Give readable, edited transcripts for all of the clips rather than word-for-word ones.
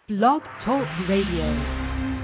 Blog Talk Radio.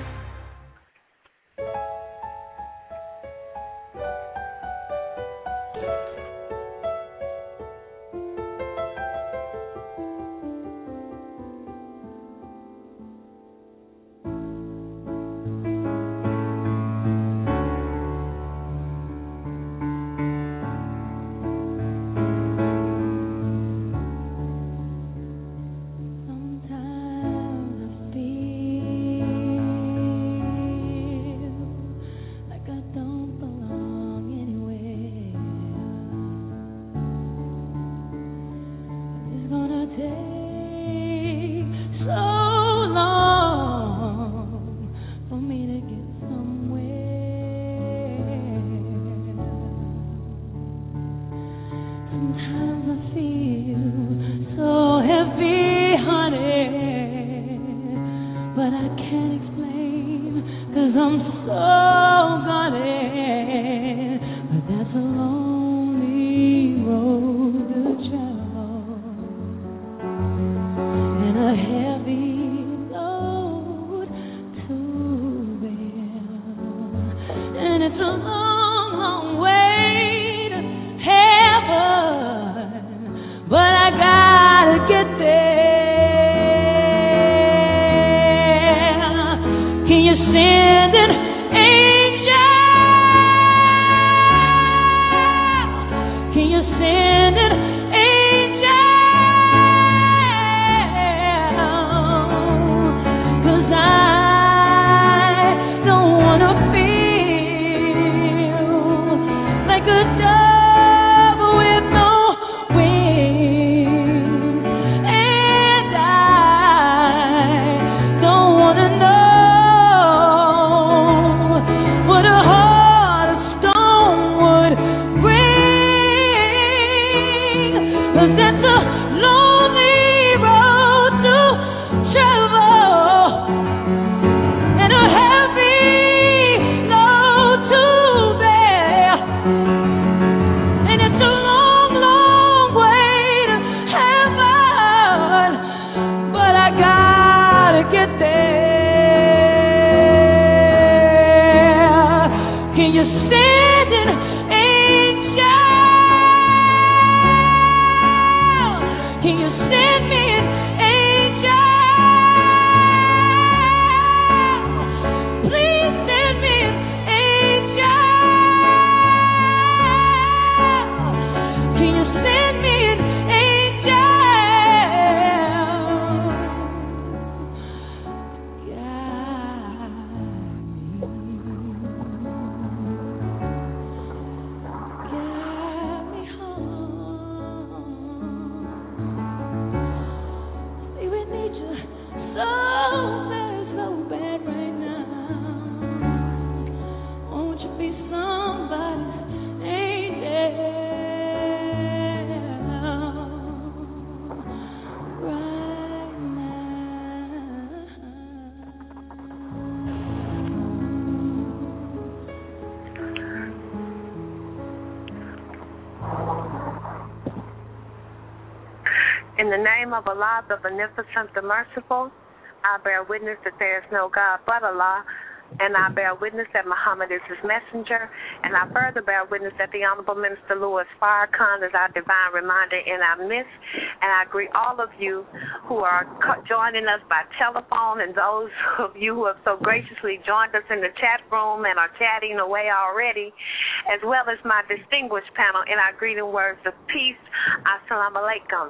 In the name of Allah, the Beneficent, the Merciful, I bear witness that there is no God but Allah, and I bear witness that Muhammad is his messenger, and I further bear witness that the Honorable Minister Louis Farrakhan is our divine reminder in our midst, and I greet all of you who are joining us by telephone and those of you who have so graciously joined us in the chat room and are chatting away already, as well as my distinguished panel in our greeting words of peace. Assalamu alaikum.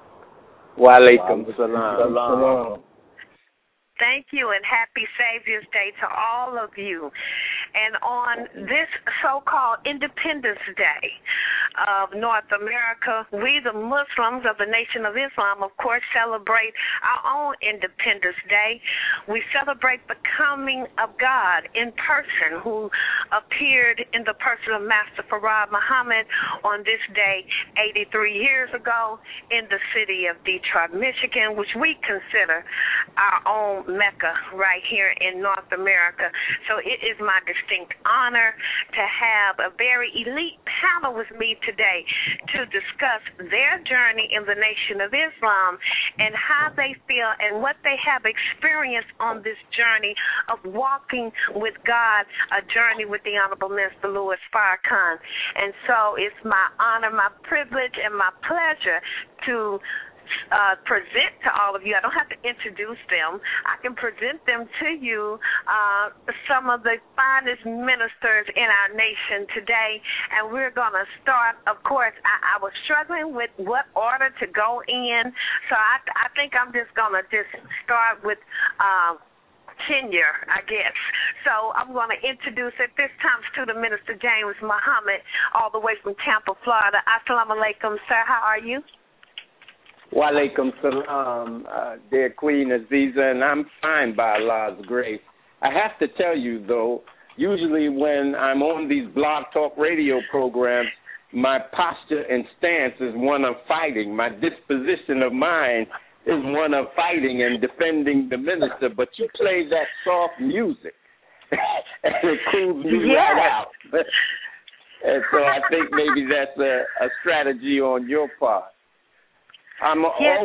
Wa alaikum salam. Thank you and happy Savior's Day to all of you. And on this so-called Independence Day of North America, we, the Muslims of the Nation of Islam, of course, celebrate our own Independence Day. We celebrate the coming of God in person, who appeared in the person of Master Farad Muhammad on this day 83 years ago in the city of Detroit, Michigan, which we consider our own Mecca right here in North America. So it is my distinct honor to have a very elite panel with me today to discuss their journey in the Nation of Islam and how they feel and what they have experienced on this journey of walking with God, a journey with the Honorable Minister Louis Farrakhan. And so it's my honor, my privilege, and my pleasure to present to all of you. I don't have to introduce them. I can present them to you, some of the finest ministers in our nation today. And we're going to start, of course, I was struggling with what order to go in, so I think I'm just going to start with tenure, I guess. So I'm going to introduce at this time Student Minister James Muhammad, all the way from Tampa, Florida. Assalamu alaikum, sir. How are you? Wa alaikum salam, dear Queen Aziza, and I'm fine by Allah's grace. I have to tell you, though, usually when I'm on these blog talk radio programs, my posture and stance is one of fighting. My disposition of mind is one of fighting and defending the minister, but you play that soft music, and it cools me right out. And so I think maybe that's a strategy on your part. I'm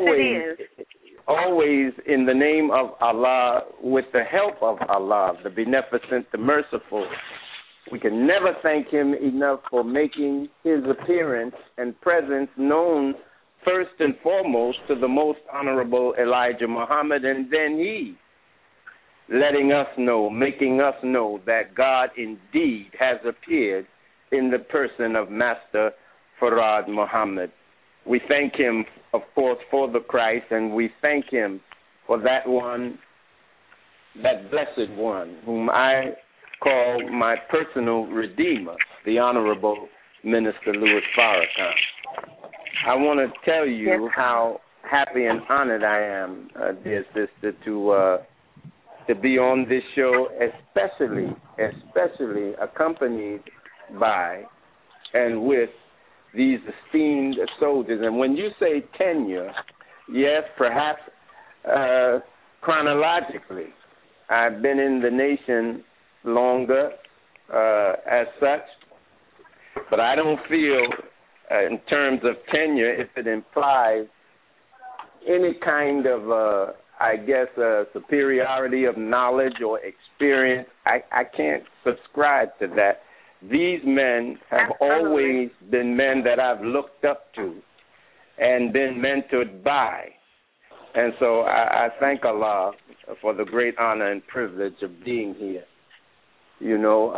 always in the name of Allah, with the help of Allah, the Beneficent, the Merciful. We can never thank Him enough for making His appearance and presence known first and foremost to the Most Honorable Elijah Muhammad, and then He letting us know, making us know that God indeed has appeared in the person of Master Farad Muhammad. We thank Him, of course, for the Christ, and we thank Him for that one, that blessed one, whom I call my personal Redeemer, the Honorable Minister Louis Farrakhan. I want to tell you how happy and honored I am, dear sister, to be on this show, especially accompanied by and with these esteemed soldiers. And when you say tenure, yes, perhaps chronologically, I've been in the nation longer as such, but I don't feel in terms of tenure if it implies any kind of, superiority of knowledge or experience. I can't subscribe to that. These men have always been men that I've looked up to and been mentored by. And so I thank Allah for the great honor and privilege of being here. You know,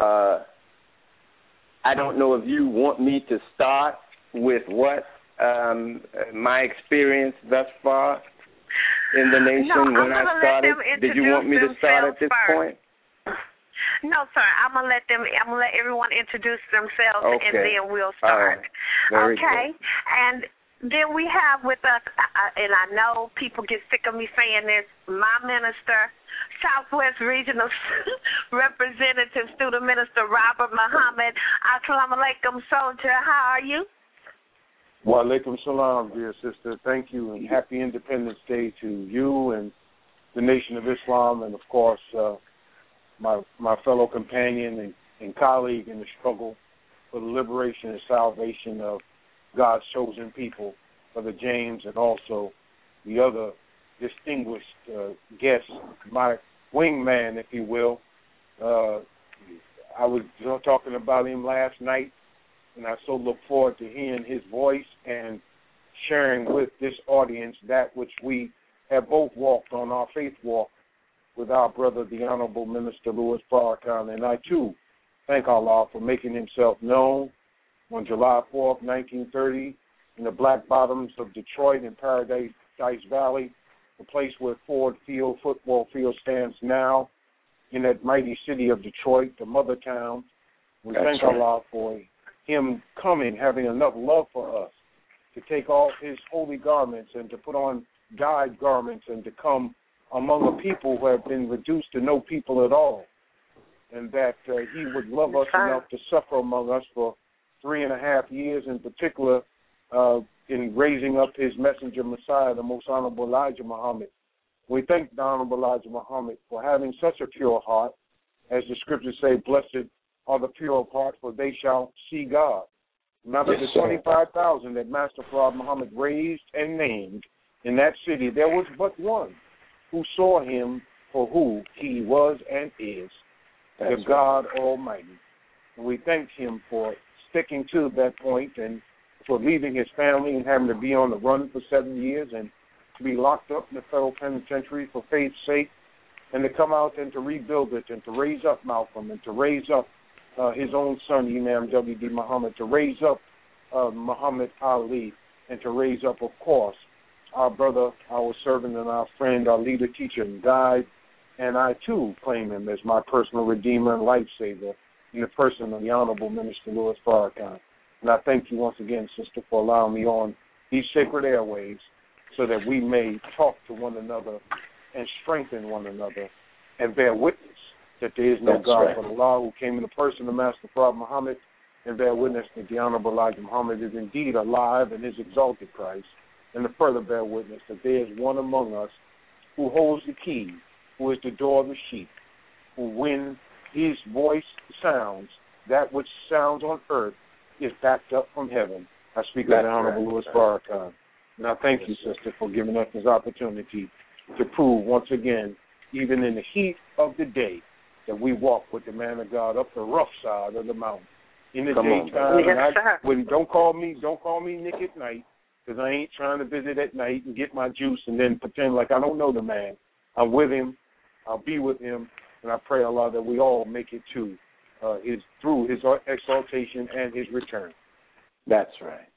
I don't know if you want me to start with what my experience thus far in the nation when I started. Did you want me to start at this point? No, sir. I'm gonna let everyone introduce themselves, and then we'll start. Very good. And then we have with us, and I know people get sick of me saying this, my minister, Southwest Regional Representative, Student Minister Robert Muhammad. Assalamu alaikum, soldier. How are you? Wa alaikum salam, dear sister. Thank you, and happy Independence Day to you and the Nation of Islam, and of course my fellow companion and colleague in the struggle for the liberation and salvation of God's chosen people, Brother James, and also the other distinguished guests, my wingman, if you will. I was talking about him last night, and I so look forward to hearing his voice and sharing with this audience that which we have both walked on our faith walk with our brother, the Honorable Minister Louis Farrakhan. And I, too, thank Allah for making himself known on July 4th, 1930, in the Black Bottoms of Detroit in Paradise Valley, the place where Ford Field football field stands now, in that mighty city of Detroit, the mother town. We thank Allah for him coming, having enough love for us to take off his holy garments and to put on dyed garments and to come among a people who have been reduced to no people at all, and that he would love us enough to suffer among us for 3.5 years, in particular in raising up his messenger Messiah, the Most Honorable Elijah Muhammad, We thank the Honorable Elijah Muhammad for having such a pure heart. As the scriptures say, blessed are the pure of heart, for they shall see God. Now, of the 25,000 that Master Farad Muhammad raised and named in that city, there was but one who saw him for who he was and is, the God Almighty. And we thank him for sticking to that point and for leaving his family and having to be on the run for 7 years and to be locked up in the federal penitentiary for faith's sake, and to come out and to rebuild it and to raise up Malcolm and to raise up his own son, Imam W.D. Muhammad, to raise up Muhammad Ali, and to raise up, of course, our brother, our servant, and our friend, our leader, teacher, and guide. And I, too, claim him as my personal redeemer and lifesaver in the person of the Honorable Minister Louis Farrakhan. And I thank you once again, sister, for allowing me on these sacred airways so that we may talk to one another and strengthen one another and bear witness that there is no God but Allah, who came in the person of Master Farad Muhammad, and bear witness that the Honorable Elijah Muhammad is indeed alive and is exalted Christ, and to further bear witness that there is one among us who holds the key, who is the door of the sheep, who when his voice sounds, that which sounds on earth is backed up from heaven. I speak of the Honorable Louis Farrakhan. And I thank you, sister, for giving us this opportunity to prove once again, even in the heat of the day, that we walk with the man of God up the rough side of the mountain. In the daytime, don't call me Nick at night, because I ain't trying to visit at night and get my juice and then pretend like I don't know the man. I'm with him. I'll be with him, and I pray Allah that we all make it to through his exaltation and his return. That's right.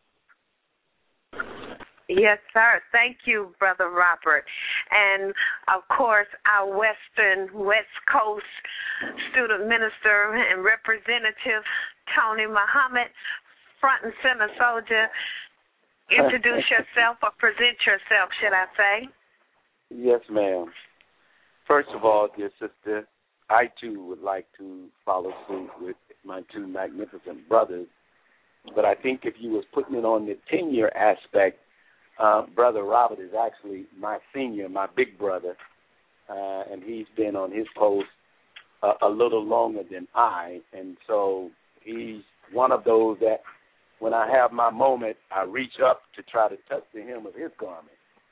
Yes, sir. Thank you, Brother Robert. And, of course, our West Coast student minister and representative, Tony Muhammad, front and center soldier. Introduce yourself or present yourself, should I say? Yes, ma'am. First of all, dear sister, I, too, would like to follow suit with my two magnificent brothers. But I think if you was putting it on the tenure aspect, Brother Robert is actually my senior, my big brother, and he's been on his post a little longer than I, and so he's one of those that when I have my moment, I reach up to try to touch the hem of his garment.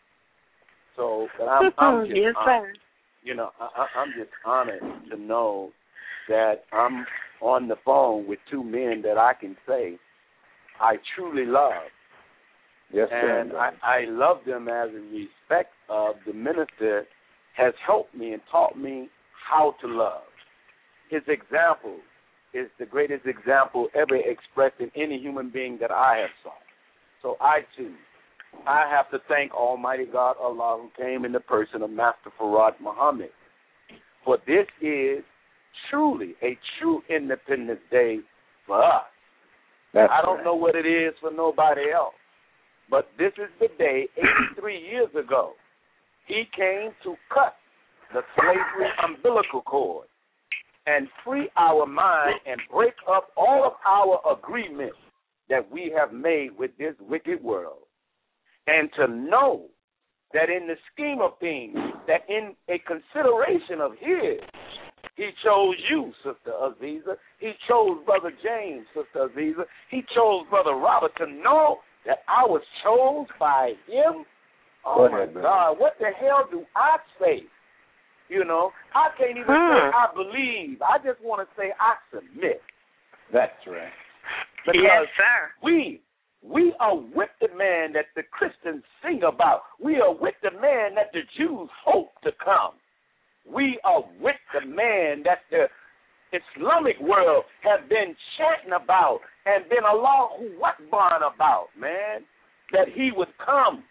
So, but I'm just yes, sir. You know, I'm just honored to know that I'm on the phone with two men that I can say I truly love. Yes, and I love them as a respect of the minister has helped me and taught me how to love. His example is the greatest example ever expressed in any human being that I have saw. So I, too, I have to thank Almighty God, Allah, who came in the person of Master Farad Muhammad. For this is truly a true Independence Day for us. I don't know what it is for nobody else. But this is the day, 83 years ago, he came to cut the slavery umbilical cord and free our mind and break up all of our agreements that we have made with this wicked world. And to know that in the scheme of things, that in a consideration of his, he chose you, Sister Aziza. He chose Brother James, Sister Aziza. He chose Brother Robert to know that I was chose by him. Oh, my God, what the hell do I say? You know, I can't even say I believe. I just want to say I submit. That's right. Because yes, sir. We are with the man that the Christians sing about. We are with the man that the Jews hope to come. We are with the man that the Islamic world have been chanting about and been Allahu Akbar about, man, that he would come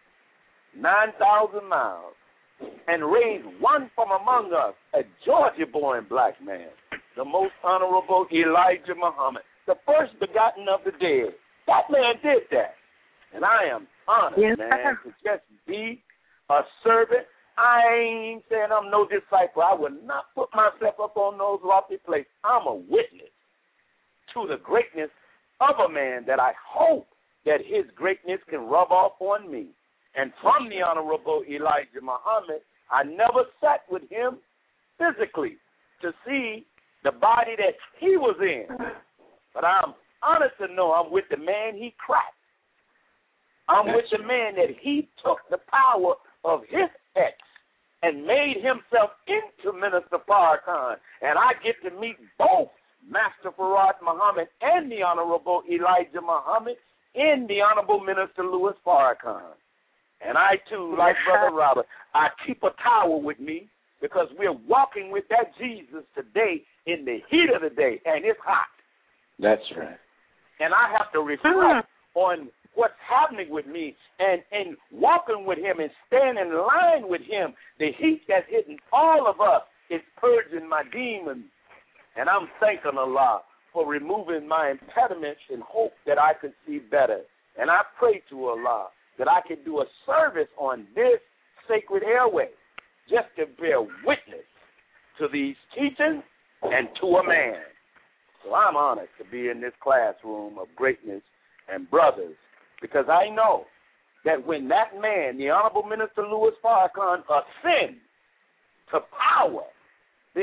9,000 miles and raise one from among us, a Georgia-born black man, the most honorable Elijah Muhammad, the first begotten of the dead. That man did that. And I am honored, man, to just be a servant. I ain't saying I'm no disciple. I would not put myself up on those lofty places. I'm a witness to the greatness of a man that I hope that his greatness can rub off on me. And from the Honorable Elijah Muhammad I never sat with him physically to see the body that he was in. But I'm honest to know I'm with the man he cracked. I'm with the man that he took the power of his ex and made himself into Minister Farrakhan. And I get to meet both Master Farad Muhammad and the Honorable Elijah Muhammad in the Honorable Minister Louis Farrakhan. And I, too, like Brother Robert, I keep a towel with me because we're walking with that Jesus today in the heat of the day, and it's hot. That's right. And I have to reflect on what's happening with me and walking with him and staying in line with him. The heat that's hitting all of us is purging my demons. And I'm thanking Allah for removing my impediments in hope that I could see better. And I pray to Allah that I can do a service on this sacred airway just to bear witness to these teachings and to a man. So I'm honored to be in this classroom of greatness and brothers, because I know that when that man, the Honorable Minister Louis Farrakhan, ascends to power, then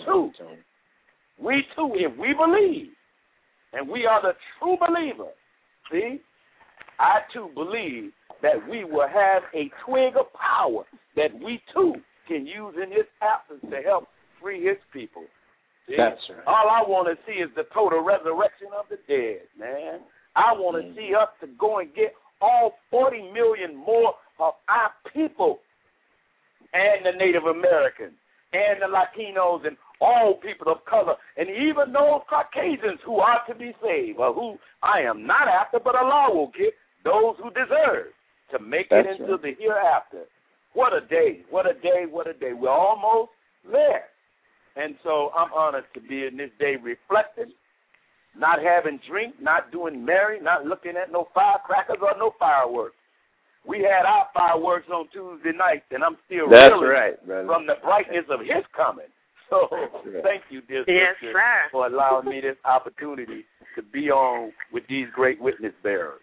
we too, if we believe, and we are the true believer, see, I too believe that we will have a twig of power that we too can use in his absence to help free his people. See? That's right. All I want to see is the total resurrection of the dead, man. I want to see us to go and get all 40 million more of our people and the Native Americans and the Latinos and all people of color and even those Caucasians who are to be saved, or who I am not after, but Allah will get those who deserve to make it into the hereafter. What a day, what a day, what a day. We're almost there. And so I'm honored to be in this day reflecting, not having drink, not doing merry, not looking at no firecrackers or no fireworks. We had our fireworks on Tuesday night, and I'm still reeling from the brightness of his coming. So thank you, dear sister, for allowing me this opportunity to be on with these great witness bearers.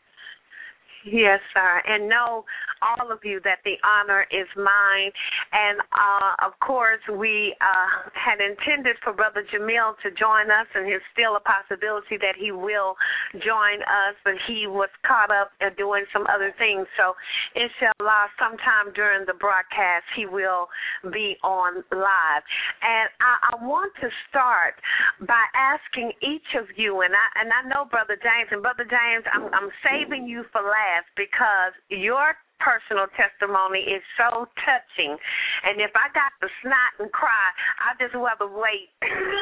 Yes, sir. And know, all of you, that the honor is mine. And, of course, we had intended for Brother Jamil to join us, and there's still a possibility that he will join us, but he was caught up doing some other things. So, inshallah, sometime during the broadcast, he will be on live. And I want to start by asking each of you, and I know Brother James, and Brother James, I'm saving you for last, because your personal testimony is so touching, and if I got to snot and cry, I just rather wait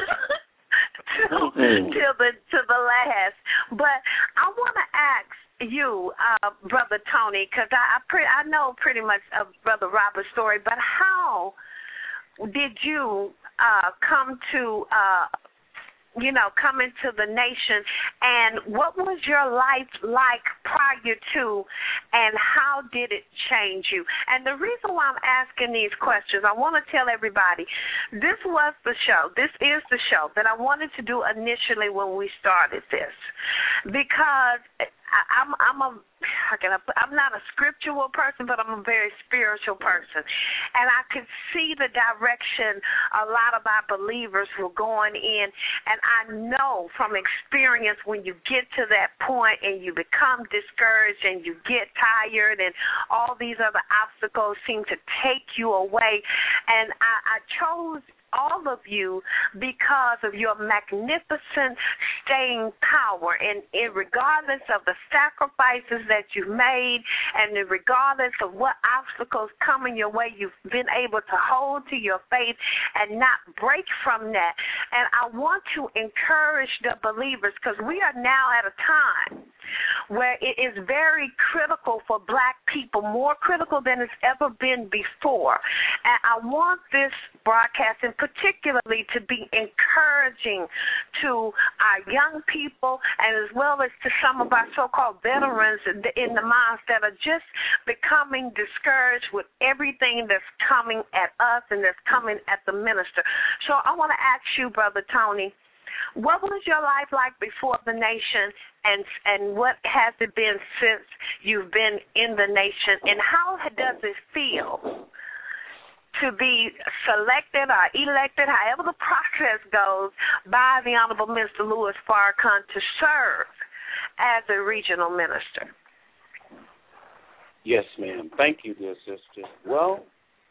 till the last. But I want to ask you, Brother Tony, because I know pretty much of Brother Robert's story, but how did you come to come into the nation, and what was your life like prior to, and how did it change you? And the reason why I'm asking these questions, I want to tell everybody, this was the show, this is the show that I wanted to do initially when we started this, because I'm not a scriptural person, but I'm a very spiritual person. And I could see the direction a lot of our believers were going in. And I know from experience, when you get to that point and you become discouraged and you get tired and all these other obstacles seem to take you away. And I chose all of you because of your magnificent staying power, and regardless of the sacrifices that you've made, and regardless of what obstacles come in your way, you've been able to hold to your faith and not break from that. And I want to encourage the believers, because we are now at a time where it is very critical for black people, more critical than it's ever been before. And I want this broadcast, and particularly, to be encouraging to our young people, and as well as to some of our so-called veterans in the mosque that are just becoming discouraged with everything that's coming at us and that's coming at the minister. So I want to ask you, Brother Tony, what was your life like before the nation, and what has it been since you've been in the nation, and how does it feel to be selected or elected, however the process goes, by the Honorable Mr. Louis Farrakhan to serve as a regional minister. Yes, ma'am. Thank you, dear sister. Well,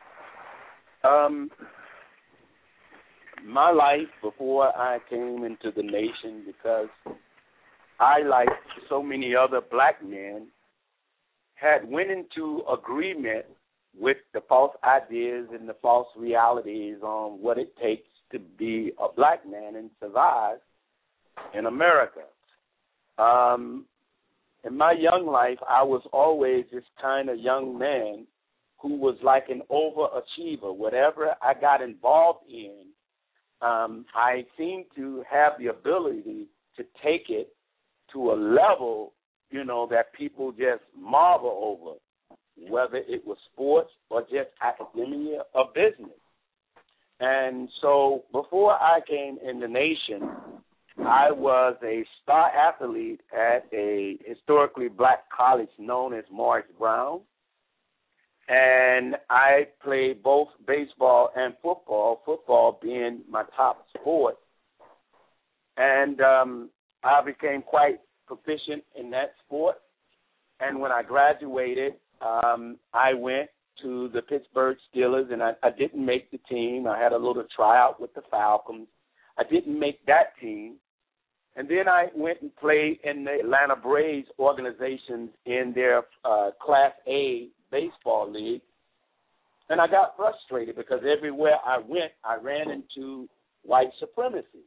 my life before I came into the nation, because I, like so many other black men, had went into agreement with the false ideas and the false realities on what it takes to be a black man and survive in America. In my young life, I was always this kind of young man who was like an overachiever. Whatever I got involved in, I seemed to have the ability to take it to a level, that people just marvel over, whether it was sports or just academia or business. And so before I came in the nation, I was a star athlete at a historically black college known as Morris Brown. And I played both baseball and football being my top sport. And I became quite proficient in that sport. And when I graduated, I went to the Pittsburgh Steelers, and I didn't make the team. I had a little tryout with the Falcons. I didn't make that team. And then I went and played in the Atlanta Braves organizations in their Class A baseball league. And I got frustrated because everywhere I went, I ran into white supremacy.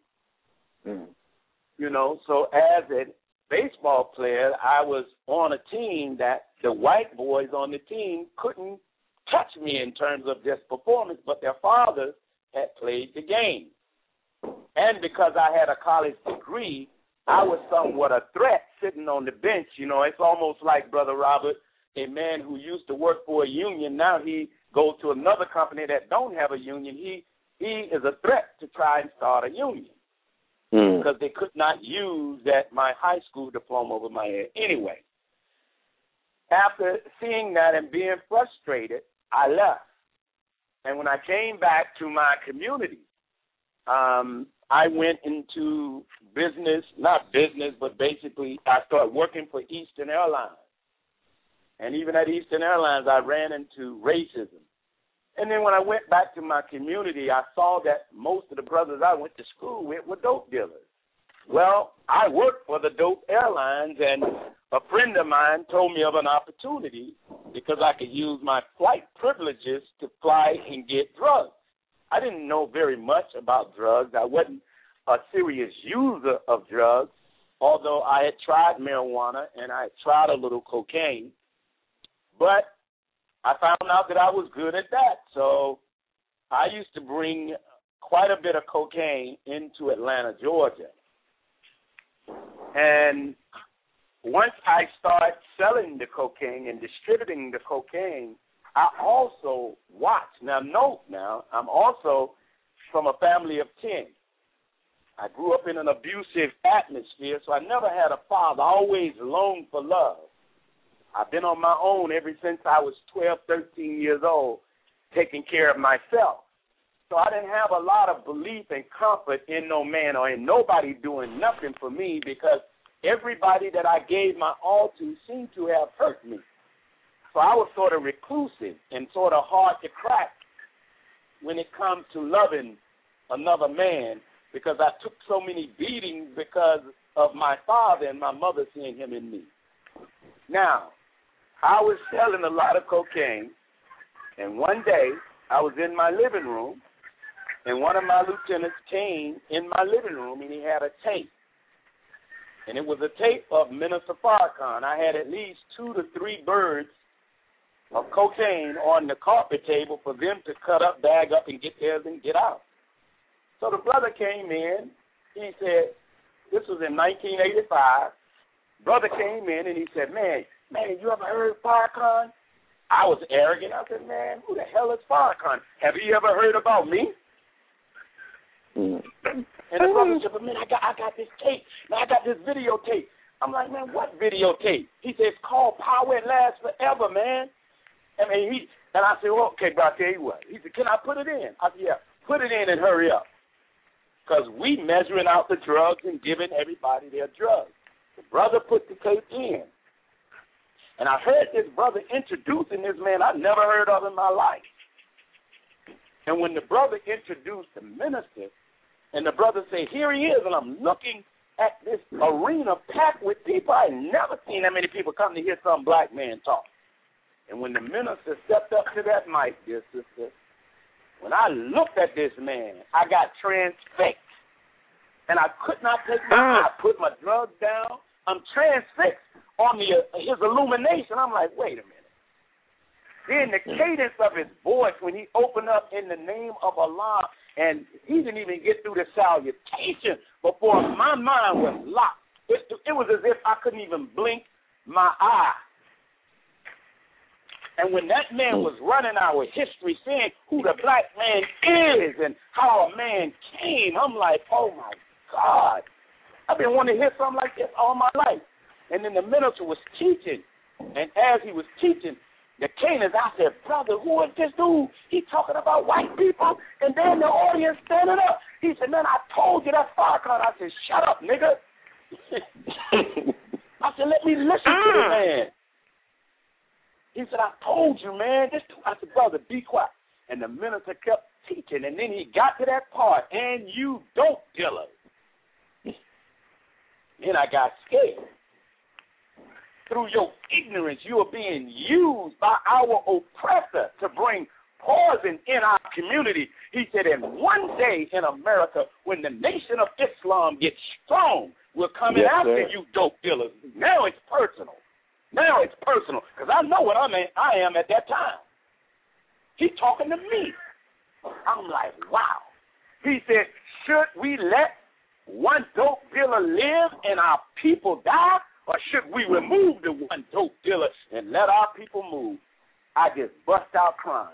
So as a baseball player, I was on a team that the white boys on the team couldn't touch me in terms of just performance, but their fathers had played the game. And because I had a college degree, I was somewhat a threat sitting on the bench. It's almost like, Brother Robert, a man who used to work for a union, now he goes to another company that don't have a union. He is a threat to try and start a union because they could not use my high school diploma over my head. Anyway, after seeing that and being frustrated, I left. And when I came back to my community, I went into business, not business, but basically I started working for Eastern Airlines. And even at Eastern Airlines, I ran into racism. And then when I went back to my community, I saw that most of the brothers I went to school with were dope dealers. Well, I worked for the dope airlines, and a friend of mine told me of an opportunity because I could use my flight privileges to fly and get drugs. I didn't know very much about drugs. I wasn't a serious user of drugs, although I had tried marijuana and I had tried a little cocaine. But I found out that I was good at that. So I used to bring quite a bit of cocaine into Atlanta, Georgia. And once I started selling the cocaine and distributing the cocaine, I also watched. Now, note now, I'm also from a family of 10. I grew up in an abusive atmosphere, so I never had a father. I always longed for love. I've been on my own ever since I was 12, 13 years old, taking care of myself. So I didn't have a lot of belief and comfort in no man or in nobody doing nothing for me because everybody that I gave my all to seemed to have hurt me. So I was sort of reclusive and sort of hard to crack when it comes to loving another man because I took so many beatings because of my father and my mother seeing him in me. Now, I was selling a lot of cocaine, and one day I was in my living room, and one of my lieutenants came in my living room, and he had a tape. And it was a tape of Minister Farrakhan. I had at least 2 to 3 birds of cocaine on the carpet table for them to cut up, bag up, and get theirs and get out. So the brother came in. He said, this was in 1985. Brother came in, and he said, man, you ever heard Farrakhan? I was arrogant. I said, man, who the hell is Farrakhan? Have you ever heard about me? And the brother said, but man, I got this tape. Now I got this videotape. I'm like, man, what videotape? He said, it's called Power It Lasts Forever, man. I mean, And I said, well, okay, bro, I'll tell you what. He said, can I put it in? I said, yeah, put it in and hurry up. Because we measuring out the drugs and giving everybody their drugs. The brother put the tape in. And I heard this brother introducing this man I never heard of in my life. And when the brother introduced the minister, and the brother said, here he is, and I'm looking at this arena packed with people. I never seen that many people come to hear some black man talk. And when the minister stepped up to that mic, dear sister, when I looked at this man, I got transfixed. And I could not take my eye. I put my drugs down. I'm transfixed on his illumination. I'm like, wait a minute. Then the cadence of his voice when he opened up in the name of Allah, and he didn't even get through the salutation before my mind was locked. It was as if I couldn't even blink my eye. And when that man was running our history, saying who the black man is and how a man came, I'm like, oh, my God. I've been wanting to hear something like this all my life. And then the minister was teaching, and as he was teaching, the Canaanites, I said, brother, who is this dude? He talking about white people, and then the audience standing up. He said, man, I told you that's Farrakhan. I said, shut up, nigga. I said, let me listen to the man. He said, I told you, man. I said, brother, be quiet. And the minister kept teaching, and then he got to that part, and you dope dealer. Then I got scared. Through your ignorance, you are being used by our oppressor to bring poison in our community. He said, and one day in America, when the Nation of Islam gets strong, we're coming after you dope dealers. Now it's personal. Now it's personal, because I know what I am at that time. He's talking to me. I'm like, wow. He said, should we let one dope dealer live and our people die, or should we remove the one dope dealer and let our people move? I just bust out crying.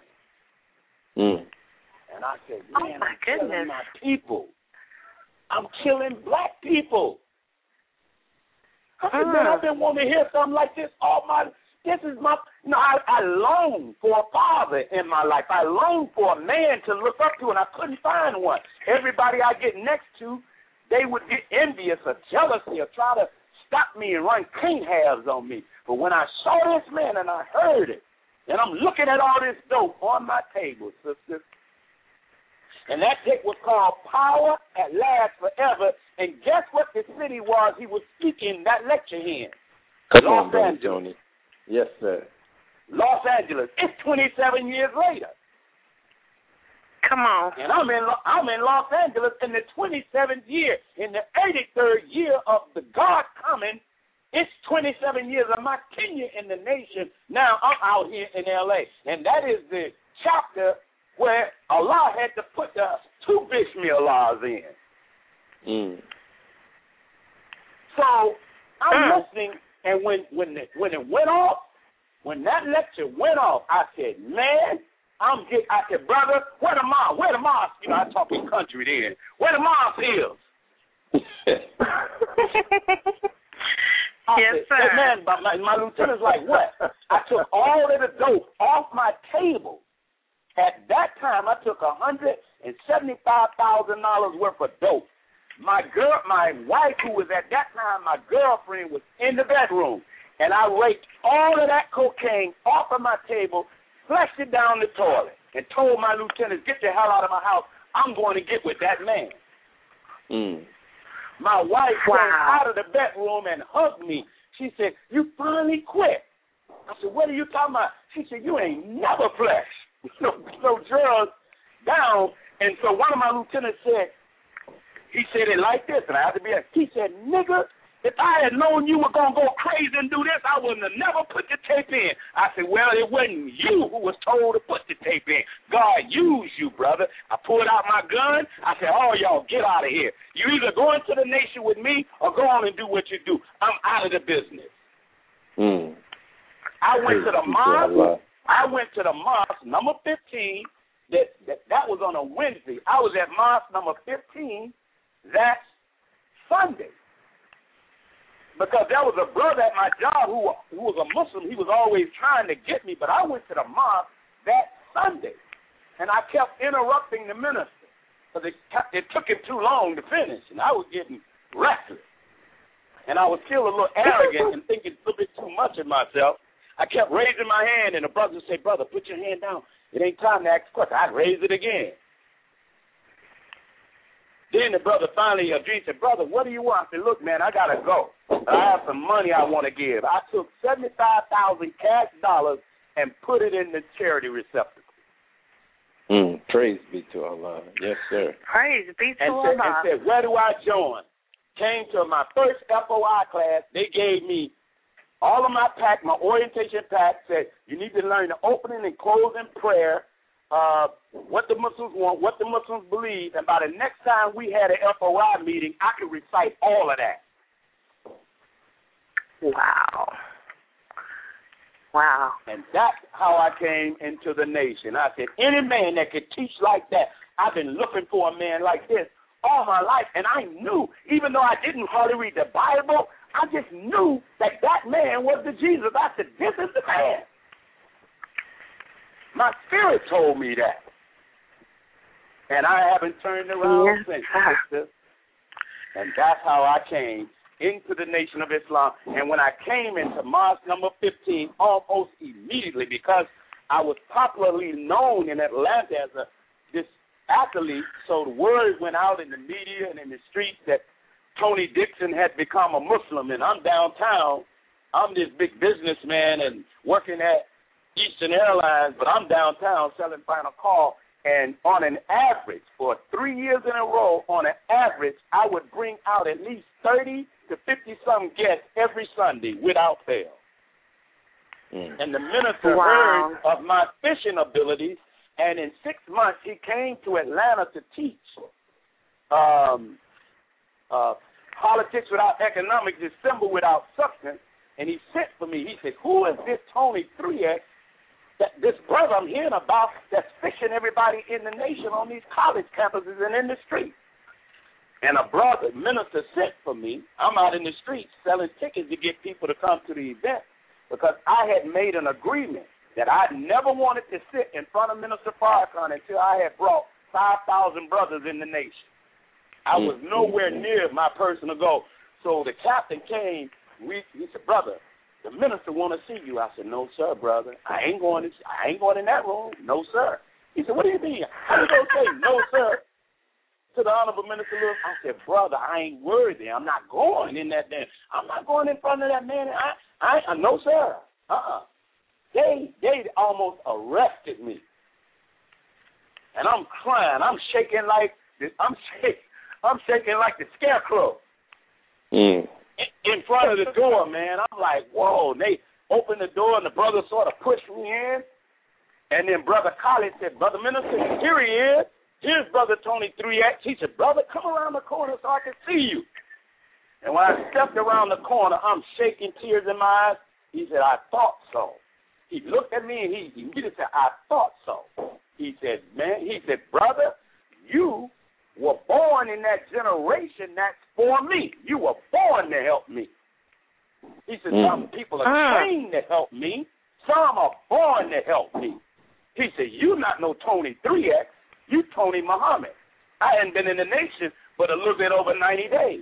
And I said, man, I'm killing my people. I'm killing black people. I said, man, I've been wanting to hear something like this all my life. I longed for a father in my life. I longed for a man to look up to, and I couldn't find one. Everybody I get next to, they would get envious or jealousy or try to stop me and run cane halves on me. But when I saw this man and I heard it, and I'm looking at all this dope on my table, sister, and that tape was called Power at Last Forever, and guess what the city was he was speaking that lecture in? Los Angeles. Yes, sir. Los Angeles. It's 27 years later. Come on. And I'm in Los Angeles in the 27th year. In the 83rd year of the God coming, it's 27 years of my tenure in the nation. Now I'm out here in L.A. And that is the chapter where Allah had to put the two Bismillahs in. So I'm listening, and when it went off, when that lecture went off, I said, man, I said, brother, where the mosque? Where the mosque? You know, I talk in country then. Where the mosque is? Yes, sir. Man, my lieutenant's like, what? I took all of the dope off my table. At that time, I took $175,000 worth of dope. My wife, who was at that time my girlfriend, was in the bedroom, and I raked all of that cocaine off of my table, flushed it down the toilet, and told my lieutenant, get the hell out of my house. I'm going to get with that man. My wife came out of the bedroom and hugged me. She said, you finally quit. I said, what are you talking about? She said, you ain't never flushed no drugs down. And so one of my lieutenants said, he said it like this, and I had to be like, he said, nigga, if I had known you were going to go crazy and do this, I wouldn't have never put the tape in. I said, well, it wasn't you who was told to put the tape in. God used you, brother. I pulled out my gun. I said, oh, y'all, get out of here. You either go into the nation with me or go on and do what you do. I'm out of the business. I went to the mosque. Number 15. That was on a Wednesday. I was at mosque number 15 that Sunday. Because there was a brother at my job who was a Muslim. He was always trying to get me, but I went to the mosque that Sunday. And I kept interrupting the minister because it took him too long to finish, and I was getting restless. And I was still a little arrogant and thinking a little bit too much of myself. I kept raising my hand, and the brother would say, brother, put your hand down. It ain't time to ask questions. I'd raise it again. Then the brother finally agreed, said, brother, what do you want? I said, look, man, I got to go. I have some money I want to give. I took $75,000 cash dollars and put it in the charity receptacle. Praise be to Allah. Yes, sir. Praise be to Allah. And said, where do I join? Came to my first FOI class. They gave me all of my pack, my orientation pack, said you need to learn the opening and closing prayer, what the Muslims want, what the Muslims believe, and by the next time we had an FOI meeting, I could recite all of that. Wow. Wow. And that's how I came into the nation. I said, any man that could teach like that, I've been looking for a man like this all my life. And I knew, even though I didn't hardly read the Bible, I just knew that that man was the Jesus. I said, this is the man. My spirit told me that. And I haven't turned around since, sister. And that's how I came into the Nation of Islam. And when I came into Mosque number 15, almost immediately, because I was popularly known in Atlanta as this athlete, so the word went out in the media and in the streets that Tony Dixon had become a Muslim, and I'm downtown. I'm this big businessman and working at Eastern Airlines, but I'm downtown selling Final Call. And on an average, for 3 years in a row, on an average, I would bring out at least 30 to 50-some guests every Sunday without fail. And the minister heard of my fishing abilities, and in 6 months he came to Atlanta to teach politics without economics, is symbol without substance, and he sent for me. He said, who is this Tony 3X? This brother I'm hearing about that's fishing everybody in the nation on these college campuses and in the streets. And a brother, minister, sent for me. I'm out in the streets selling tickets to get people to come to the event because I had made an agreement that I never wanted to sit in front of Minister Farrakhan until I had brought 5,000 brothers in the nation. I was nowhere near my personal goal. So the captain came. He said, brother, the minister want to see you. I said, no, sir, brother. I ain't going in that room. No, sir. He said, what do you mean? How you going to say no, sir, to the Honorable Minister Lewis? I said, brother, I ain't worthy. I'm not going in that damn. I'm not going in front of that man. No, sir. They almost arrested me. And I'm crying. I'm shaking like the scarecrow. In front of the door, man. I'm like, whoa. And they opened the door, and the brother sort of pushed me in. And then Brother Collins said, Brother Minister, here he is. Here's Brother Tony 3X. He said, brother, come around the corner so I can see you. And when I stepped around the corner, I'm shaking, tears in my eyes. He said, I thought so. He looked at me, and he immediately said, I thought so. He said, brother, you were born in that generation that's for me. You were born to help me. He said, some people are trained to help me. Some are born to help me. He said, you not no Tony 3X. You Tony Muhammad. I hadn't been in the nation but a little bit over 90 days.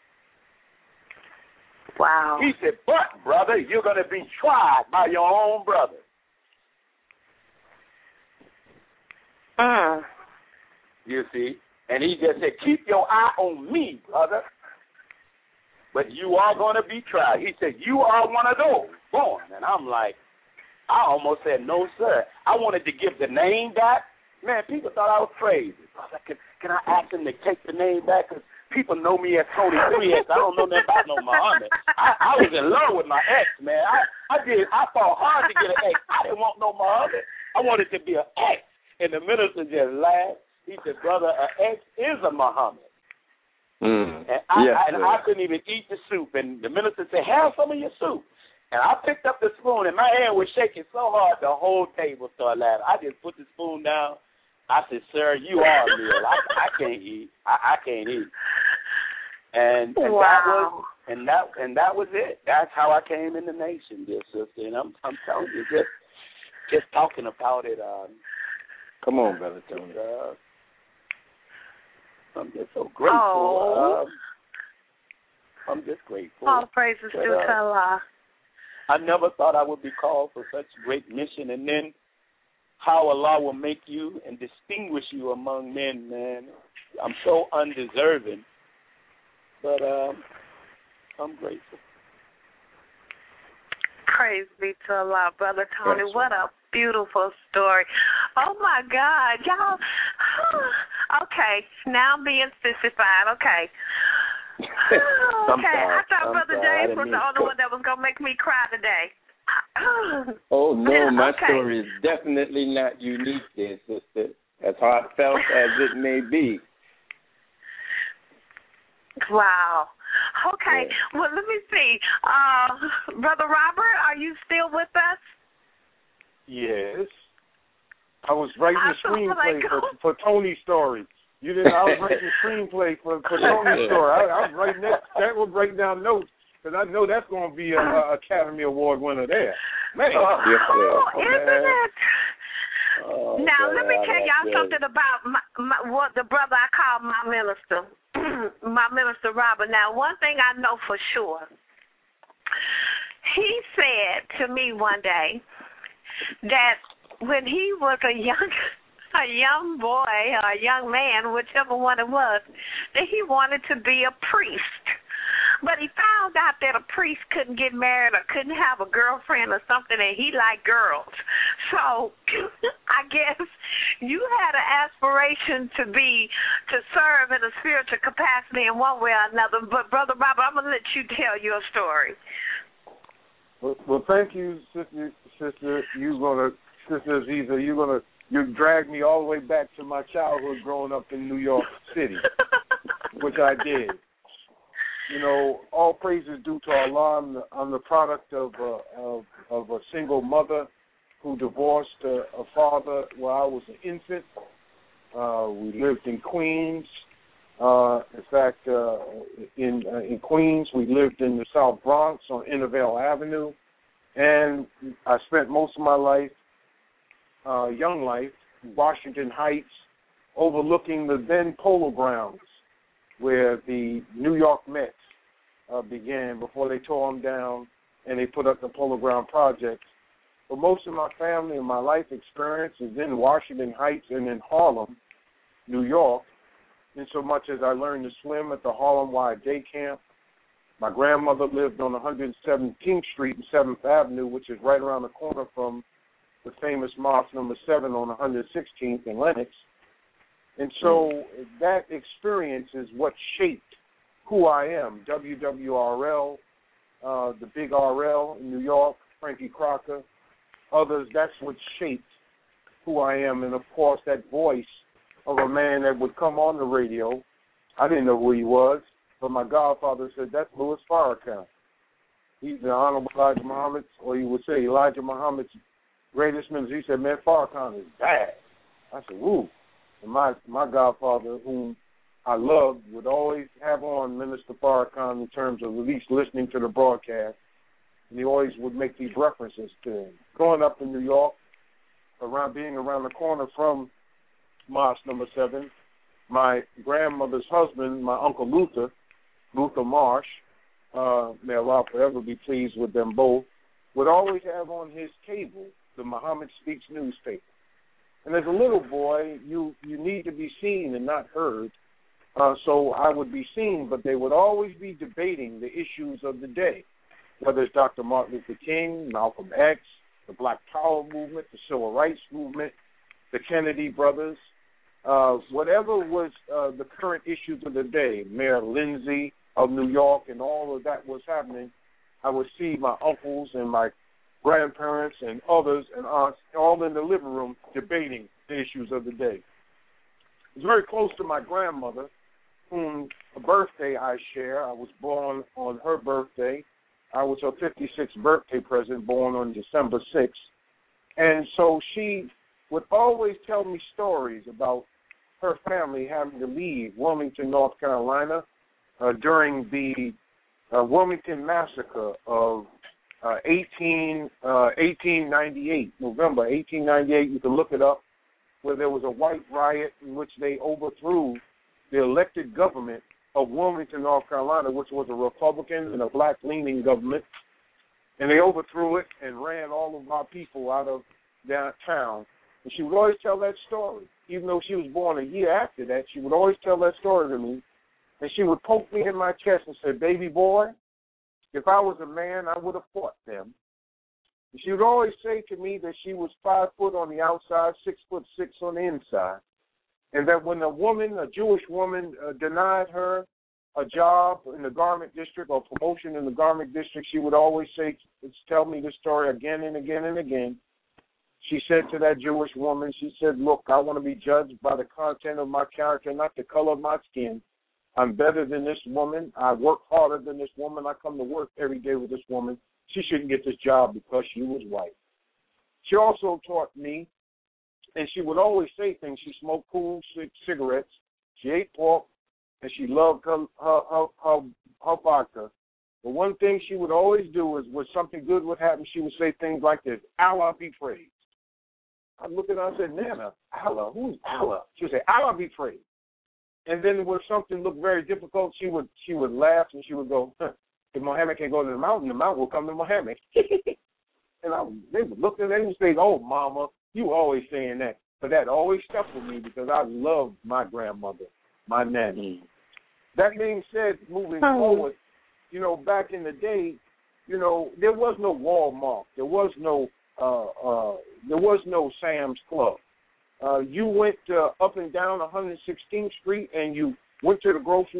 Wow. He said, but, brother, you're going to be tried by your own brother. You see? And he just said, keep your eye on me, brother. But you are going to be tried. He said, you are one of those born. And I'm like, I almost said, no, sir. I wanted to give the name back. Man, people thought I was crazy. Brother, can I ask him to take the name back? Because people know me as Tony 3X. I don't know nothing about no Muhammad. I was in love with my ex, man. I fought hard to get an ex. I didn't want no Muhammad. I wanted to be an ex. And the minister just laughed. He said, brother, an ex is a Muhammad. And I couldn't even eat the soup. And the minister said, have some of your soup. And I picked up the spoon, and my hand was shaking so hard the whole table started laughing. I just put the spoon down. I said, sir, you are a meal. I can't eat. I can't eat. And wow. that was it. That's how I came in the nation, dear sister. And I'm telling you, just talking about it. Come on, Brother Tony. I'm just so grateful. Oh. I'm just grateful. All praises due to Allah. I never thought I would be called for such great mission, and then how Allah will make you and distinguish you among men, man. I'm so undeserving, but I'm grateful. Praise be to Allah, Brother Tony. What a beautiful story. Oh, my God. Y'all. Okay. Now I'm being sissified. Okay. Okay. I thought Brother James was the only one that was going to make me cry today. Oh, no. My Okay. story is definitely not unique there, sister. As heartfelt as it may be. Wow. Okay. Yeah. Well, let me see. Brother Robert, are you still with us? Yes. I was writing a screenplay like, for Tony's story. You didn't. I was writing a screenplay for Tony's story. I was writing that was writing down notes because I know that's going to be an Academy Award winner there. Man. Isn't it? Oh, Now, God, let me tell y'all something about what the brother I call my minister, my minister Robert. Now, one thing I know for sure, he said to me one day that when he was a young boy or a young man, whichever one it was, that he wanted to be a priest. But he found out that a priest couldn't get married or couldn't have a girlfriend or something, and he liked girls. So I guess you had an aspiration to serve in a spiritual capacity in one way or another. But, Brother Robert, I'm going to let you tell your story. Well, thank you, Sister Aziza. You dragged me all the way back to my childhood growing up in New York City, which I did. You know, all praise is due to Allah. I'm the product of a single mother who divorced a father while I was an infant. We lived in Queens. In fact, in Queens, we lived in the South Bronx on Intervale Avenue. And I spent most of my life, young life, in Washington Heights, overlooking the then Polo Grounds, where the New York Mets began before they tore them down and they put up the Polo Ground Project. But most of my family and my life experience is in Washington Heights and in Harlem, New York, in so much as I learned to swim at the Harlem Y Day Camp. My grandmother lived on 117th Street and 7th Avenue, which is right around the corner from the famous Mosque number 7 on 116th in Lenox. And so that experience is what shaped who I am. WWRL, the big RL in New York, Frankie Crocker, others, that's what shaped who I am. And, of course, that voice of a man that would come on the radio. I didn't know who he was, but my godfather said, that's Louis Farrakhan. He's the Honorable Elijah Muhammad's, or you would say Elijah Muhammad's greatest minister. He said, man, Farrakhan is bad. I said, woo. And my godfather, whom I loved, would always have on Minister Farrakhan in terms of at least listening to the broadcast. And he always would make these references to him. Growing up in New York, being around the corner from Mosque number 7, my grandmother's husband, my Uncle Luther Marsh, may Allah forever be pleased with them both, would always have on his cable the Muhammad Speaks newspaper. And as a little boy, you need to be seen and not heard. So I would be seen, but they would always be debating the issues of the day, whether it's Dr. Martin Luther King, Malcolm X, the Black Power movement, the Civil Rights movement, the Kennedy brothers, whatever was the current issues of the day, Mayor Lindsay of New York and all of that was happening, I would see my uncles and my grandparents and others and aunts all in the living room debating the issues of the day. It was very close to my grandmother, whom a birthday I share. I was born on her birthday. I was her 56th birthday present, born on December 6th. And so she would always tell me stories about her family having to leave Wilmington, North Carolina, during the Wilmington massacre of 1898, November 1898. You can look it up, where there was a white riot in which they overthrew the elected government of Wilmington, North Carolina, which was a Republican and a black-leaning government. And they overthrew it and ran all of our people out of downtown. And she would always tell that story. Even though she was born a year after that, she would always tell that story to me. And she would poke me in my chest and say, baby boy, if I was a man, I would have fought them. And she would always say to me that she was 5 foot on the outside, 6'6" on the inside. And that when a Jewish woman, denied her a job in the garment district or promotion in the garment district, she would always tell me this story again and again and again. She said to that Jewish woman, she said, look, I want to be judged by the content of my character, not the color of my skin. I'm better than this woman. I work harder than this woman. I come to work every day with this woman. She shouldn't get this job because she was white. She also taught me, and she would always say things. She smoked cool cigarettes. She ate pork, and she loved her vodka. But one thing she would always do is when something good would happen, she would say things like this, Allah be praised. I'd look at her and say, Nana, Allah, who's Allah? She would say, Allah be praised. And then when something looked very difficult, she would laugh and she would go, if Muhammad can go to the mountain will come to Muhammad. And they would look at me and say, oh, Mama, you always saying that. But that always stuck with me because I loved my grandmother, my nanny. That being said, moving forward, back in the day, there was no Walmart. There was no Sam's Club. You went up and down 116th Street, and you went to the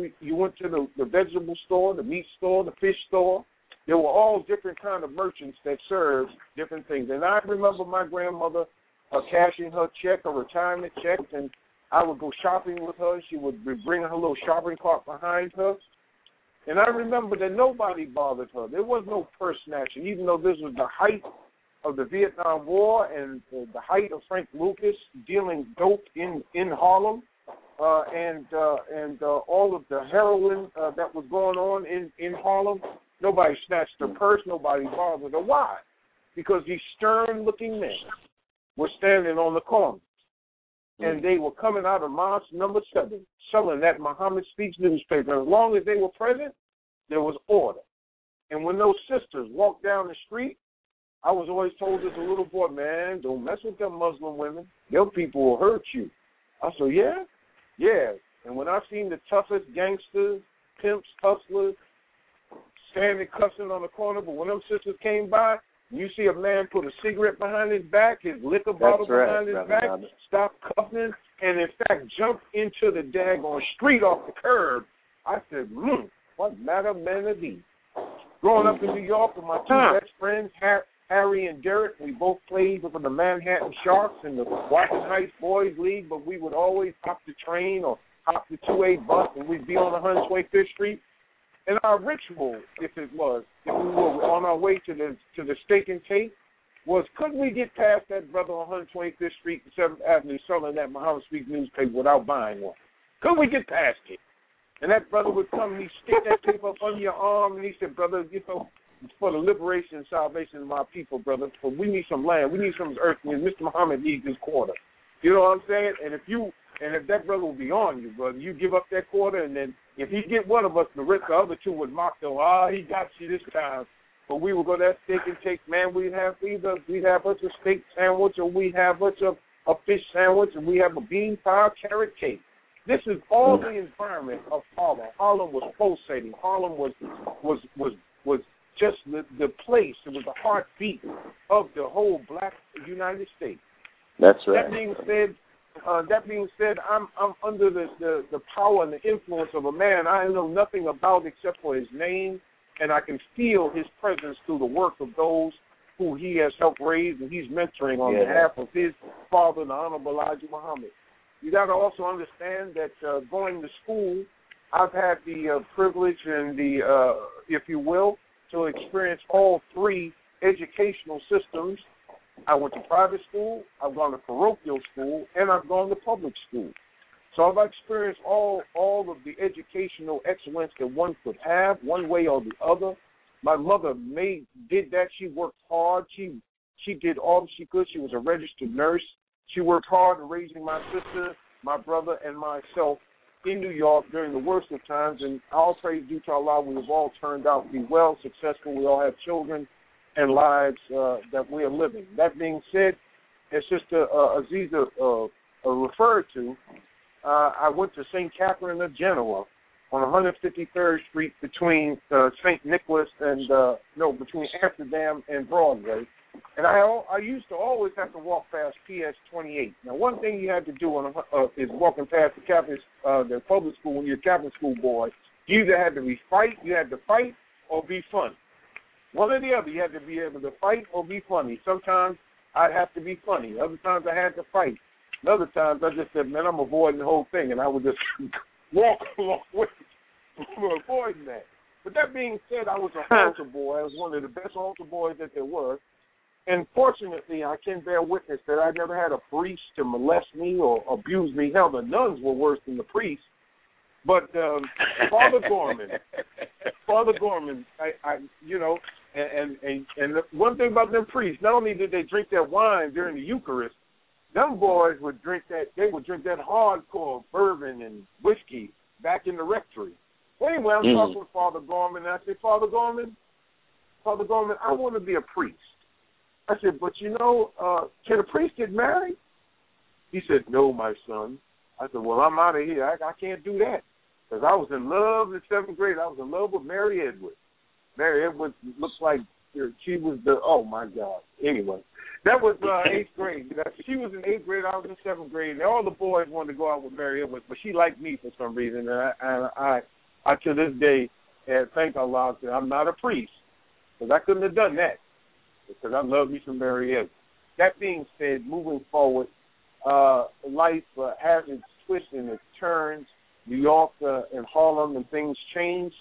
the vegetable store, the meat store, the fish store. There were all different kind of merchants that served different things. And I remember my grandmother cashing her check, a retirement check, and I would go shopping with her. She would bring her little shopping cart behind her. And I remember that nobody bothered her. There was no purse snatching, even though this was the height of the Vietnam War and the height of Frank Lucas dealing dope in Harlem, and all of the heroin that was going on in Harlem. Nobody snatched her purse. Nobody bothered her. Why? Because these stern-looking men were standing on the corner, and they were coming out of Mosque number 7, selling that Muhammad Speaks newspaper. As long as they were present, there was order. And when those sisters walked down the street, I was always told as a little boy, man, don't mess with them Muslim women. Them people will hurt you. I said, yeah? Yeah. And when I seen the toughest gangsters, pimps, hustlers, standing cussing on the corner, but when them sisters came by, you see a man put a cigarette behind his back, his liquor bottle behind his back, stop cussing, and in fact jumped into the daggone street off the curb. I said, what matter men are these? Growing up in New York with my two best friends, Harry and Derek, we both played for the Manhattan Sharks in the Washington Heights Boys League, but we would always hop the train or hop the 2-8 bus, and we'd be on 125th Street. And our ritual, if we were on our way to the steak and take, was couldn't we get past that brother on 125th Street and 7th Avenue selling that Muhammad Speaks newspaper without buying one? Couldn't we get past it? And that brother would come and he'd stick that paper up under your arm and he said, brother, for the liberation and salvation of my people, brother, for we need some land, we need some earth, and Mr. Muhammad needs his quarter. You know what I'm saying? And if that brother will be on you, brother, you give up that quarter, and then if he get one of us, the other two would mock him. He got you this time. But we would go to that steak and take, man, we'd have us a steak sandwich, or we'd have us a fish sandwich, and we have a bean pie, carrot cake. This is all the environment of Harlem. Harlem was pulsating. Harlem was just the place. It was the heartbeat of the whole black United States. That's right. That being said, I'm under the power and the influence of a man I know nothing about except for his name, and I can feel his presence through the work of those who he has helped raise and he's mentoring on behalf of his father, the Honorable Elijah Muhammad. You got to also understand that going to school, I've had the privilege and the, if you will, to experience all three educational systems. I went to private school, I've gone to parochial school, and I've gone to public school. So I've experienced all of the educational excellence that one could have, one way or the other. My mother did that. She worked hard. She did all she could. She was a registered nurse. She worked hard in raising my sister, my brother, and myself in New York during the worst of times. And all praise due to Allah, we have all turned out to be well, successful. We all have children and lives that we are living. That being said, as Sister Aziza referred to, I went to St. Catherine of Genoa on 153rd Street between St. Nicholas and between Amsterdam and Broadway. And I used to always have to walk past PS 28. Now, one thing you had to do is walking past the public school when you're a Catholic school boy. You either had to fight or be funny. One or the other. You had to be able to fight or be funny. Sometimes I'd have to be funny. Other times I had to fight. And other times I just said, man, I'm avoiding the whole thing, and I would just walk along with it, avoiding that. But that being said, I was an altar boy. I was one of the best altar boys that there were. And fortunately, I can bear witness that I never had a priest to molest me or abuse me. Hell, the nuns were worse than the priests. But Father Gorman, and one thing about them priests, not only did they drink that wine during the Eucharist, them boys would drink that hardcore bourbon and whiskey back in the rectory. Well, anyway, I'm talking with Father Gorman, and I said, Father Gorman, I want to be a priest. I said, but can a priest get married? He said, no, my son. I said, well, I'm out of here. I can't do that. Because I was in love in 7th grade. I was in love with Mary Edwards. Mary Edwards looks like she was oh, my God. Anyway, that was 8th grade. She was in 8th grade. I was in 7th grade. And all the boys wanted to go out with Mary Edwards, but she liked me for some reason. And I to this day, thank Allah, I'm not a priest. Because I couldn't have done that. Because I love me some Mary Edwards. That being said, moving forward, life has its twists and its turns. New York and Harlem and things changed.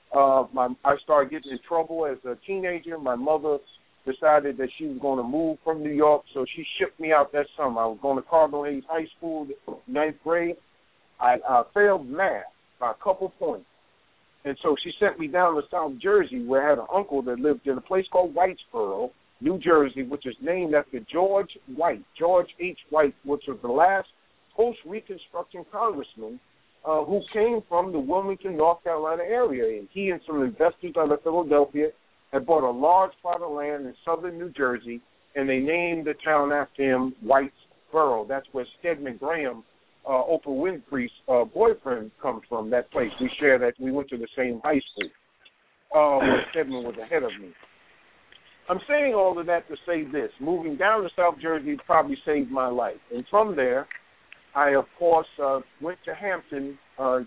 I started getting in trouble as a teenager. My mother decided that she was going to move from New York, so she shipped me out that summer. I was going to Cardinal Hayes High School, 9th grade. I failed math by a couple points. And so she sent me down to South Jersey, where I had an uncle that lived in a place called Whitesboro, New Jersey, which is named after George White, George H. White, which was the last post-Reconstruction congressman who came from the Wilmington, North Carolina area. And he and some investors out of Philadelphia had bought a large plot of land in southern New Jersey, and they named the town after him, Whitesboro. That's where Stedman Graham, Oprah Winfrey's boyfriend, comes from, that place. We share that. We went to the same high school where Stedman was ahead of me. I'm saying all of that to say this. Moving down to South Jersey probably saved my life. And from there, I, of course, went to Hampton, at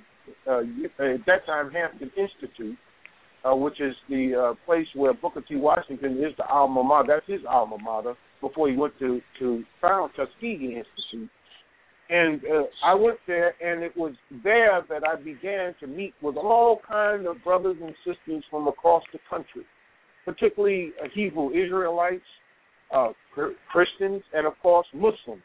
that time Hampton Institute, which is the place where Booker T. Washington is the alma mater. That's his alma mater before he went to found Tuskegee Institute. And I went there, and it was there that I began to meet with all kinds of brothers and sisters from across the country, particularly Hebrew Israelites, Christians, and, of course, Muslims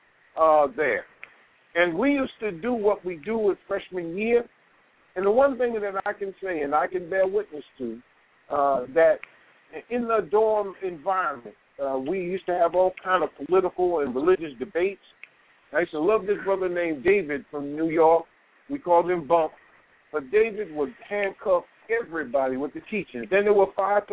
there. And we used to do what we do with freshman year. And the one thing that I can say, and I can bear witness to, that in the dorm environment, we used to have all kind of political and religious debates. I used to love this brother named David from New York. We called him Bump. But David would handcuff everybody with the teachings. Then there were 5%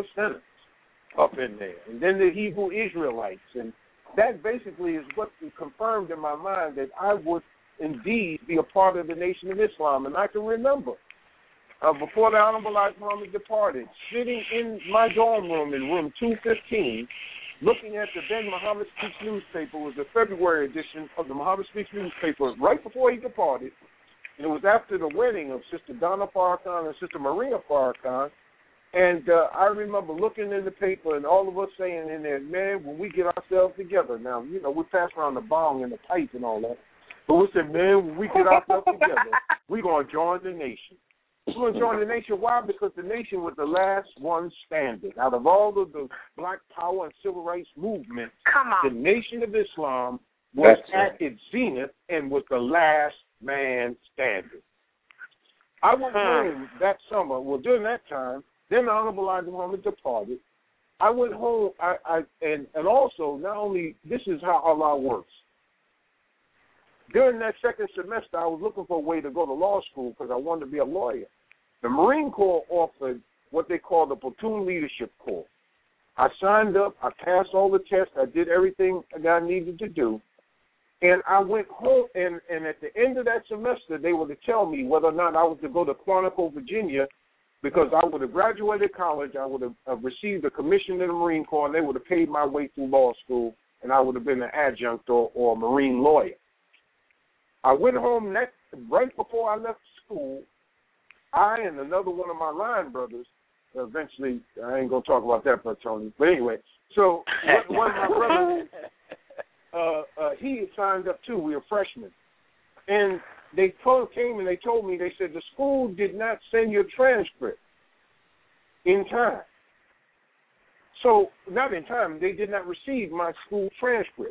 up in there. And then the Hebrew Israelites. And that basically is what confirmed in my mind that I would indeed be a part of the Nation of Islam. And I can remember, before the Honorable Elijah Muhammad departed, sitting in my dorm room in room 215, looking at the then Muhammad Speaks newspaper. It was the February edition of the Muhammad Speaks newspaper right before he departed. And it was after the wedding of Sister Donna Farrakhan and Sister Maria Farrakhan. And I remember looking in the paper and all of us saying in there, man, when we get ourselves together. Now, we pass around the bong and the pipe and all that. But we said, man, when we get ourselves together, we're going to join the nation. We're going to join the nation. Why? Because the nation was the last one standing. Out of all of the black power and civil rights movements, the Nation of Islam was at its zenith and was the last man standing. I went home that summer. Well, during that time, Then the Honorable Elijah Muhammad departed. I went home, and also, not only, this is how Allah works. During that second semester, I was looking for a way to go to law school because I wanted to be a lawyer. The Marine Corps offered what they call the Platoon Leadership Corps. I signed up, I passed all the tests, I did everything that I needed to do, and I went home, and at the end of that semester, they were to tell me whether or not I was to go to Quantico, Virginia, because I would have graduated college, I would have received a commission in the Marine Corps, and they would have paid my way through law school, and I would have been an adjunct or a Marine lawyer. I went home right before I left school. I and another one of my line brothers, eventually, I ain't going to talk about that, but Tony. But anyway, so one of my brothers, he had signed up too. We were freshmen. And they came and they told me, they said, the school did not send your transcript in time. So, not in time, they did not receive my school transcript.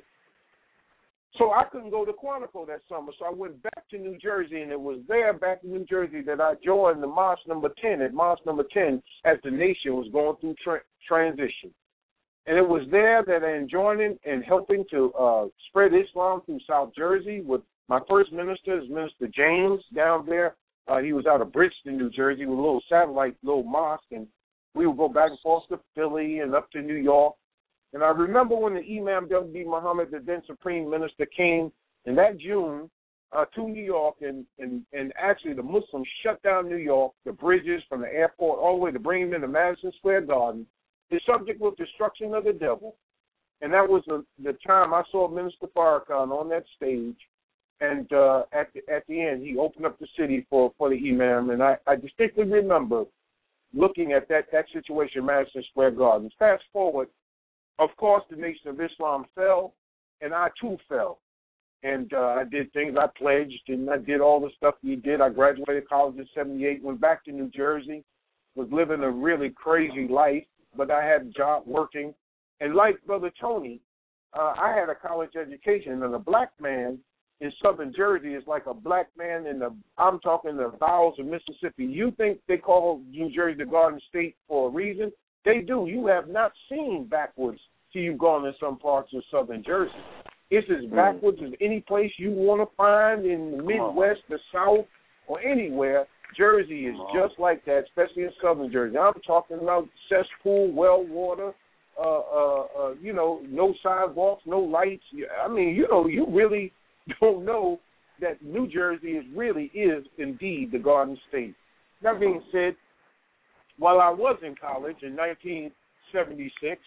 So I couldn't go to Quantico that summer, so I went back to New Jersey, and it was there back in New Jersey that I joined the Mosque number 10, at Mosque number 10, as the nation was going through transition. And it was there that I'm joining and helping to spread Islam through South Jersey with my first minister, is Minister James, down there. He was out of Bridgeton, New Jersey, with a little satellite, little mosque, and we would go back and forth to Philly and up to New York. And I remember when the Imam W.B. Muhammad, the then Supreme Minister, came in that June to New York, and actually the Muslims shut down New York, the bridges from the airport all the way to bring him into Madison Square Garden. The subject was destruction of the devil. And that was the time I saw Minister Farrakhan on that stage. And at the end, he opened up the city for the Imam. And I distinctly remember looking at that situation in Madison Square Garden. Fast forward, of course, the Nation of Islam fell, and I too fell. And I did things, I pledged, and I did all the stuff he did. I graduated college in 78, went back to New Jersey, was living a really crazy life, but I had a job working. And like Brother Tony, I had a college education, and a black man in southern Jersey is like a black man I'm talking the bowels of Mississippi. You think they call New Jersey the Garden State for a reason? They do. You have not seen backwoods till you've gone in some parts of southern Jersey. It's as backwards as any place you want to find in the Midwest, the South, or anywhere. Jersey is just like that, especially in southern Jersey. I'm talking about cesspool, well water, no sidewalks, no lights. I mean, you really don't know that New Jersey really is indeed the Garden State. That being said, while I was in college in 1976,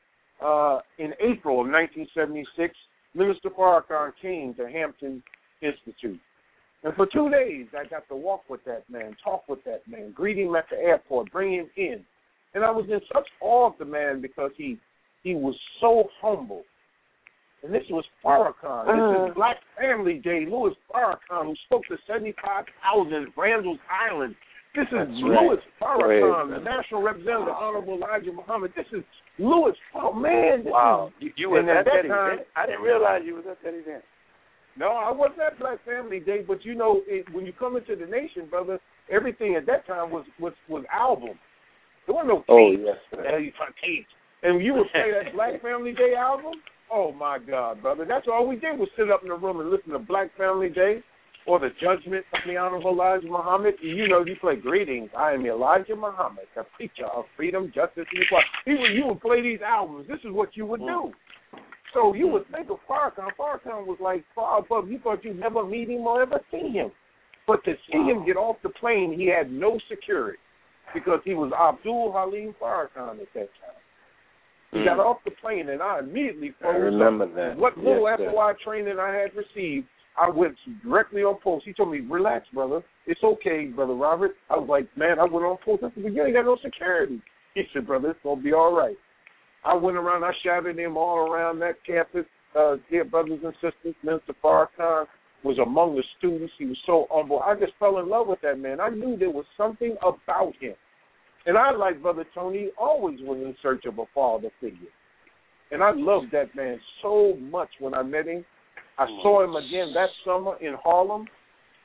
in April of 1976, Minister Farrakhan came to Hampton Institute. And for 2 days, I got to walk with that man, talk with that man, greet him at the airport, bring him in. And I was in such awe of the man because he was so humble. And this was Farrakhan. This is Black Family Day. Louis Farrakhan, who spoke to 75,000 at Randall's Island. This is Louis Farrakhan, the national representative, Honorable Elijah Muhammad. This is Louis. Oh, man. Wow. You were at that event? I didn't realize you was at that event. No, I wasn't at Black Family Day, but when you come into the nation, brother, everything at that time was album. There wasn't no tapes. And you would play that Black Family Day album? Oh, my God, brother. That's all we did was sit up in the room and listen to Black Family Day or the Judgment of the Honorable Elijah Muhammad. You play Greetings. I am Elijah Muhammad, the preacher of freedom, justice, and equality. You would play these albums. This is what you would do. So you would think of Farrakhan. Farrakhan was like far above. You thought you'd never meet him or ever see him. But to see him get off the plane, he had no security because he was Abdul Halim Farrakhan at that time. He got off the plane, and I immediately froze. I remember that. What little FOI training I had received, I went directly on post. He told me, relax, brother. It's okay, Brother Robert. I was like, man, I went on post at the beginning. I got no security. He said, brother, it's going to be all right. I went around. I shouted him all around that campus. Dear brothers and sisters, Minister Farrakhan was among the students. He was so humble. I just fell in love with that man. I knew there was something about him. And I, like Brother Tony, always was in search of a father figure. And I loved that man so much when I met him. I saw him again that summer in Harlem.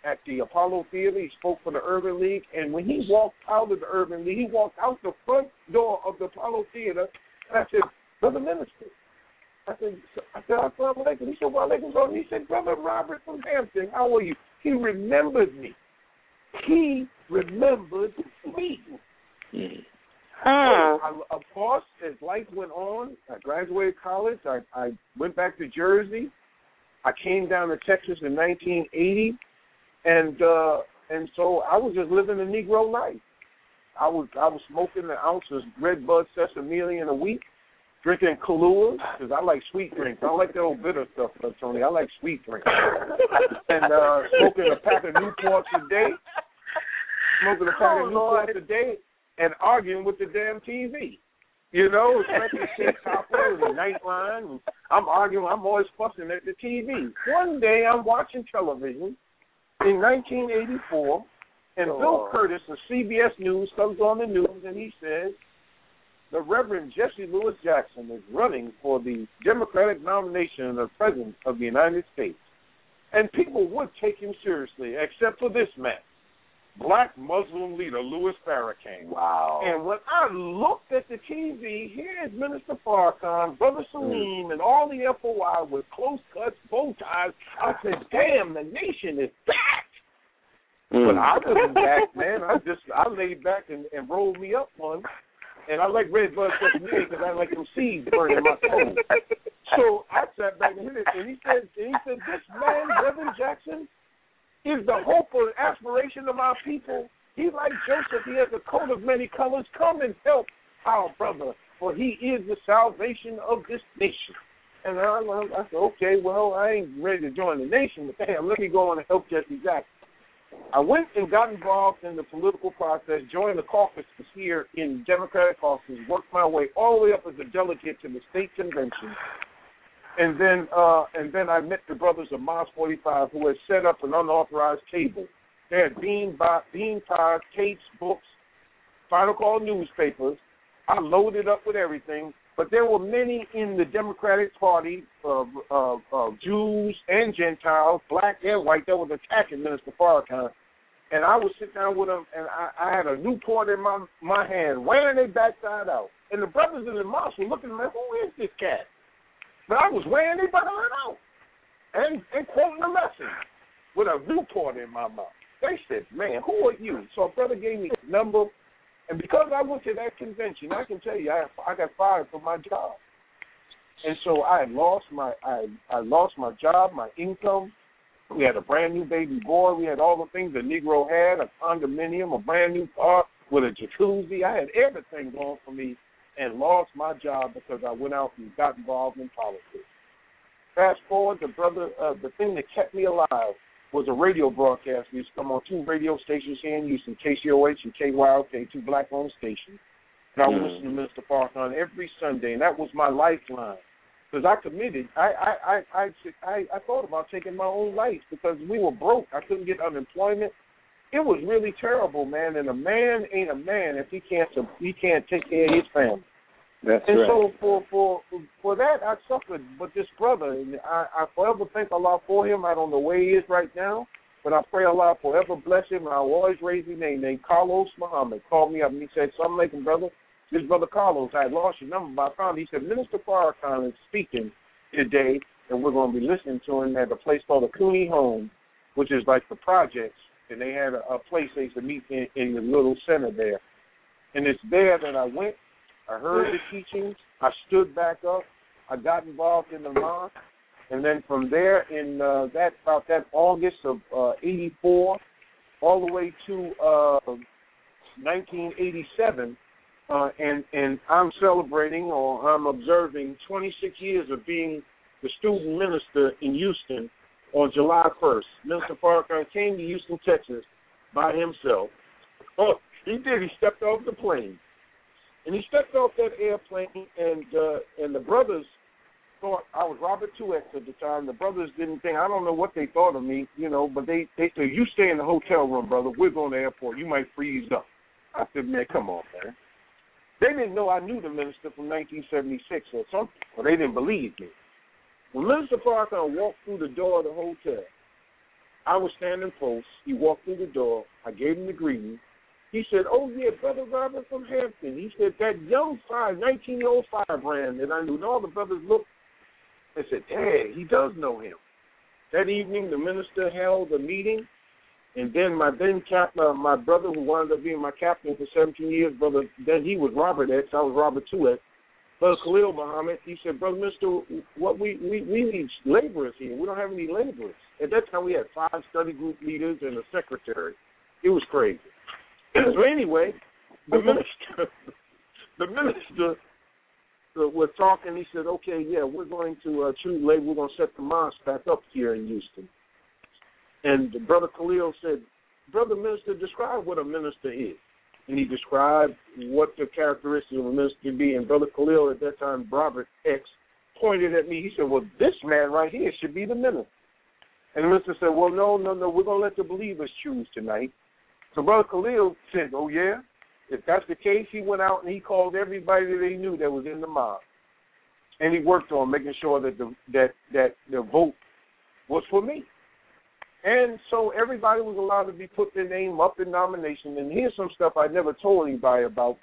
at the Apollo Theater. He spoke for the Urban League. And when he walked out of the Urban League, he walked out the front door of the Apollo Theater. And I said, Brother Minister. I said, Assalamu alaikum. He said, wa alaikum salam. He said, Brother Robert from Hampton, how are you? He remembered me. He remembered me. Of course, as life went on, I graduated college. I went back to Jersey. I came down to Texas in 1980, and so I was just living the Negro life. I was smoking an ounce of Red Bud Sesame in a week, drinking Kahlua, because I like sweet drinks. I don't like that old bitter stuff, Tony. I like sweet drinks. And smoking a pack of Newports a day, and arguing with the damn TV. You know, especially Shake Topper and Nightline. I'm arguing. I'm always fussing at the TV. One day I'm watching television in 1984, and Bill Curtis of CBS News comes on the news, and he says, the Reverend Jesse Lewis Jackson is running for the Democratic nomination of the President of the United States. And people would take him seriously, except for this man. Black Muslim leader Louis Farrakhan. Wow. And when I looked at the TV, here's Minister Farrakhan, Brother Salim, and all the FOI with close cuts, bow ties. I said, damn, the nation is back. But I wasn't back, man. I laid back and rolled me up one. And I like Red Bud Sesame because I like them seeds burning my soul. So I sat back and hit it, and he said, this man, Reverend Jackson, is the hope and aspiration of our people. He, like Joseph, he has a coat of many colors. Come and help our brother, for he is the salvation of this nation. And I said, okay, well, I ain't ready to join the nation, but damn, let me go on and help Jesse Jackson. I went and got involved in the political process, joined the caucus here in Democratic caucus, worked my way all the way up as a delegate to the state convention. And then I met the brothers of Mos 45 who had set up an unauthorized cable. They had bean pies, tapes, books, Final Call newspapers. I loaded up with everything. But there were many in the Democratic Party, Jews and Gentiles, black and white, that was attacking Minister Farrakhan. And I would sit down with them, and I had a Newport in my hand, wearing their backside out. And the brothers in the mosque were looking at me, who is this cat? But I was wearing their backside out and quoting a lesson with a Newport in my mouth. They said, man, who are you? So a brother gave me his number. And because I went to that convention, I can tell you, I got fired from my job, and so I lost my job, my income. We had a brand new baby boy. We had all the things a Negro had: a condominium, a brand new car with a jacuzzi. I had everything going for me, and lost my job because I went out and got involved in politics. Fast forward, the thing that kept me alive was a radio broadcast. We used to come on 2 radio stations here in Houston, KCOH and KYLK, 2 black-owned stations. And I would listen to Minister Farrakhan every Sunday, and that was my lifeline. Because I committed, I thought about taking my own life because we were broke. I couldn't get unemployment. It was really terrible, man. And a man ain't a man if he can't take care of his family. That's and right. So for that, I suffered. But this brother, and I forever thank Allah for him. I don't know where he is right now, but I pray Allah forever bless him. And I will always raise his name. Named Carlos Muhammad called me up and he said, "Assalamu alaikum, brother. This brother Carlos, I had lost your number, but I found it." He said, Minister Farrakhan is speaking today, and we're going to be listening to him at a place called the Cooney Home, which is like the projects. And they had a place they used to meet in the little center there. And it's there that I went. I heard the teachings. I stood back up. I got involved in the mosque. And then from there, in that August of 84, all the way to 1987, and I'm celebrating or I'm observing 26 years of being the student minister in Houston on July 1st. Minister Farrakhan came to Houston, Texas by himself. Oh, he did. He stepped off the plane. And he stepped off that airplane, and the brothers thought I was Robert 2X at the time. The brothers didn't think, I don't know what they thought of me, but they said, you stay in the hotel room, brother. We're going to the airport. You might freeze up. I said, man, come on, man. They didn't know I knew the minister from 1976 or something, or they didn't believe me. When Minister Farrakhan walked through the door of the hotel, I was standing close. He walked through the door. I gave him the greeting. He said, "Oh, yeah, Brother Robert from Hampton." He said, "That young 19-year-old firebrand." And I knew. And all the brothers looked and said, "Dad, he does know him." That evening, the minister held a meeting. And then my my brother, who wound up being my captain for 17 years, brother, then he was Robert X. I was Robert 2X. Brother Khalil Muhammad, he said, "Brother Mister, what we need laborers here. We don't have any laborers." At that time, we had 5 study group leaders and a secretary. It was crazy. So anyway, the minister was talking. He said, "Okay, yeah, we're going to choose labor. We're going to set the mosque back up here in Houston." And Brother Khalil said, "Brother Minister, describe what a minister is." And he described what the characteristics of a minister be. And Brother Khalil, at that time, Robert X, pointed at me. He said, "Well, this man right here should be the minister." And the minister said, "Well, no, we're going to let the believers choose tonight." So Brother Khalil said, "Oh, yeah? If that's the case," he went out and he called everybody that he knew that was in the mosque. And he worked on making sure that the vote was for me. And so everybody was allowed to be put their name up in nomination. And here's some stuff I never told anybody about,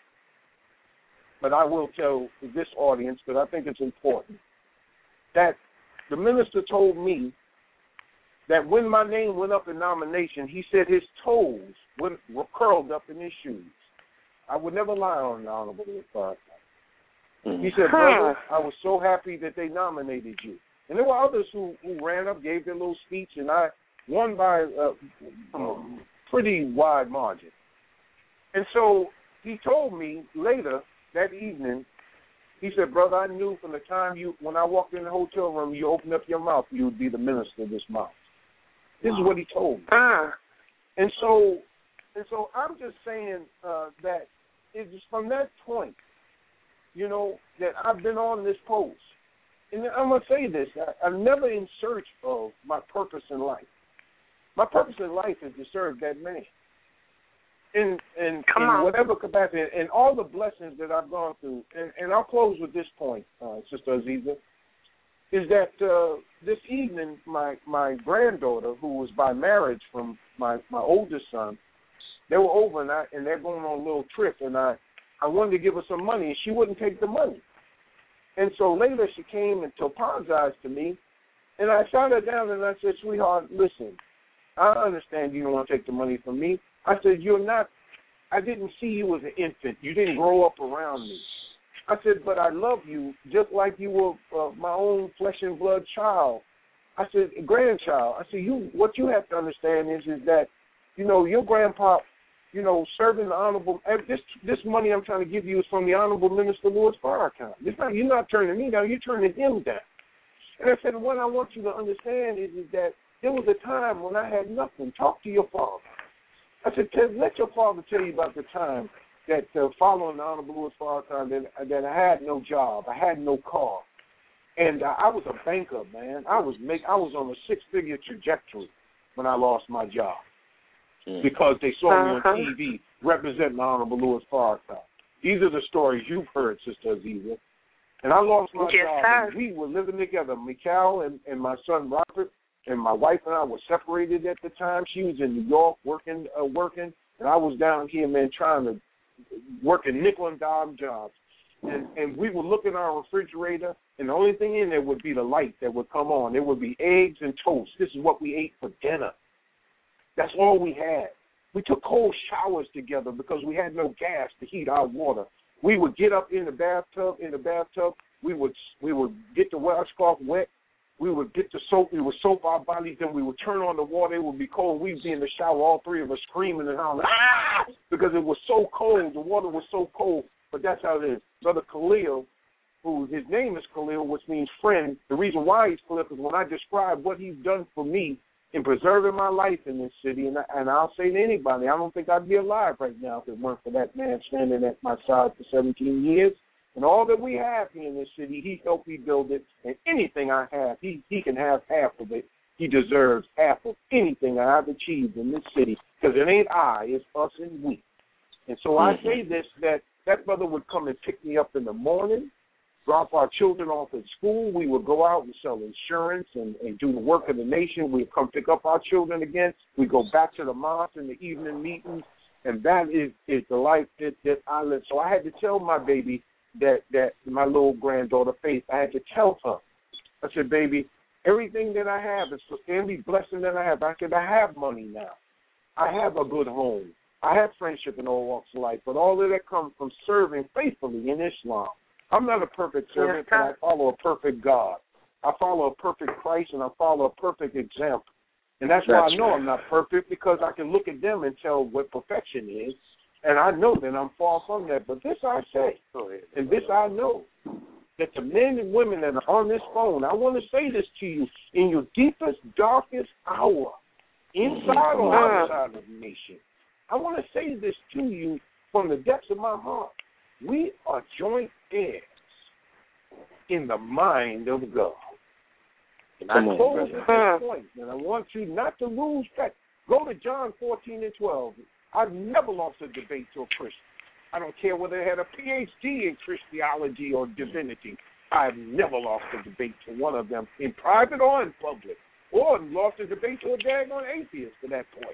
but I will tell this audience because I think it's important. That the minister told me that when my name went up in nomination, he said his toes were curled up in his shoes. I would never lie on the Honorable Father. He said, "Brother, I was so happy that they nominated you." And there were others who ran up, gave their little speech, and I won by a pretty wide margin. And so he told me later that evening, he said, "Brother, I knew from the time when I walked in the hotel room, you opened up your mouth, you would be the minister of this mosque." This is what he told me. And so I'm just saying that it's from that point, that I've been on this post. And I'm going to say this, I'm never in search of my purpose in life. My purpose in life is to serve that man. In whatever capacity, and all the blessings that I've gone through. And I'll close with this point, Sister Aziza, is that this evening my granddaughter, who was by marriage from my oldest son, they were over and they're going on a little trip, and I wanted to give her some money, and she wouldn't take the money. And so later she came and to apologize to me, and I sat her down and I said, "Sweetheart, listen, I understand you don't want to take the money from me." I said, I didn't see you as an infant. You didn't grow up around me. I said, "But I love you just like you were my own flesh and blood child." I said, "Grandchild." I said, what you have to understand is that, your grandpa, serving the honorable, this money I'm trying to give you is from the Honorable Minister Louis Farrakhan. You're not turning me down, you're turning him down." And I said, what I want you to understand is that there was a time when I had nothing. Talk to your father. I said, let your father tell you about the time that following the Honorable Louis Farrakhan, that I had no job, I had no car, and I was a banker, man. I was on a 6-figure trajectory when I lost my job because they saw me on TV representing the Honorable Louis Farrakhan. These are the stories you've heard, Sister Aziza. And I lost my job. And we were living together, Mikal and my son Robert, and my wife and I were separated at the time. She was in New York working, and I was down here, man, trying to work a nickel and dime jobs. And we would look in our refrigerator, and the only thing in there would be the light that would come on. There would be eggs and toast. This is what we ate for dinner. That's all we had. We took cold showers together because we had no gas to heat our water. We would get up in the bathtub. We would get the washcloth wet. We would get the soap. We would soap our bodies. Then we would turn on the water. It would be cold. We'd be in the shower, all three of us screaming and hollering, because it was so cold. The water was so cold. But that's how it is. Brother Khalil, who his name is Khalil, which means friend. The reason why he's Khalil is when I describe what he's done for me in preserving my life in this city, and I'll say to anybody, I don't think I'd be alive right now if it weren't for that man standing at my side for 17 years. And all that we have here in this city, he helped me build it. And anything I have, he can have half of it. He deserves half of anything I've achieved in this city, because it ain't I, it's us and we. And so I say this, that brother would come and pick me up in the morning drop our children off at school. We would go out and sell insurance and do the work of the nation. We'd come pick up our children again. We go back to the mosque in the evening meetings, and that is the life that I live. So I had to tell my baby that my little granddaughter, Faith, I had to tell her. I said, baby, everything that I have is every blessing that I have. I said, I have money now. I have a good home. I have friendship in all walks of life, but all of that comes from serving faithfully in Islam. I'm not a perfect servant, but I follow a perfect God. I follow a perfect Christ, and I follow a perfect example. And that's why I know I'm not perfect, because I can look at them and tell what perfection is, and I know that I'm far from that. But this I say, and this I know, that the men and women that are on this phone, I want to say this to you, in your deepest, darkest hour, inside or outside of the nation, I want to say this to you from the depths of my heart. We are joint heirs in the mind of God. And I close with this point, and I want you not to lose track. Go to John 14 and 12. I've never lost a debate to a Christian. I don't care whether they had a PhD in Christology or divinity. I've never lost a debate to one of them, in private or in public, or lost a debate to a daggone atheist to that point.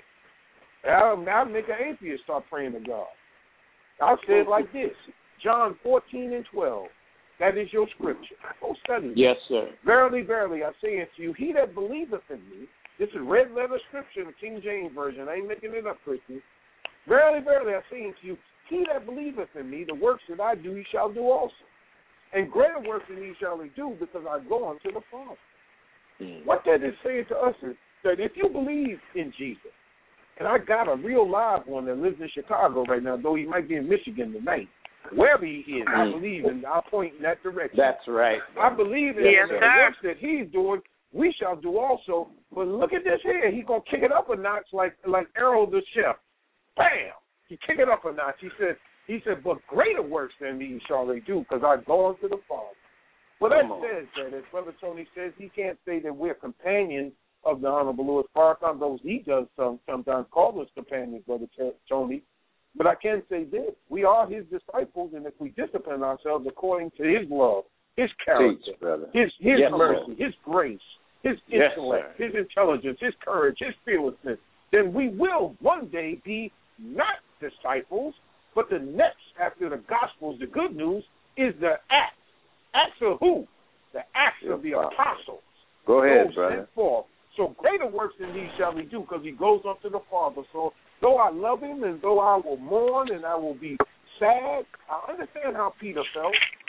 I'll make an atheist start praying to God. I'll say it like this. John 14 and 12. That is your scripture. Go study it. Yes, sir. Verily, verily, I say unto you, he that believeth in me, this is red letter scripture in the King James Version. I ain't making it up, Christian. Verily, verily, I say unto you, he that believeth in me, the works that I do, he shall do also. And greater works than he shall he do, because I go unto the Father. What that is saying to us is that if you believe in Jesus, and I got a real live one that lives in Chicago right now, though he might be in Michigan tonight. Wherever he is, I believe, and I'll point in that direction. That's right. I believe in the works that he's doing, we shall do also. But look at this here. He's going to kick it up a notch like Errol the chef. Bam! He kick it up a notch. He said, but greater works than these shall they do, because I go unto the Father. Well, that says that, as Brother Tony says, he can't say that we're companions of the Honorable Louis Farrakhan, though he does sometimes call us companions, Brother Tony. But I can say this. We are his disciples, and if we discipline ourselves according to his love, his character, his mercy, his grace, his intellect, his intelligence, his courage, his fearlessness, then we will one day be not disciples, but the next after the Gospels, the good news, is the Acts. Acts of who? The Acts of the Apostles. Go ahead, brother. Sent forth. So greater works than these shall he do, because he goes up to the Father. So though I love him, and though I will mourn, and I will be sad, I understand how Peter felt.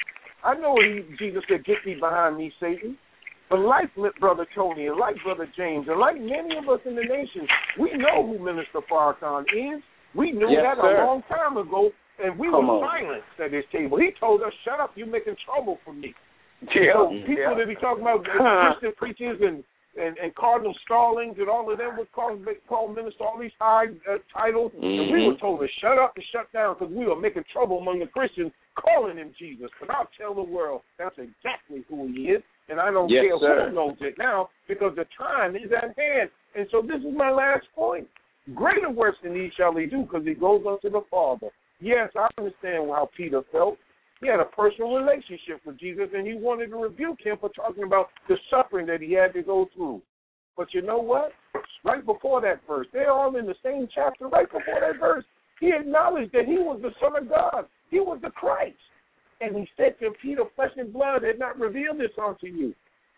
I know Jesus said, get thee behind me, Satan. But like Brother Tony, and like Brother James, and like many of us in the nation, we know who Minister Farrakhan is. We knew that a long time ago, and we were silenced at his table. He told us, shut up, you're making trouble for me. So people that be talking about Christian preachers and Cardinal Stallings and all of them would call minister all these high titles. And we were told to shut up and shut down because we were making trouble among the Christians, calling him Jesus. But I'll tell the world that's exactly who he is, and I don't care who knows it now, because the time is at hand. And so this is my last point. Greater works than these shall he do, because he goes unto the Father. Yes, I understand how Peter felt. He had a personal relationship with Jesus, and he wanted to rebuke him for talking about the suffering that he had to go through. But you know what? Right before that verse, they're all in the same chapter. Right before that verse, he acknowledged that he was the Son of God. He was the Christ. And he said to Peter, flesh and blood had not revealed this unto you.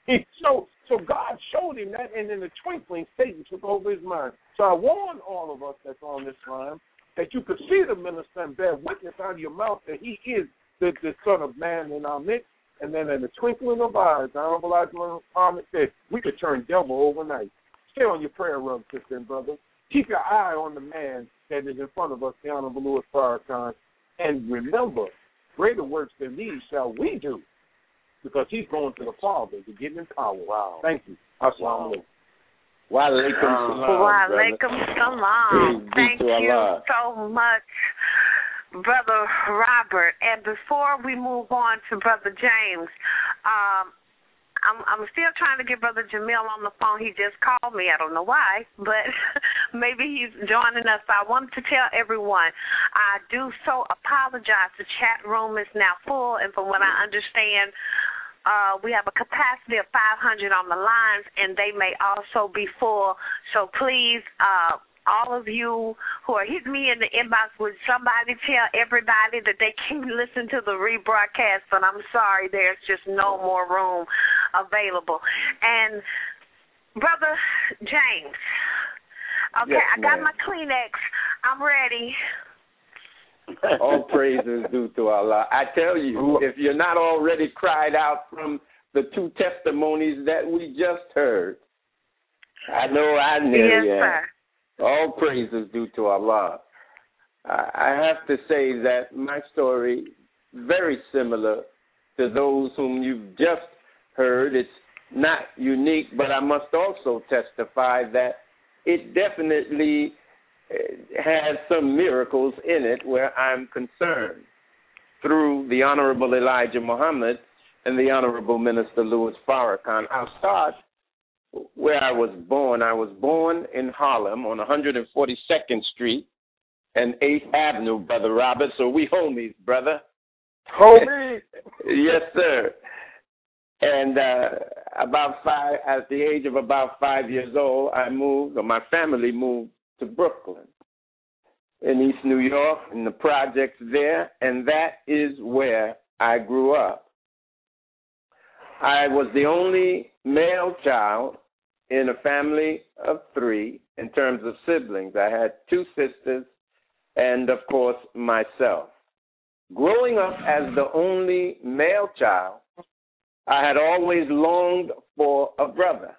So God showed him that, and in a twinkling, Satan took over his mind. So I warn all of us that's on this line that you could see the minister and bear witness out of your mouth that he is the Son of Man in our midst, and then in the twinkling of eyes, the Honorable Elijah Muhammad said, we could turn devil overnight. Stay on your prayer run, sister and brother. Keep your eye on the man that is in front of us, the Honorable Louis Farrakhan, and remember, greater works than these shall we do, because he's going to the Father to give him power. Wow. Thank you. Assalamu alaikum. Wa alaikum salam. Wa alaikum salam. Thank you so much, Brother Robert. And before we move on to Brother James, I'm still trying to get Brother Jamil on the phone. He just called me. I don't know why, but maybe he's joining us. So I wanted to tell everyone, I do so apologize. The chat room is now full, and from what I understand, we have a capacity of 500 on the lines, and they may also be full. So please, all of you who are hitting me in the inbox, would somebody tell everybody that they can listen to the rebroadcast? But I'm sorry, there's just no more room available. And Brother James, okay, yes, I got my Kleenex. I'm ready. All praise is due to Allah. I tell you, if you're not already cried out from the two testimonies that we just heard, I know I nearly am. Sir. All praise is due to Allah. I have to say that my story very similar to those whom you've just heard. It's not unique, but I must also testify that it definitely has some miracles in it where I'm concerned through the Honorable Elijah Muhammad and the Honorable Minister Louis Farrakhan. I'll start where I was born. I was born in Harlem on 142nd Street and 8th Avenue, Brother Robert. So we homies, brother. Homies. Yes, sir. And at the age of about 5 years old, my family moved to Brooklyn in East New York, in the projects there, and that is where I grew up. I was the only male child in a family of 3 in terms of siblings. I had 2 sisters and, of course, myself. Growing up as the only male child, I had always longed for a brother.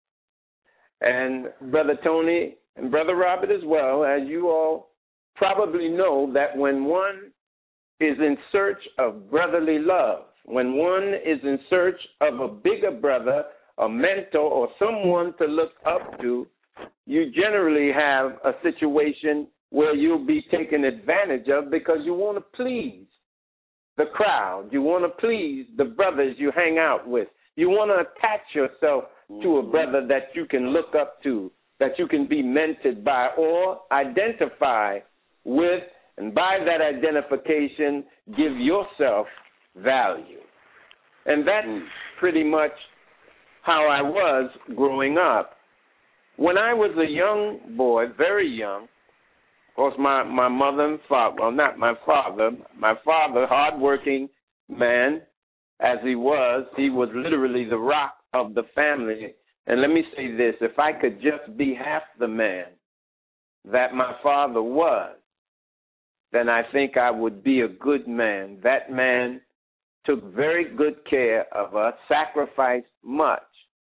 And Brother Tony and Brother Robert as well, as you all probably know, that when one is in search of brotherly love, when one is in search of a bigger brother, a mentor, or someone to look up to, you generally have a situation where you'll be taken advantage of because you want to please the crowd. You want to please the brothers you hang out with. You want to attach yourself to a brother that you can look up to, that you can be mentored by or identify with, and by that identification, give yourself value. And that's pretty much how I was growing up. When I was a young boy, very young, of course my mother and father, well, not my father, hardworking man as he was literally the rock of the family. And let me say this, if I could just be half the man that my father was, then I think I would be a good man. That man took very good care of us, sacrificed much.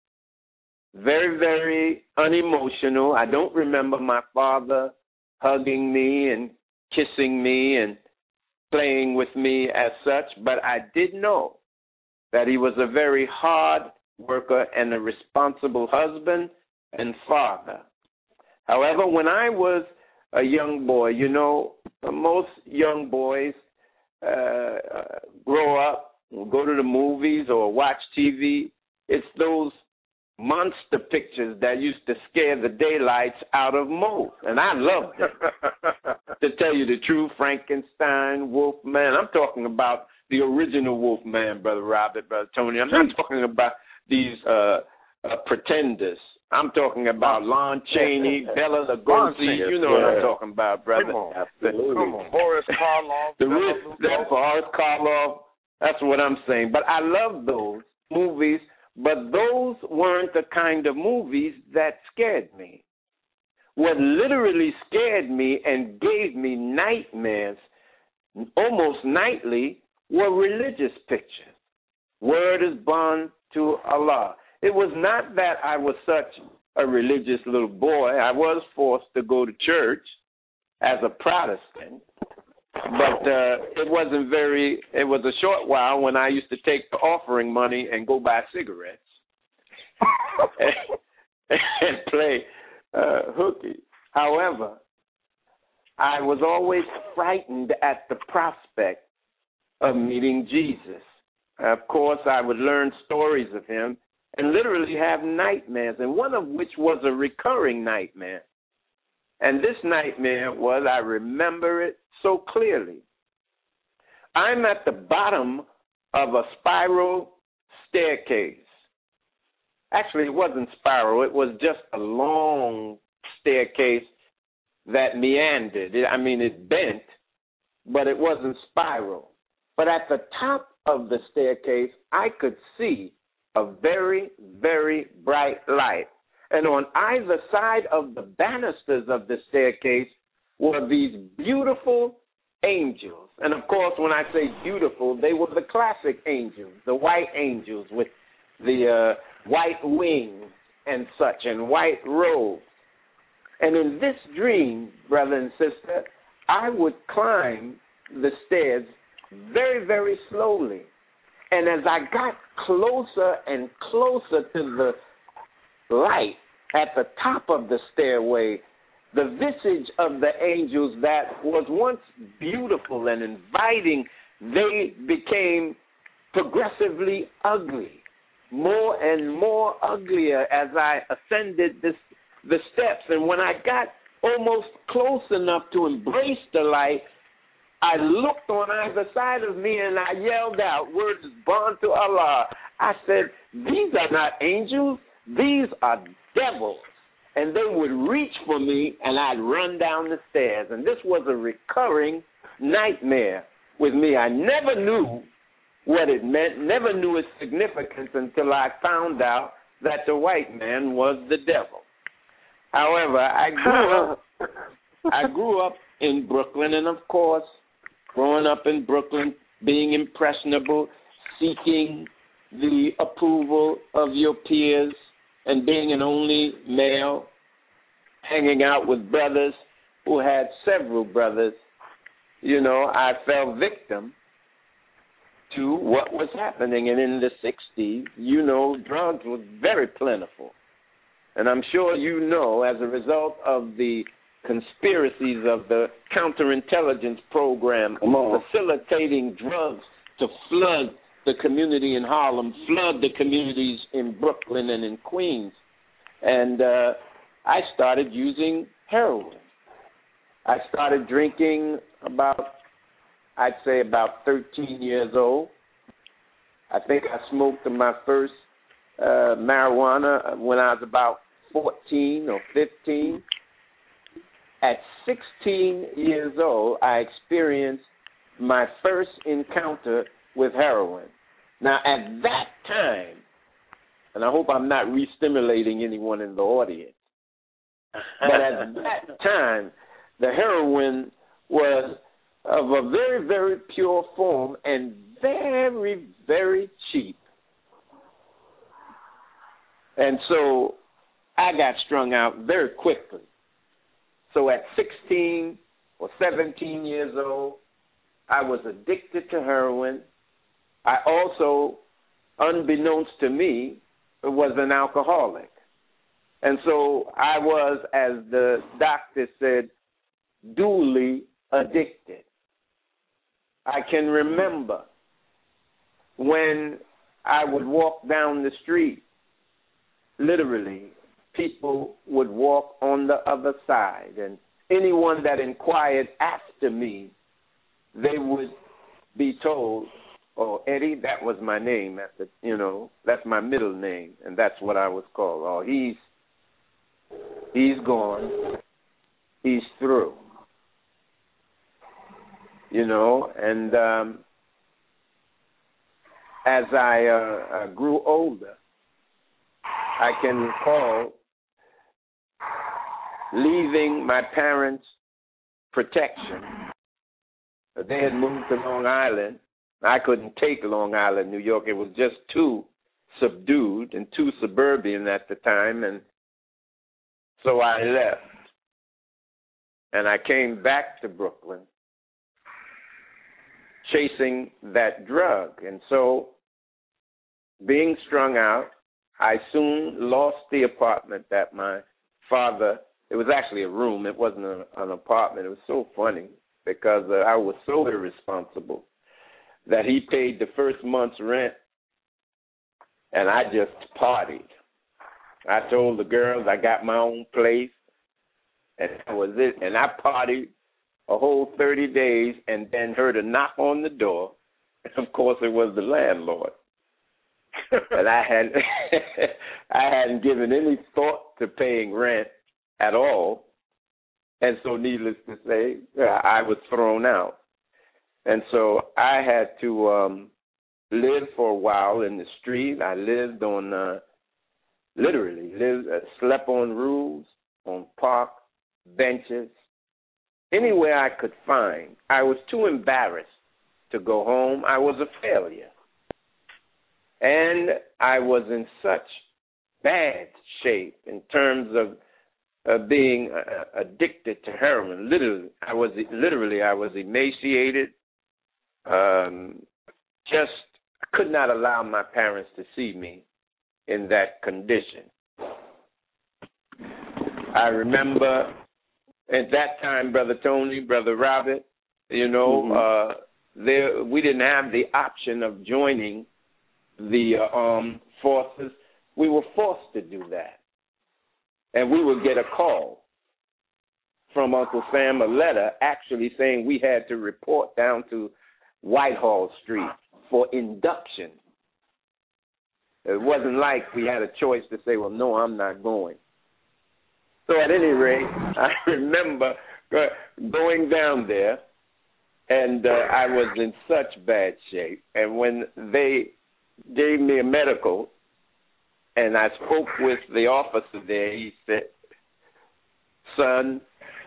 Very, very unemotional. I don't remember my father hugging me and kissing me and playing with me as such, but I did know that he was a very hard worker and a responsible husband and father. However, when I was a young boy, you know, most young boys grow up, go to the movies or watch TV. It's those monster pictures that used to scare the daylights out of most. And I loved them. To tell you the truth, Frankenstein, Wolfman. I'm talking about the original Wolfman, Brother Robert, Brother Tony. I'm not talking about these pretenders. I'm talking about Lon Chaney, Bela Lugosi. You know what I'm talking about, brother. Come on. Boris Karloff. Boris Karloff. That's what I'm saying. But I love those movies, but those weren't the kind of movies that scared me. What literally scared me and gave me nightmares almost nightly were religious pictures. Word is bond to Allah. It was not that I was such a religious little boy. I was forced to go to church as a Protestant, but it was a short while when I used to take the offering money and go buy cigarettes and play hooky. However, I was always frightened at the prospect of meeting Jesus. Of course, I would learn stories of him and literally have nightmares, and one of which was a recurring nightmare. And this nightmare was, I remember it so clearly. I'm at the bottom of a spiral staircase. Actually, it wasn't spiral. It was just a long staircase that meandered. It bent, but it wasn't spiral. But at the top of the staircase, I could see a very, very bright light. And on either side of the banisters of the staircase were these beautiful angels. And, of course, when I say beautiful, they were the classic angels, the white angels with the white wings and such, and white robes. And in this dream, brother and sister, I would climb the stairs very, very slowly. And as I got closer and closer to the light at the top of the stairway, the visage of the angels that was once beautiful and inviting, they became progressively ugly, more and more uglier as I ascended the steps. And when I got almost close enough to embrace the light, I looked on either side of me and I yelled out, words born to Allah. I said, these are not angels, these are devils. And they would reach for me and I'd run down the stairs. And this was a recurring nightmare with me. I never knew what it meant, never knew its significance until I found out that the white man was the devil. However, I grew up in Brooklyn, and of course, growing up in Brooklyn, being impressionable, seeking the approval of your peers, and being an only male, hanging out with brothers who had several brothers, I fell victim to what was happening. And in the 60s, drugs were very plentiful. And I'm sure as a result of the conspiracies of the counterintelligence program facilitating drugs to flood the community in Harlem, flood the communities in Brooklyn and in Queens. And I started using heroin. I started drinking about 13 years old. I think I smoked my first marijuana when I was about 14 or 15. At 16 years old, I experienced my first encounter with heroin. Now, at that time, and I hope I'm not re-stimulating anyone in the audience, but at that time, the heroin was of a very, very pure form and very, very cheap. And so I got strung out very quickly. So at 16 or 17 years old, I was addicted to heroin. I also, unbeknownst to me, was an alcoholic. And so I was, as the doctor said, duly addicted. I can remember when I would walk down the street, literally, people would walk on the other side, and anyone that inquired after me, they would be told, "Oh, Eddie, that was my name. That's my middle name, and that's what I was called. Oh, he's gone. He's through." And as I grew older, I can recall leaving my parents' protection. They had moved to Long Island. I couldn't take Long Island, New York. It was just too subdued and too suburban at the time, and so I left. And I came back to Brooklyn chasing that drug. And so, being strung out, I soon lost the apartment that my father, it was actually a room, it wasn't an apartment. It was so funny because I was so irresponsible that he paid the first month's rent, and I just partied. I told the girls I got my own place, and that was it. And I partied a whole 30 days and then heard a knock on the door. Of course, it was the landlord. And I hadn't given any thought to paying rent at all. And so needless to say, I was thrown out. And so I had to live for a while in the street. I lived on, slept on roofs, on park benches, anywhere I could find. I was too embarrassed to go home. I was a failure. And I was in such bad shape in terms of being addicted to heroin. Literally, I was emaciated. Just could not allow my parents to see me in that condition. I remember at that time, Brother Tony, Brother Robert, we didn't have the option of joining the armed forces. We were forced to do that. And we would get a call from Uncle Sam, a letter actually saying we had to report down to Whitehall Street for induction. It wasn't like we had a choice to say, well, no, I'm not going. So at any rate, I remember going down there, and I was in such bad shape. And when they gave me a medical, and I spoke with the officer there, he said, son,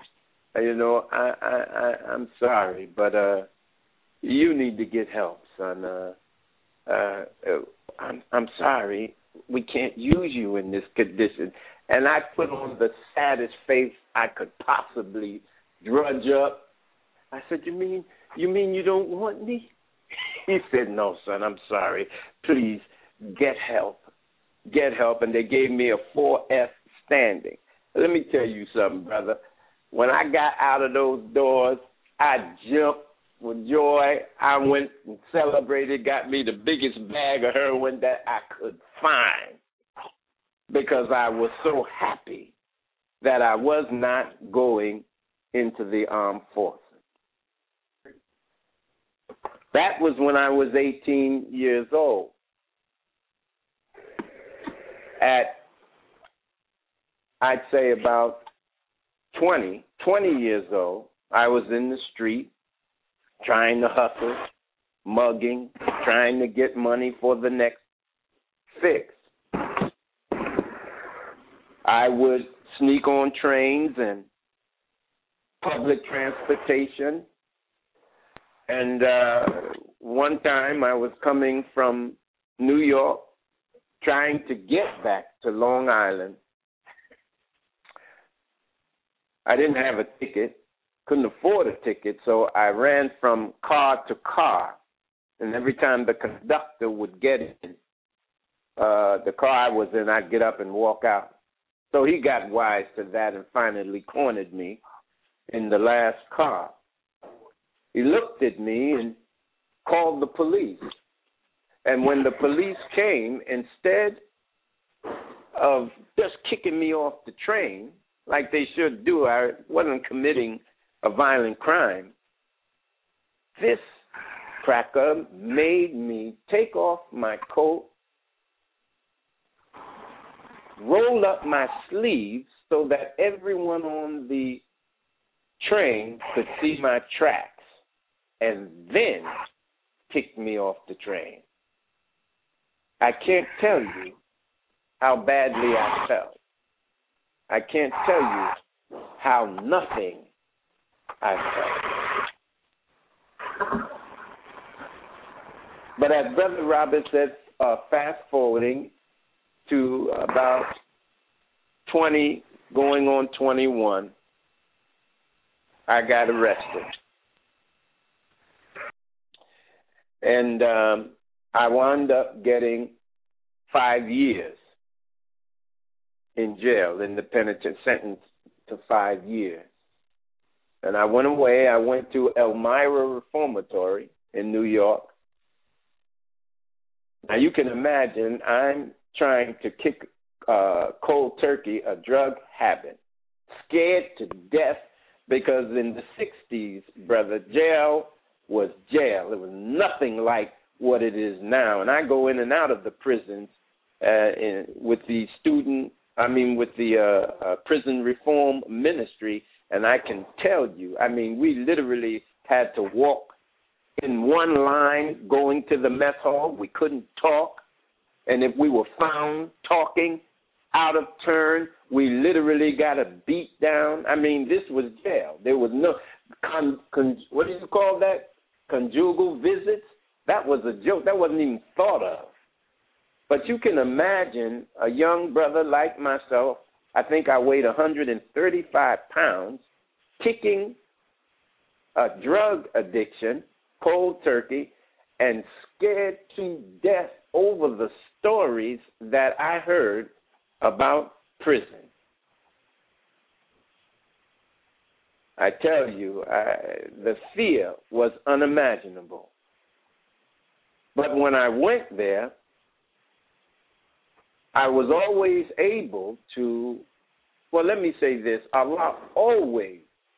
I'm sorry, but you need to get help, son. I'm sorry, we can't use you in this condition. And I put on the saddest face I could possibly drudge up. I said, you mean you don't want me? He said, no, son, I'm sorry. Please, get help. Get help. And they gave me a 4F standing. Let me tell you something, brother. When I got out of those doors, I jumped with joy. I went and celebrated, got me the biggest bag of heroin that I could find, because I was so happy that I was not going into the armed forces. That was when I was 18 years old. At, I'd say about 20 years old, I was in the street trying to hustle, mugging, trying to get money for the next fix. I would sneak on trains and public transportation. And one time I was coming from New York, trying to get back to Long Island. I didn't have a ticket, couldn't afford a ticket, so I ran from car to car. And every time the conductor would get in, the car I was in, I'd get up and walk out. So he got wise to that and finally cornered me in the last car. He looked at me and called the police. And when the police came, instead of just kicking me off the train, like they should do, I wasn't committing a violent crime. This cracker made me take off my coat, roll up my sleeves so that everyone on the train could see my tracks, and then kicked me off the train. I can't tell you how badly I felt. I can't tell you how nothing I felt. But as Brother Robert said, fast forwarding to about 20, going on 21, I got arrested. And I wound up getting 5 years in jail, in the penitentiary, sentenced to 5 years. And I went away. I went to Elmira Reformatory in New York, Now, you can imagine I'm trying to kick cold turkey a drug habit, scared to death because in the 60s, brother, jail was jail. It was nothing like what it is now. And I go in and out of the prisons with the prison reform ministry, and I can tell you, I mean, we literally had to walk in one line going to the mess hall. We couldn't talk. And if we were found talking out of turn, we literally got a beat down. I mean, this was jail. There was no, what do you call that? Conjugal visits? That was a joke. That wasn't even thought of. But you can imagine a young brother like myself, I think I weighed 135 pounds, kicking a drug addiction, cold turkey, and scared to death over the stories that I heard about prison. I tell you, the fear was unimaginable. But when I went there, I was always able to, well, let me say this, Allah always,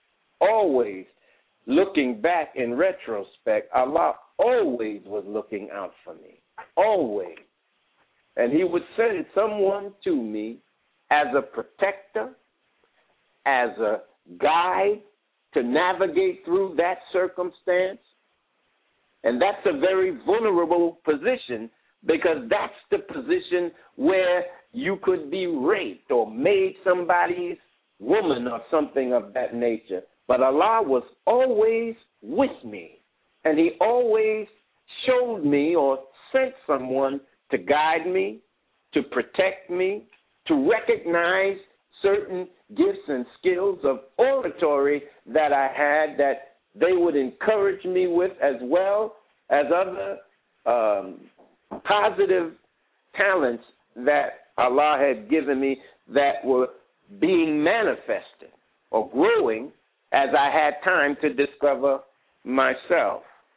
looking back in retrospect, Allah always was looking out for me, always. And he would send someone to me as a protector, as a guide to navigate through that circumstance. And that's a very vulnerable position, because that's the position where you could be raped or made somebody's woman or something of that nature. But Allah was always with me, and he always showed me or sent someone to guide me, to protect me, to recognize certain gifts and skills of oratory that I had that they would encourage me with, as well as other positive talents that Allah had given me that were being manifested or growing as I had time to discover myself.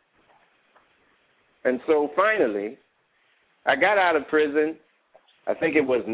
And so finally, I got out of prison. I think it was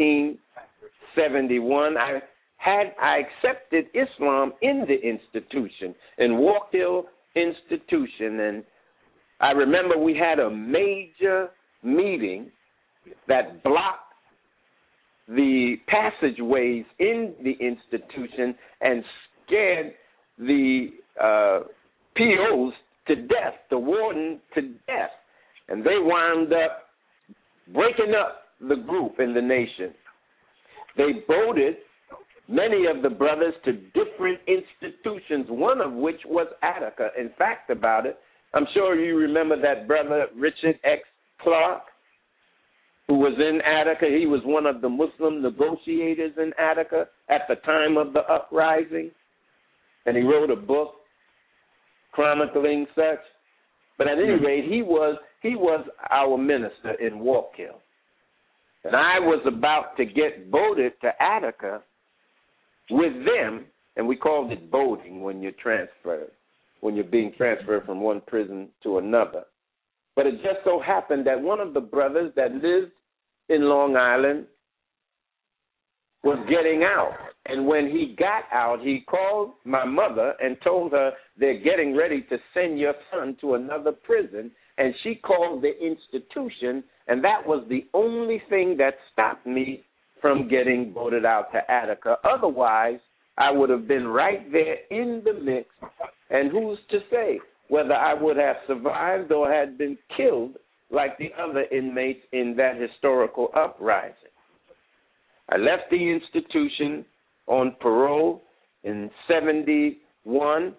1971. I accepted Islam in the institution, in Walk Hill Institution, and I remember we had a major meeting that blocked the passageways in the institution and scared the POs to death, the warden to death. And they wound up breaking up the group in the nation. They voted many of the brothers to different institutions, one of which was Attica. In fact, about it, I'm sure you remember that brother, Richard X. Clark, who was in Attica. He was one of the Muslim negotiators in Attica at the time of the uprising. And he wrote a book chronicling such. But at any rate, he was our minister in Walk Hill. And I was about to get voted to Attica with them, and we called it voting when you're transferred, when you're being transferred from one prison to another. But it just so happened that one of the brothers that lived in Long Island was getting out. And when he got out, he called my mother and told her they're getting ready to send your son to another prison. And she called the institution, and that was the only thing that stopped me from getting voted out to Attica. Otherwise, I would have been right there in the mix, and who's to say whether I would have survived or had been killed like the other inmates in that historical uprising. I left the institution on parole in 1971.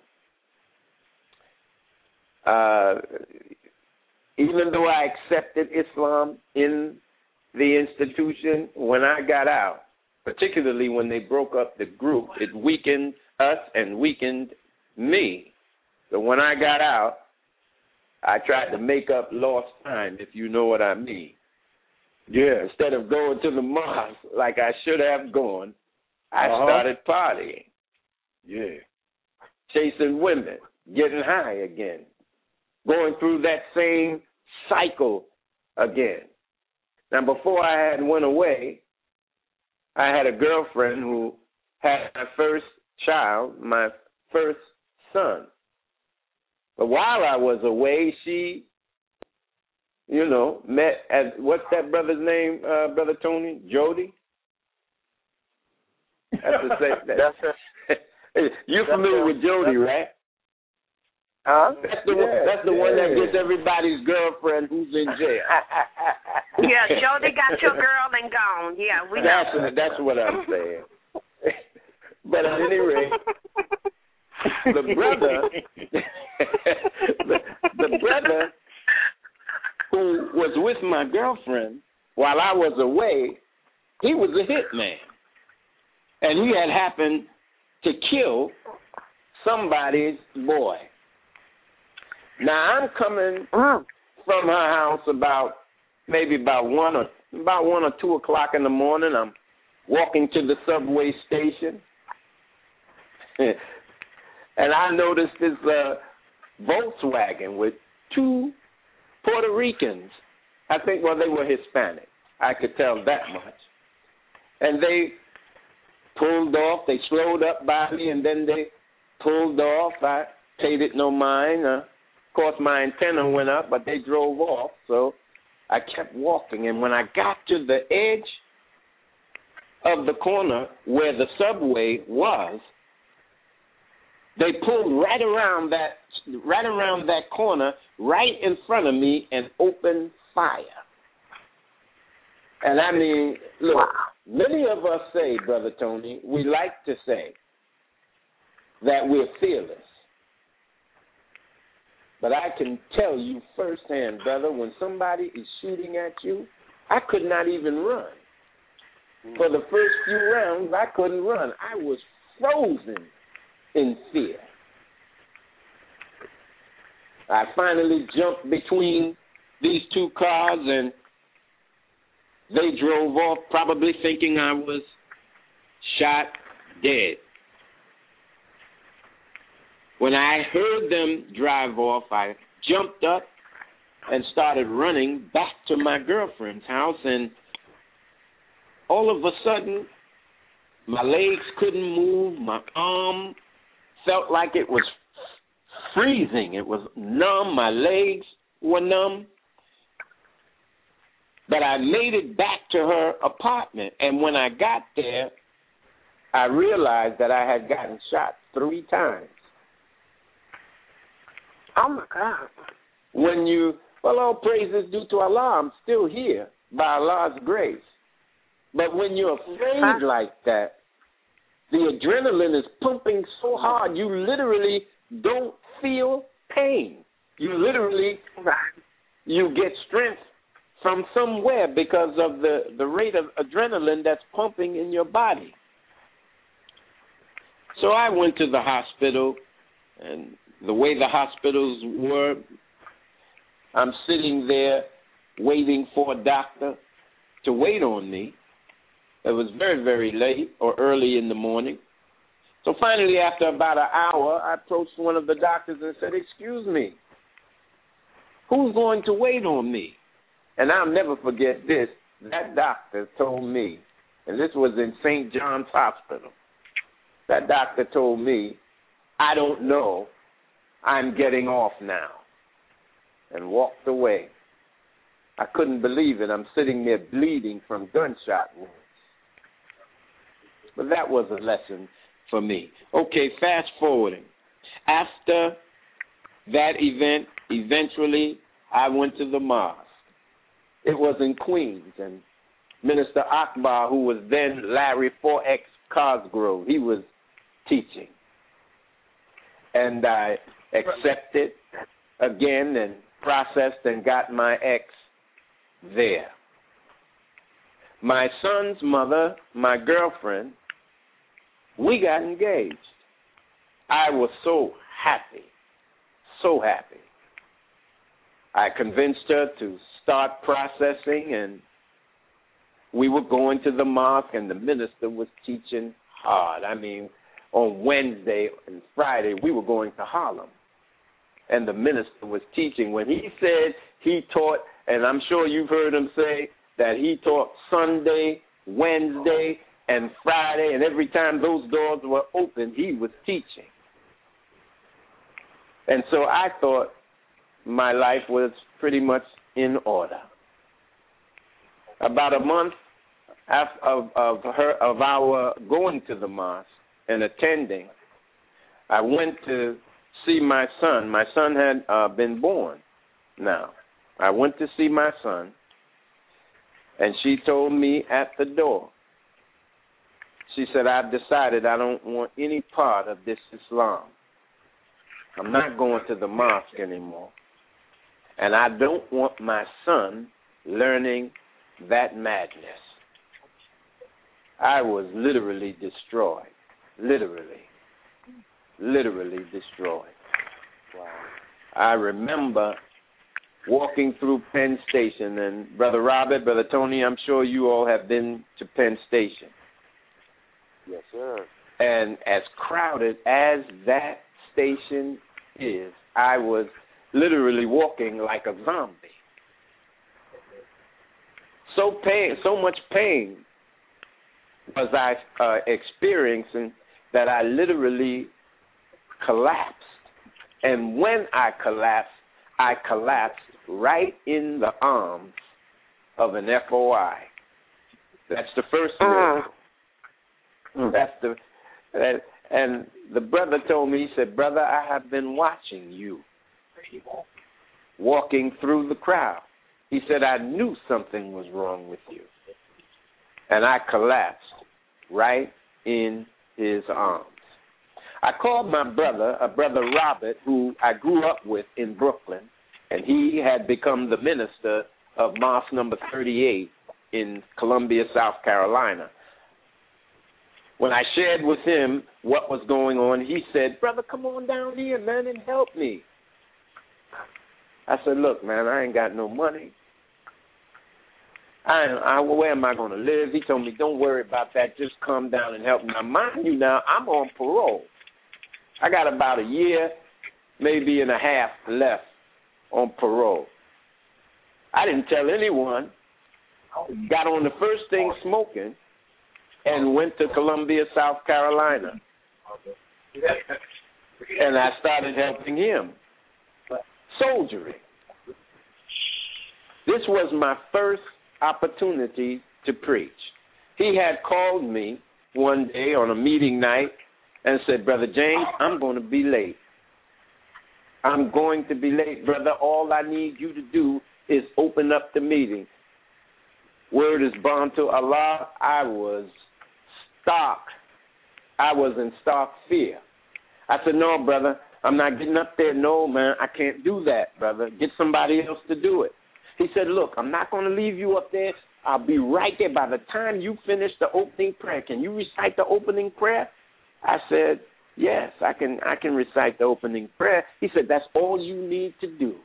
Even though I accepted Islam in the institution, when I got out, particularly when they broke up the group, it weakened us and weakened me. So when I got out, I tried to make up lost time, if you know what I mean. Yeah. Instead of going to the mosque like I should have gone, I started partying. Yeah. Chasing women, getting high again. Going through that same cycle again. Now, before I had went away, I had a girlfriend who had my first child, my first son. But while I was away, she, met at, what's that brother's name, Brother Tony? Jody? That's the same. You're familiar with Jody, right? Huh? That's the one that gets everybody's girlfriend who's in jail. Yeah, Jody got your girl and gone. Yeah, we know. That's what I'm saying. But at any rate, the brother who was with my girlfriend while I was away, he was a hitman. And he had happened to kill somebody's boy. Now I'm coming from her house about 1 or 2 o'clock in the morning. I'm walking to the subway station, and I noticed this Volkswagen with 2 Puerto Ricans. I think, they were Hispanic. I could tell that much. And they pulled off. They slowed up by me, and then they pulled off. I paid it no mind. Of course, my antenna went up, but they drove off, so I kept walking. And when I got to the edge of the corner where the subway was, they pulled right around that corner, right in front of me, and opened fire. And I mean, look, many of us say, Brother Tony, we like to say that we're fearless. But I can tell you firsthand, brother, when somebody is shooting at you, I could not even run. For the first few rounds, I couldn't run. I was frozen in fear. I finally jumped between these 2 cars, and they drove off, probably thinking I was shot dead. When I heard them drive off, I jumped up and started running back to my girlfriend's house, and all of a sudden, my legs couldn't move. My arm felt like it was freezing. It was numb. My legs were numb. But I made it back to her apartment, and when I got there, I realized that I had gotten shot 3 times. Oh, my God. When all praise is due to Allah, I'm still here by Allah's grace. But when you're afraid like that, the adrenaline is pumping so hard, you literally don't feel pain. You literally, you get strength from somewhere because of the rate of adrenaline that's pumping in your body. So I went to the hospital, and the way the hospitals were, I'm sitting there waiting for a doctor to wait on me. It was very, very late or early in the morning. So finally, after about an hour, I approached one of the doctors and said, "Excuse me, who's going to wait on me?" And I'll never forget this. That doctor told me, and this was in St. John's Hospital, that doctor told me, "I don't know, I'm getting off now," and walked away. I couldn't believe it. I'm sitting there bleeding from gunshot wounds. But that was a lesson for me. Okay, fast forwarding. After that event, eventually I went to the mosque. It was in Queens, and Minister Akbar, who was then Larry 4X Cosgrove, he was teaching. And I accepted again and processed and got my ex there. My son's mother, my girlfriend, we got engaged. I was so happy, so happy. I convinced her to start processing, and we were going to the mosque, and the minister was teaching hard. I mean, on Wednesday and Friday, we were going to Harlem, and the minister was teaching. When he said he taught And I'm sure you've heard him say that he taught Sunday, Wednesday, and Friday, and every time those doors were open, he was teaching. And so I thought my life was pretty much in order. About a month of our going to the mosque and attending, I went to see my son. My son had been born now. I went to see my son, and she told me at the door, she said, I've decided I don't want any part of this Islam. I'm not going to the mosque anymore. And I don't want my son learning that madness. I was literally destroyed. Literally destroyed. Wow. I remember walking through Penn Station, and Brother Robert, Brother Tony, I'm sure you all have been to Penn Station. Yes, sir. And as crowded as that station is, I was literally walking like a zombie. So much pain was I experiencing that I literally collapsed. And when I collapsed right in the arms of an FOI. That's the first miracle. And the brother told me, he said, brother, I have been watching you walking through the crowd. He said, I knew something was wrong with you. And I collapsed right in his arms. I called my brother, Brother Robert, who I grew up with in Brooklyn, and he had become the minister of Mosque number 38 in Columbia, South Carolina. When I shared with him what was going on, he said, brother, come on down here, man, and help me. I said, look, man, I ain't got no money. Where am I going to live? He told me, don't worry about that. Just come down and help me. Now, mind you, I'm on parole. I got about a year, maybe and a half left on parole. I didn't tell anyone. Got on the first thing smoking and went to Columbia, South Carolina. And I started helping him. Soldiering. This was my first opportunity to preach. He had called me one day on a meeting night and said, Brother James, I'm going to be late. I'm going to be late, brother. All I need you to do is open up the meeting. Word is bound to Allah. I was in stark fear. I said, no, brother, I'm not getting up there. No, man, I can't do that, brother. Get somebody else to do it. He said, look, I'm not going to leave you up there. I'll be right there. By the time you finish the opening prayer, can you recite the opening prayer? I said, yes, I can recite the opening prayer. He said, that's all you need to do.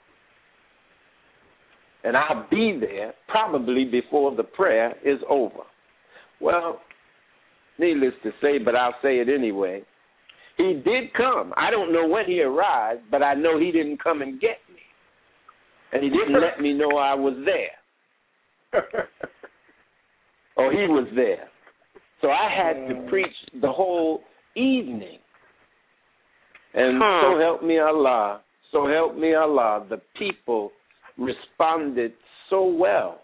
And I'll be there probably before the prayer is over. Well, needless to say, but I'll say it anyway. He did come. I don't know when he arrived, but I know he didn't come and get me. And he didn't let me know I was there. Or he was there. So I had to preach the whole evening. And so help me Allah, the people responded so well.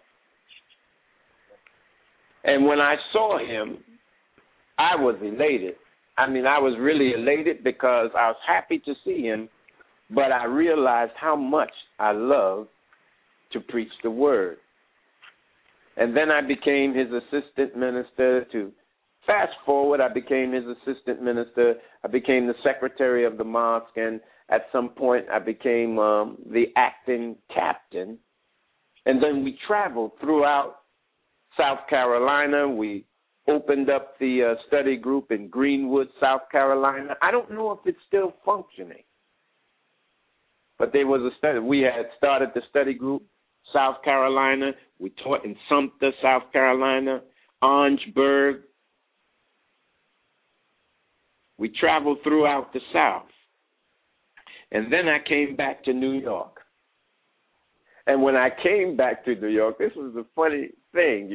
And when I saw him, I was elated. I mean, I was really elated because I was happy to see him, but I realized how much I love to preach the word. And then I became his assistant minister. To fast forward, I became his assistant minister. I became the secretary of the mosque, and at some point I became the acting captain. And then we traveled throughout South Carolina. We opened up the study group in Greenwood, South Carolina. I don't know if it's still functioning, but there was a study. We had started the study group, South Carolina. We taught in Sumter, South Carolina, Orangeburg. We traveled throughout the South. And then I came back to New York. And when I came back to New York, this was the funny thing,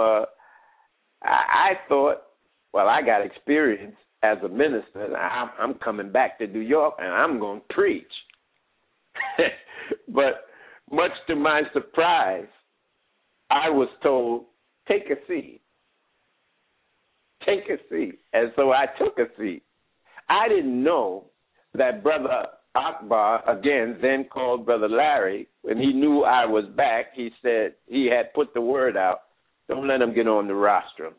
I thought, well, I got experience as a minister, and I'm coming back to New York, and I'm going to preach. But much to my surprise, I was told, take a seat. Take a seat. And so I took a seat. I didn't know that Brother Akbar, again, then called Brother Larry, when he knew I was back, he said he had put the word out, don't let him get on the rostrum.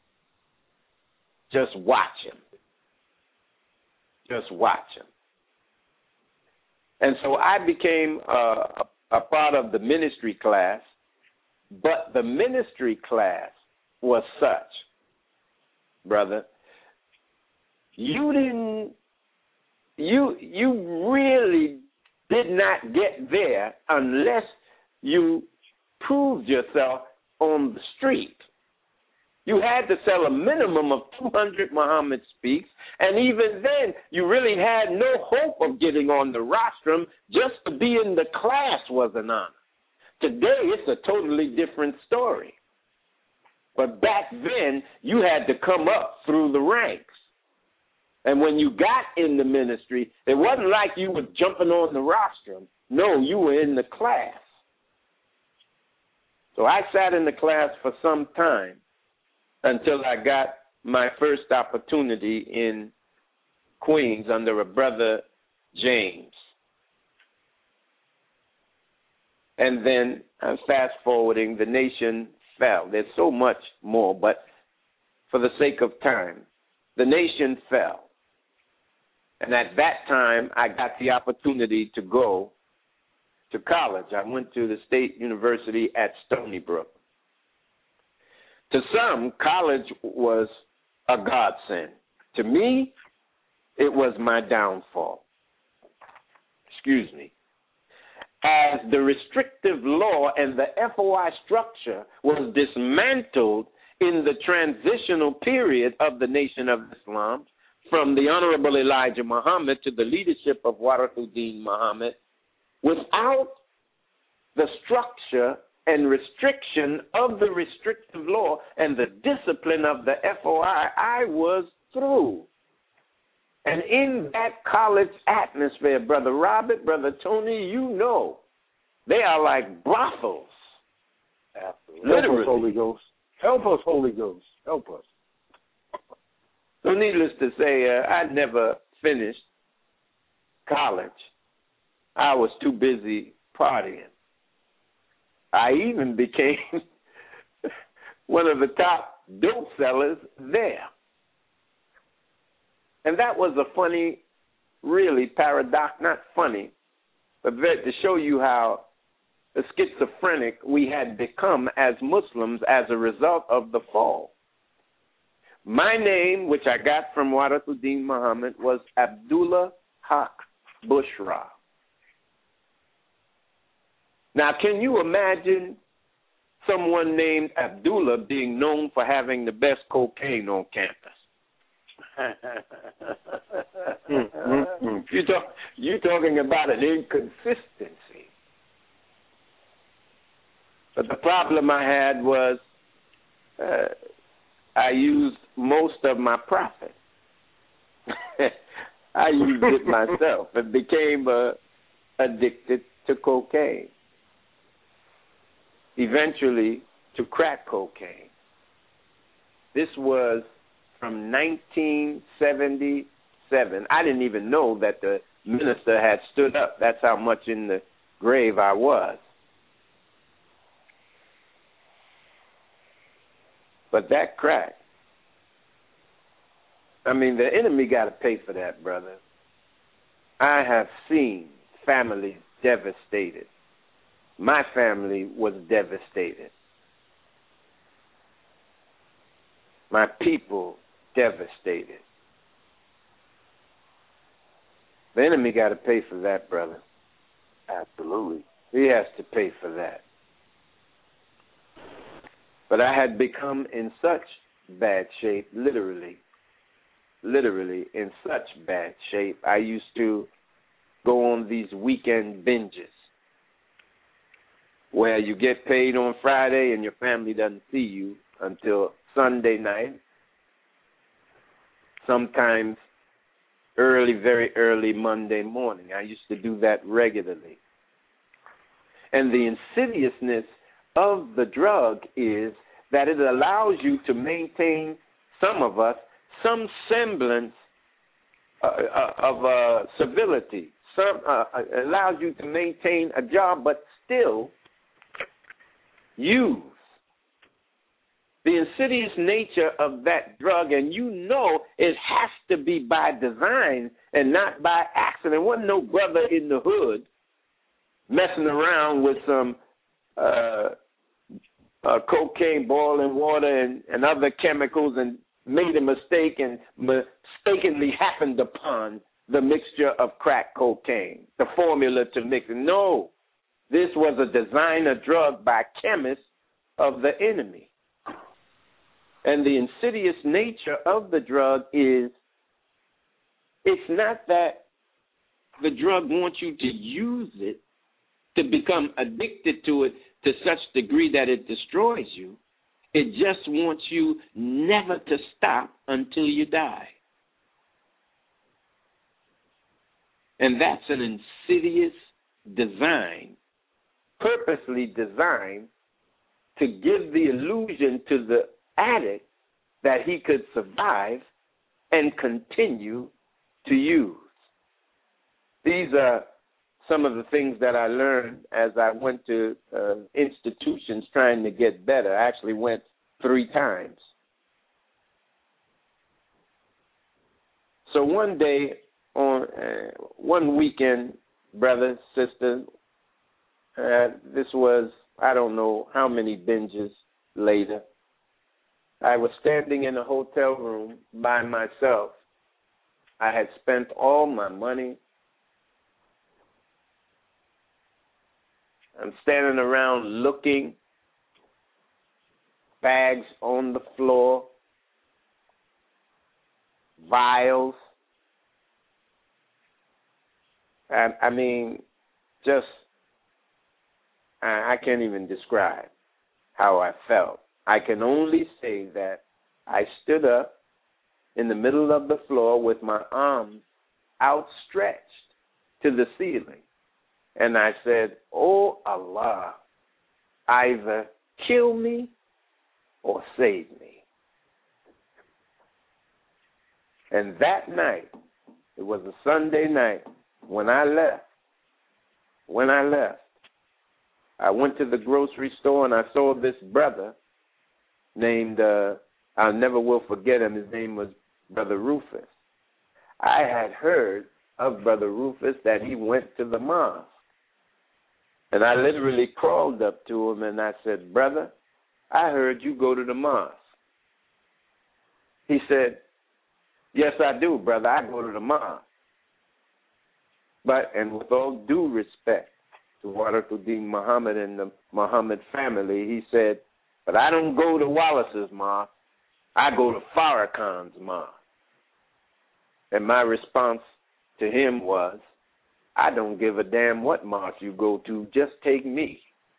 Just watch him. Just watch him. And so I became a part of the ministry class, but the ministry class was such, brother, you really did not get there unless you proved yourself on the street. You had to sell a minimum of 200 Muhammad Speaks, and even then, you really had no hope of getting on the rostrum. Just to be in the class was an honor. Today, it's a totally different story. But back then, you had to come up through the ranks. And when you got in the ministry, it wasn't like you were jumping on the rostrum. No, you were in the class. So I sat in the class for some time until I got my first opportunity in Queens under a brother James. And then, I'm fast forwarding, the nation fell. There's so much more, but for the sake of time, the nation fell. And at that time, I got the opportunity to go to college. I went to the State University at Stony Brook. To some, college was a godsend. To me, it was my downfall. Excuse me. As the restrictive law and the FOI structure was dismantled in the transitional period of the Nation of Islam, from the Honorable Elijah Muhammad to the leadership of Warathuddin Muhammad, without the structure and restriction of the restrictive law and the discipline of the FOI, I was through. And in that college atmosphere, Brother Robert, Brother Tony, you know, they are like brothels. Absolutely. Help us, Holy Ghost. Help us, Holy Ghost. Help us. So needless to say, I never finished college. I was too busy partying. I even became one of the top dope sellers there. And that was a funny, really paradox, not funny, but to show you how schizophrenic we had become as Muslims as a result of the fall. My name, which I got from Warathuddin Muhammad, was Abdullah Haq Bushra. Now, can you imagine someone named Abdullah being known for having the best cocaine on campus? You're talking about an inconsistency. But the problem I had was I used most of my profit. I used it myself and became addicted to cocaine. Eventually to crack cocaine. This was from 1977. I didn't even know that the minister had stood up. That's how much in the grave I was. But that crack, I mean, the enemy got to pay for that, brother. I have seen families devastated. My family was devastated. My people devastated. The enemy got to pay for that, brother. Absolutely. He has to pay for that. But I had become in such bad shape, literally in such bad shape, I used to go on these weekend binges. where you get paid on Friday and your family doesn't see you until Sunday night, sometimes very early Monday morning. I used to do that regularly. And the insidiousness of the drug is that it allows you to maintain, some of us, some semblance of civility. Allows you to maintain a job, but still use the insidious nature of that drug, and you know it has to be by design and not by accident. Wasn't no brother in the hood messing around with some cocaine, boiling water, and other chemicals and made a mistake and mistakenly happened upon the mixture of crack cocaine, the formula to mix it. No, this was a designer drug by chemists of the enemy. And the insidious nature of the drug is, it's not that the drug wants you to use it, to become addicted to it to such degree that it destroys you. It just wants you never to stop until you die. And that's an insidious design, purposely designed to give the illusion to the addict that he could survive and continue to use. These are some of the things that I learned as I went to institutions trying to get better. I actually went 3 times. So one day, on one weekend, brother, sister, this was, I don't know how many binges later, I was standing in a hotel room by myself. I had spent all my money. I'm standing around looking, bags on the floor, vials. I mean, just, I can't even describe how I felt. I can only say that I stood up in the middle of the floor with my arms outstretched to the ceiling. And I said, "Oh, Allah, either kill me or save me." And that night, it was a Sunday night, when I left, I went to the grocery store and I saw this brother named, I never will forget him, his name was Brother Rufus. I had heard of Brother Rufus that he went to the mosque. And I literally crawled up to him and I said, "Brother, I heard you go to the mosque." He said, "Yes, I do, brother. I go to the mosque." But, and with all due respect to Warakhuddin Muhammad and the Muhammad family, he said, "But I don't go to Wallace's mosque. I go to Farrakhan's mosque." And my response to him was, "I don't give a damn what mosque you go to. Just take me."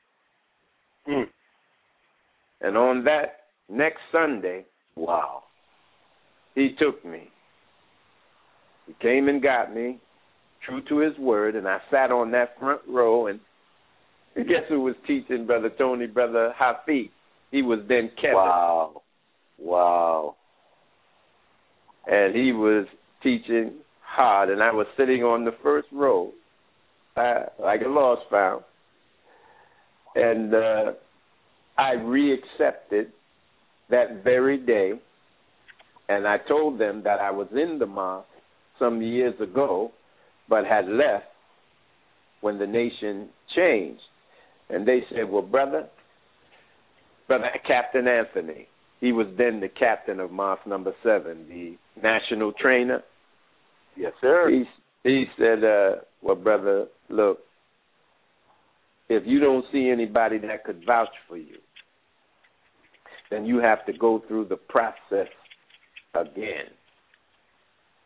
And on that next Sunday, wow, he took me. He came and got me, true to his word, and I sat on that front row, and guess who was teaching Brother Tony? Brother Hafiz. He was then Kevin. Wow. And he was teaching hard, and I was sitting on the first row, like a lost found. And I reaccepted that very day, and I told them that I was in the mosque some years ago, but had left when the nation changed. And they said, "Well, Brother Captain Anthony," he was then the captain of Mosque number 7, the national trainer. Yes, sir. He said, "Well, brother, look, if you don't see anybody that could vouch for you, then you have to go through the process again."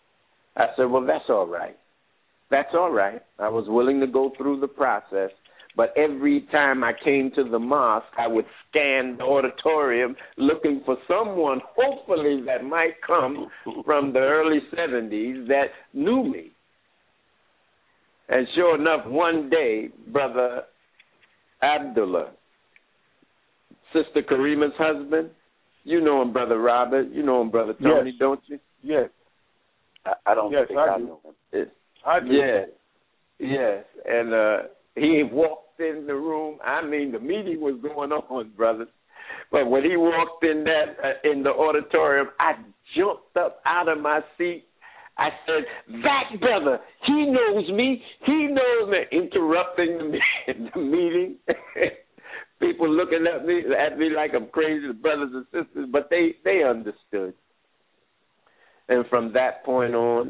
I said, "Well, that's all right. That's all right." I was willing to go through the process, But every time I came to the mosque, I would scan the auditorium looking for someone, hopefully, that might come from the early 70s that knew me. And sure enough, one day, Brother Abdullah, Sister Karima's husband, you know him, Brother Robert, you know him, Brother Tony, yes. don't you? Yes. I don't think I know him. I do. Yes, yes. And he walked in the room. I mean, the meeting was going on, brothers. But when he walked in in the auditorium, I jumped up out of my seat. I said, "That brother, he knows me. He knows me." Interrupting the meeting. People looking at me like I'm crazy, the brothers and sisters, but they understood. And from that point on,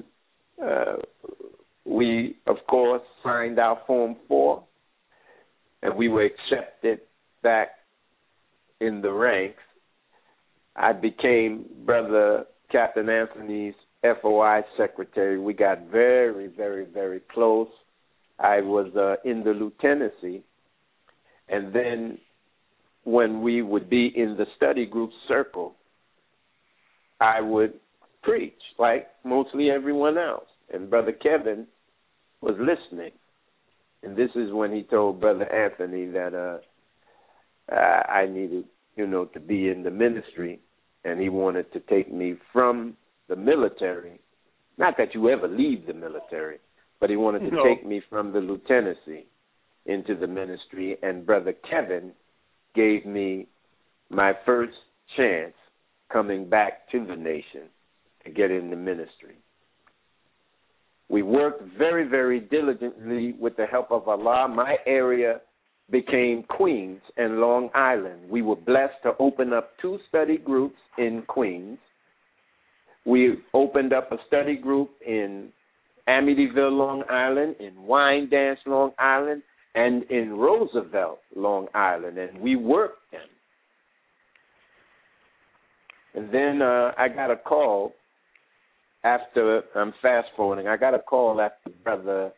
we, of course, signed our Form 4, and we were accepted back in the ranks. I became Brother Captain Anthony's FOI secretary. We got very, very, very close. I was in the lieutenancy. And then when we would be in the study group circle, I would preach like mostly everyone else. And Brother Kevin was listening. And this is when he told Brother Anthony that I needed, to be in the ministry, and he wanted to take me from the military. Not that you ever leave the military, but he wanted to take me from the lieutenancy into the ministry, and Brother Kevin gave me my first chance coming back to the nation to get in the ministry. We worked very, very diligently with the help of Allah. My area became Queens and Long Island. We were blessed to open up 2 study groups in Queens. We opened up a study group in Amityville, Long Island, in Wyandanch, Long Island, and in Roosevelt, Long Island, and we worked them. And then I got a call after, I'm fast-forwarding, I got a call after Brother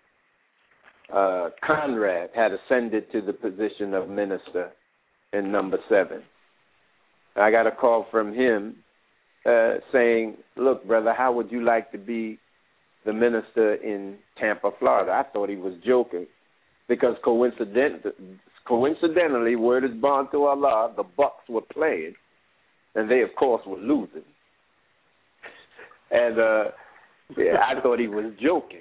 Conrad had ascended to the position of minister in number 7. I got a call from him saying, "Look, brother, how would you like to be the minister in Tampa, Florida?" I thought he was joking because coincidentally, word is born to Allah, the Bucks were playing, and they, of course, were losing. And I thought he was joking.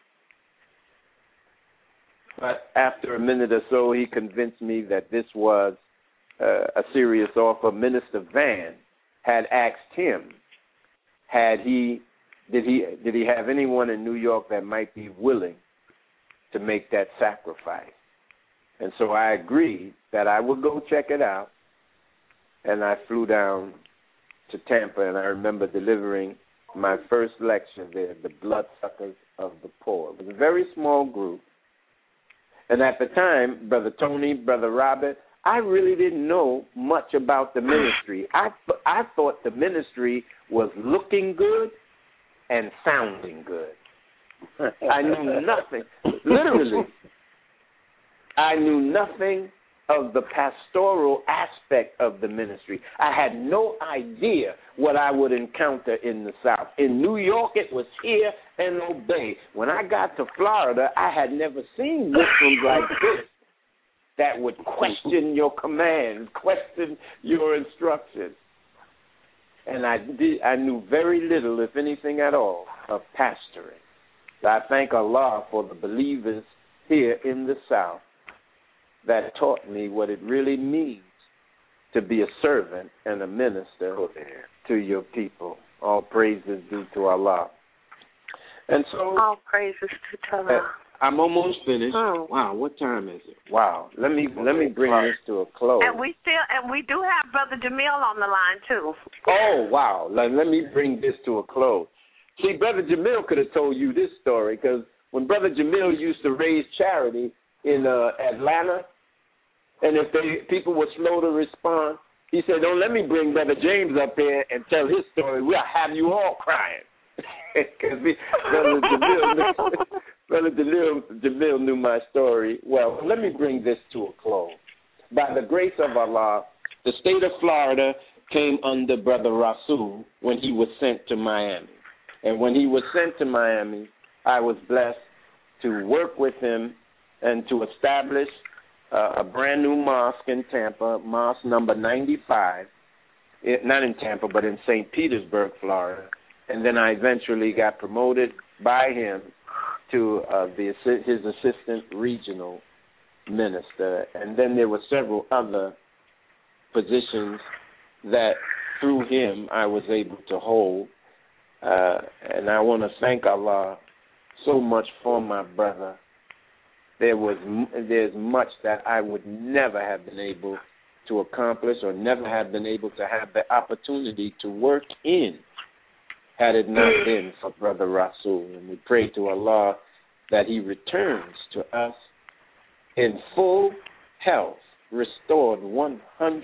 But after a minute or so, he convinced me that this was a serious offer. Minister Van had asked him, did he have anyone in New York that might be willing to make that sacrifice? And so I agreed that I would go check it out, and I flew down to Tampa, and I remember delivering my first lecture there, The Bloodsuckers of the Poor. It was a very small group. And at the time, Brother Tony, Brother Robert, I really didn't know much about the ministry. I thought the ministry was looking good and sounding good. I knew nothing. Literally, I knew nothing of the pastoral aspect of the ministry. I had no idea what I would encounter in the South. In New York, it was hear and obey. When I got to Florida, I had never seen Muslims like this that would question your commands, question your instructions. And I knew very little, if anything at all, of pastoring. So I thank Allah for the believers here in the South that taught me what it really means to be a servant and a minister to your people. All praises due to Allah. And so, all praises to Allah. I'm almost finished. Oh. Wow, what time is it? Wow. Let me bring this to a close. And we do have Brother Jamil on the line too. Oh, wow. Let me bring this to a close. See, Brother Jamil could have told you this story, because when Brother Jamil used to raise charity in Atlanta, and if people were slow to respond, he said, "Don't let me bring Brother James up here and tell his story. We'll have you all crying." Because Brother Jamil knew my story. Well, let me bring this to a close. By the grace of Allah, the state of Florida came under Brother Rasul when he was sent to Miami. And when he was sent to Miami, I was blessed to work with him and to establish a brand new mosque in Tampa, mosque number 95, not in Tampa, but in St. Petersburg, Florida. And then I eventually got promoted by him to his assistant regional minister. And then there were several other positions that through him I was able to hold. And I want to thank Allah so much for my brother. There's much that I would never have been able to accomplish or never have been able to have the opportunity to work in had it not been for Brother Rasul. And we pray to Allah that he returns to us in full health, restored 100%,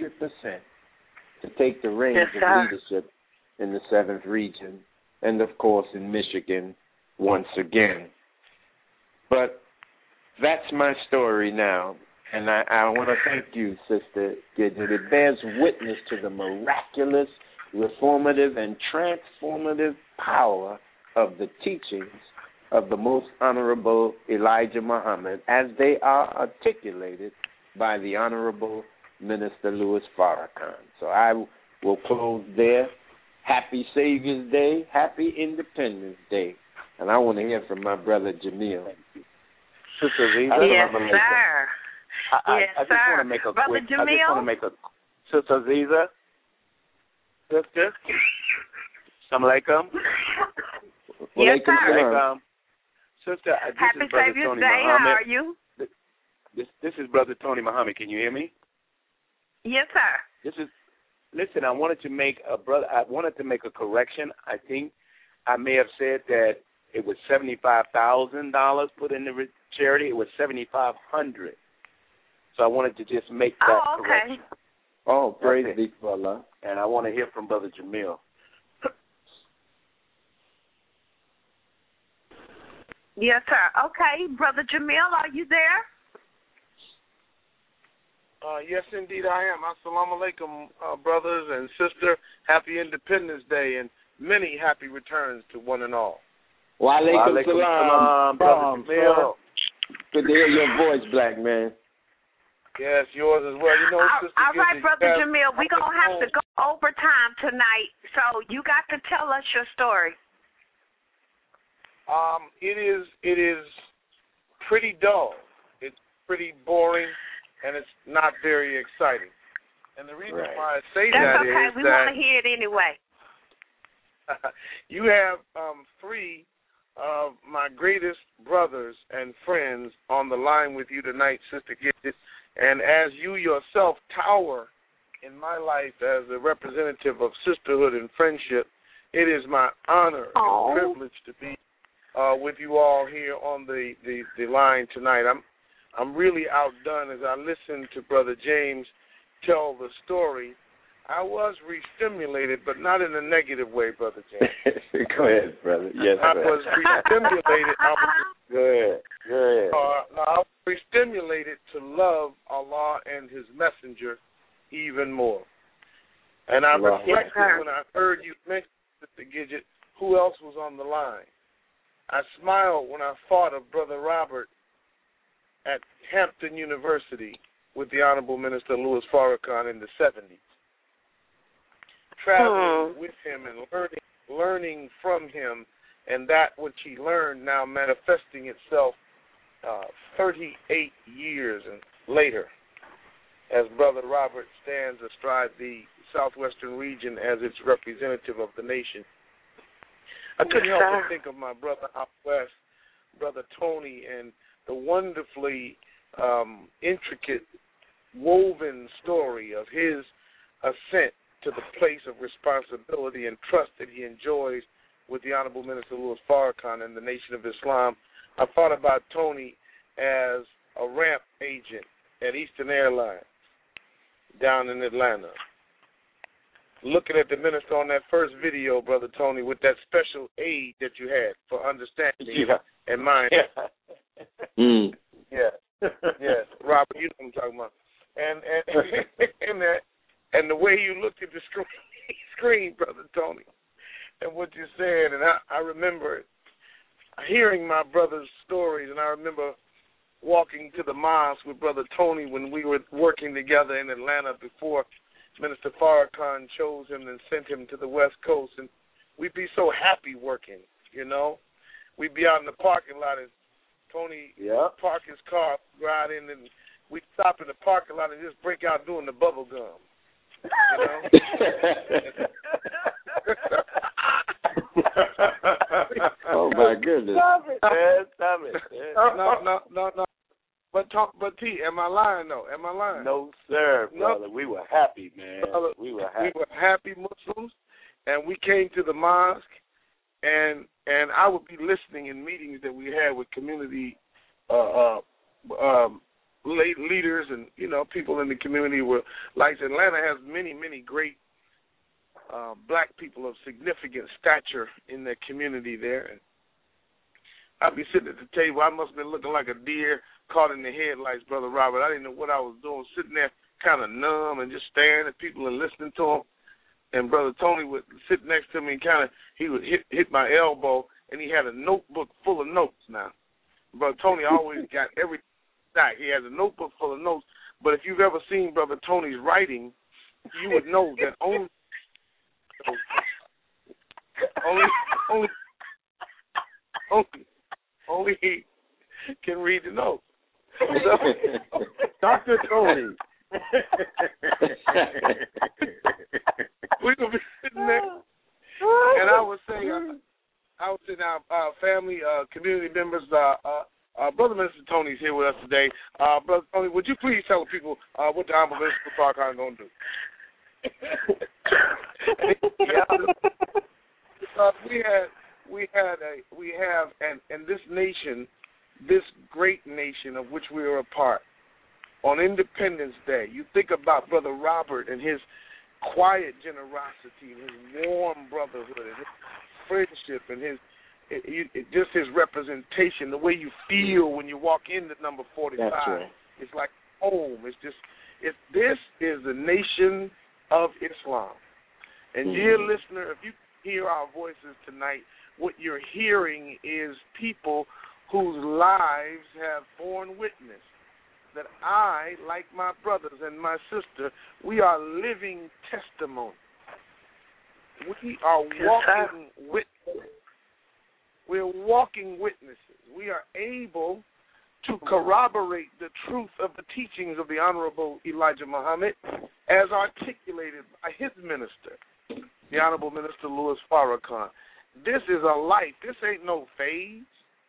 to take the reins of leadership in the 7th region and, of course, in Michigan once again. But that's my story now, and I want to thank you, Sister Gidget. It bears witness to the miraculous, reformative, and transformative power of the teachings of the Most Honorable Elijah Muhammad as they are articulated by the Honorable Minister Louis Farrakhan. So I will close there. Happy Savior's Day, Happy Independence Day. And I want to hear from my brother Jamil. Sister Aziza? Yes, sir. I just want to make a Brother quick. Jamil? I just want to make a. Sister Aziza? Sister? Assalamu alaikum. Yes, sir. Sister, this Happy is Brother Savior's Tony Day. Muhammad. How are you? This is Brother Tony Muhammad. Can you hear me? Yes, sir. Listen, I wanted to make a correction. I think I may have said that it was $75,000 put in the charity. It was $7,500. So I wanted to just make that correction. Oh, praise be to Allah. And I want to hear from Brother Jamil. Yes, sir. Okay, Brother Jamil, are you there? Yes, indeed, I am. Assalamu alaikum, brothers and sister. Happy Independence Day and many happy returns to one and all. Wa alaikum salam, Brother Jamil. Good to hear your voice, black man. Yes, yours as well. You know, Sister all right, Gidget, Brother Jamil, we're going to have to go overtime tonight, so you got to tell us your story. It is pretty dull. It's pretty boring, and it's not very exciting. And the reason why I say That's that okay. is We that want to hear it anyway. you have three of my greatest brothers and friends on the line with you tonight, Sister Gidget. And as you yourself tower in my life as a representative of sisterhood and friendship, it is my honor and privilege to be with you all here on the line tonight. I'm really outdone as I listen to Brother James tell the story. I was re-stimulated, but not in a negative way, Brother James. Go ahead, brother. Yes, I was re-stimulated. Go ahead. I was re-stimulated to love Allah and His Messenger even more. And I reflected when I heard you mention, Sister Gidget, who else was on the line. I smiled when I thought of Brother Robert at Hampton University with the Honorable Minister Louis Farrakhan in the 70s. Traveling with him and learning from him, and that which he learned now manifesting itself 38 years later as Brother Robert stands astride the southwestern region as its representative of the nation. I couldn't help but think of my brother out west, Brother Tony, and the wonderfully intricate, woven story of his ascent to the place of responsibility and trust that he enjoys with the Honorable Minister Louis Farrakhan and the Nation of Islam. I thought about Tony as a ramp agent at Eastern Airlines down in Atlanta. Looking at the minister on that first video, Brother Tony, with that special aid that you had for understanding and mine. Yeah. Yes, Robert, you know what I'm talking about. And the way you looked at the screen, Brother Tony, and what you said, and I remember hearing my brother's stories, and I remember walking to the mosque with Brother Tony when we were working together in Atlanta before Minister Farrakhan chose him and sent him to the West Coast, and we'd be so happy working, you know. We'd be out in the parking lot, and Tony park his car, ride in, and we'd stop in the parking lot and just break out doing the bubble gum, you know. Oh my goodness! Stop it, man! Stop it. No. But T, am I lying though? Am I lying? No, sir, brother. We were happy, man. Brother, we were happy Muslims, and we came to the mosque, and I would be listening in meetings that we had with community leaders and, you know, people in the community. Were like Atlanta has many great black people of significant stature in the community there. And I'd be sitting at the table. I must have been looking like a deer caught in the headlights, Brother Robert. I didn't know what I was doing, sitting there kind of numb and just staring at people and listening to them. And Brother Tony would sit next to me and he would hit my elbow, and he had a notebook full of notes now. Brother Tony always got everything back. He has a notebook full of notes. But if you've ever seen Brother Tony's writing, you would know that only he can read the notes. So, Dr. Tony. We would be sitting there, and I would say, our family, community members, Brother Minister Tony's here with us today. Brother Tony, would you please tell the people what the Honorable Minister Farrakhan is going to do? We have, and this nation, this great nation of which we are a part, on Independence Day, you think about Brother Robert and his quiet generosity and his warm brotherhood and his friendship and just his representation, the way you feel when you walk into number 45. That's right. It's like home. This is the nation of Islam. And dear listener, if you hear our voices tonight, what you're hearing is people whose lives have borne witness that I, like my brothers and my sister, we are living testimony. We are walking witnesses. We're walking witnesses. We are able to corroborate the truth of the teachings of the Honorable Elijah Muhammad as articulated by his minister, the Honorable Minister Louis Farrakhan. This is a life. This ain't no phase.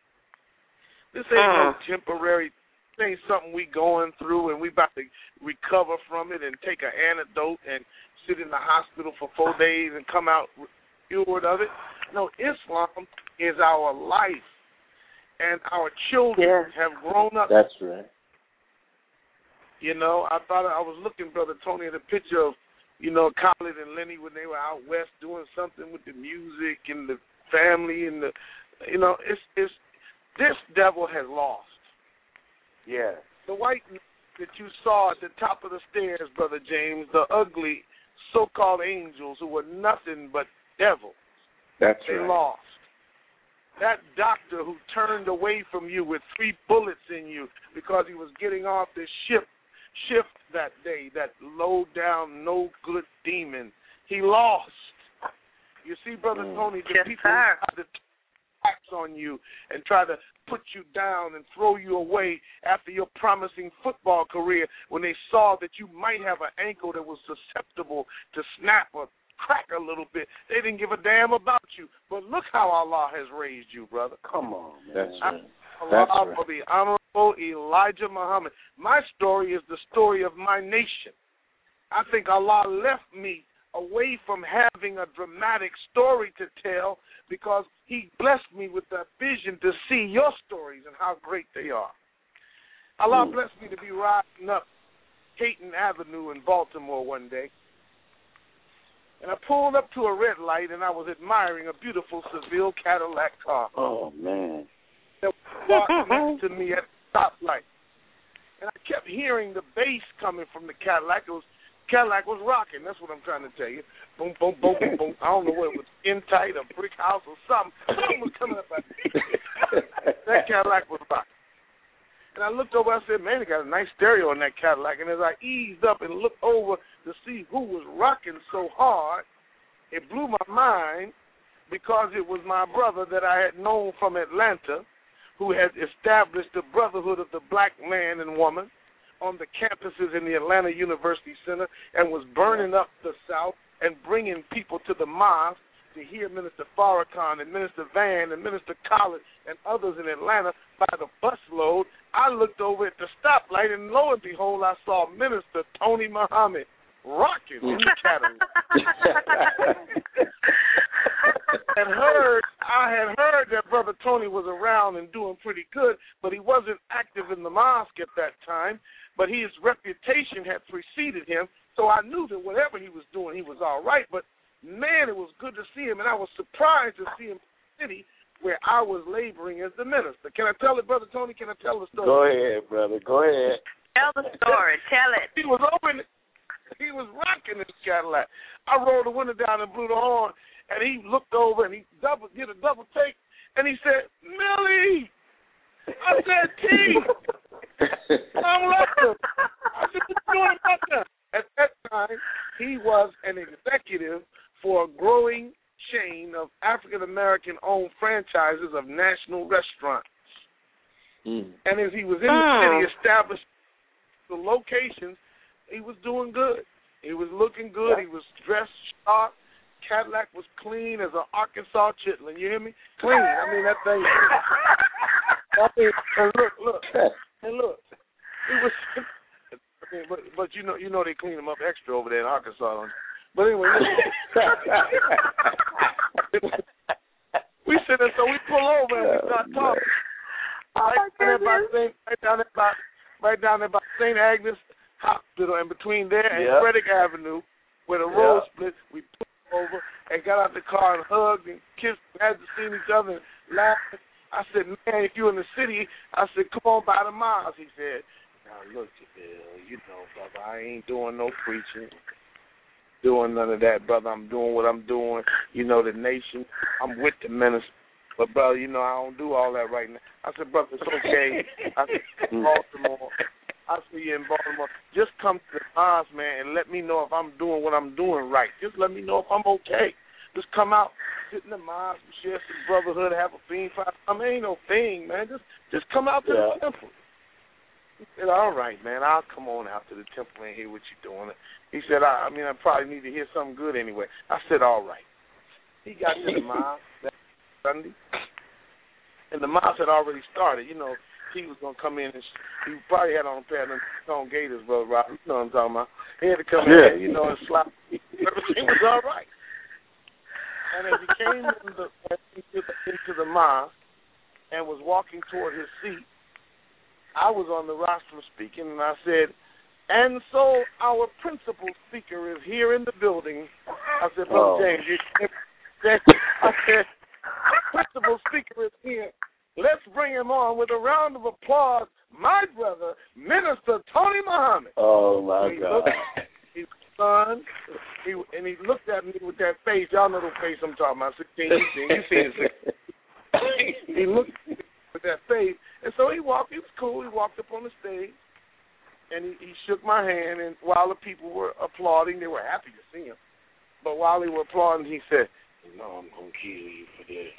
This ain't no temporary. This ain't something we going through and we about to recover from it and take an antidote and sit in the hospital for 4 days and come out cured of it. No, Islam is our life, and our children have grown up. That's right. You know, I was looking, Brother Tony, at a picture of, you know, Khalid and Lenny when they were out west doing something with the music and the family and the, you know, it's this devil has lost. Yeah. The white that you saw at the top of the stairs, Brother James, the ugly so-called angels who were nothing but devils. That's they right. lost. That doctor who turned away from you with 3 bullets in you because he was getting off this shift that day, that low-down, no-good demon, he lost. You see, Brother Tony, the people who tried to tax on you and try to put you down and throw you away after your promising football career when they saw that you might have an ankle that was susceptible to snap or crack a little bit. They didn't give a damn about you. But look how Allah has raised you, brother. Come on, man. That's right. Allah for the Honorable Elijah Muhammad. My story is the story of my nation. I think Allah left me away from having a dramatic story to tell because he blessed me with that vision to see your stories and how great they are. Allah blessed me to be riding up Caton Avenue in Baltimore one day, and I pulled up to a red light, and I was admiring a beautiful Seville Cadillac car. Oh, man. that was parked next to me at the stoplight. And I kept hearing the bass coming from the Cadillac. Cadillac was rocking. That's what I'm trying to tell you. Boom, boom, boom, boom, boom. I don't know what it was, in tight, a brick house or something. Something was coming up. That Cadillac was rocking. And I looked over, I said, man, they got a nice stereo in that Cadillac. And as I eased up and looked over to see who was rocking so hard, it blew my mind because it was my brother that I had known from Atlanta who had established the Brotherhood of the Black Man and Woman on the campuses in the Atlanta University Center and was burning up the South and bringing people to the mosque to hear Minister Farrakhan and Minister Van and Minister Collins and others in Atlanta by the busload. I looked over at the stoplight, and lo and behold, I saw Minister Tony Muhammad rocking in the Cadillac. I had heard that Brother Tony was around and doing pretty good, but he wasn't active in the mosque at that time. But his reputation had preceded him, so I knew that whatever he was doing, he was all right. But, man, it was good to see him, and I was surprised to see him in the city where I was laboring as the minister. Can I tell it, Brother Tony? Can I tell the story? Go ahead, brother. Go ahead. Tell the story. Tell it. He was rocking this Cadillac. I rolled the window down and blew the horn, and he looked over and he did a double take, and he said, Millie! I said, T! I'm laughing. I said, what you doing about that? At that time, he was an executive for a growing chain of African-American-owned franchises of national restaurants. And as he was in the city, established the locations, he was doing good. He was looking good. He was dressed sharp. Cadillac was clean as an Arkansas chitlin. You hear me? Clean. I mean, that thing. And look. He was. But you know they clean him up extra over there in Arkansas. But anyway, we sit there, so we pull over and we start talking. Right down there by St. Agnes Hospital, and between there and Frederick Avenue, where the road split, we pulled over and got out the car and hugged and kissed, had to see each other and laughed. I said, man, if you're in the city, I said, come on by the miles. He said, now look, Bill, you know, brother, I ain't doing no preaching, doing none of that, brother. I'm doing what I'm doing. You know, the nation, I'm with the minister. But, brother, you know, I don't do all that right now. I said, brother, it's okay. I said, Baltimore. I see you in Baltimore. Just come to the mosque, man, and let me know if I'm doing what I'm doing right. Just let me know if I'm okay. Just come out, sit in the mosque, share some brotherhood, have a bean fire. I mean, ain't no thing, man. Just come out to the temple. He said, all right, man, I'll come on out to the temple and hear what you're doing. He said, I probably need to hear something good anyway. I said, all right. He got to the mosque that Sunday, and the mosque had already started. You know, he was going to come in, and he probably had on a pair of them stone gators, Brother Robert. You know what I'm talking about. He had to come in, you know, and slap. Everything was all right. And as he came into the mosque and was walking toward his seat, I was on the rostrum speaking, and I said, and so our principal speaker is here in the building. I said, Brother James, I said, principal speaker is here. Let's bring him on with a round of applause, my brother, Minister Tony Muhammad. Oh, my God. His son, and he looked at me with that face. Y'all know the face I'm talking about. You seen it. He looked at me with that face. And so he was cool. He walked up on the stage, and he shook my hand. And while the people were applauding, they were happy to see him. But while they were applauding, he said, you know, I'm going to kill you for this.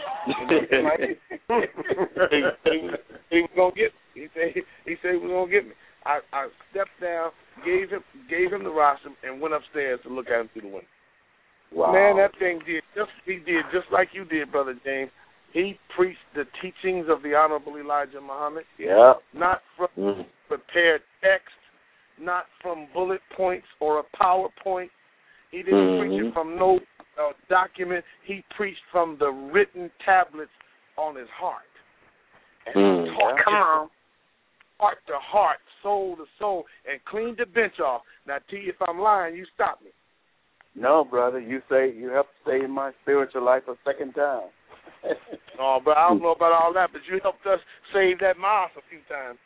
He was gonna get me. He said he was gonna get me. I stepped down, gave him the rostrum, and went upstairs to look at him through the window. Wow. Man, that thing did just like you did, Brother James. He preached the teachings of the Honorable Elijah Muhammad. Yeah. Not from prepared text, not from bullet points or a PowerPoint. He didn't preach it from no document. He preached from the written tablets on his heart. And he taught heart to heart, soul to soul, and cleaned the bench off. Now, T, if I'm lying, you stop me. No, brother. You say you helped save my spiritual life a second time. Oh, but I don't know about all that, but you helped us save that mouse a few times.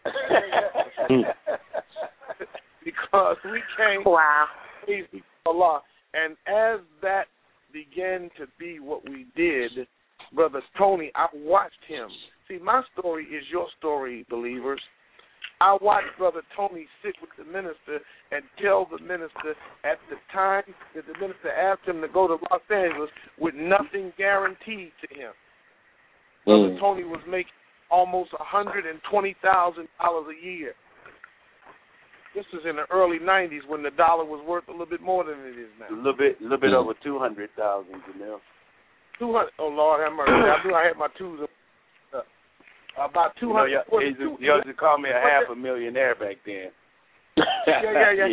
Because we came crazy Allah. And as that began to be what we did, Brother Tony, I watched him. See, my story is your story, believers. I watched Brother Tony sit with the minister and tell the minister at the time that the minister asked him to go to Los Angeles with nothing guaranteed to him. Brother Tony was making almost $120,000 a year. This was in the early 90s when the dollar was worth a little bit more than it is now. A little bit over 200,000, Jamil. 200. Oh Lord, have mercy! I knew I had my twos. About 200. You used to call me a half a millionaire back then. Yeah.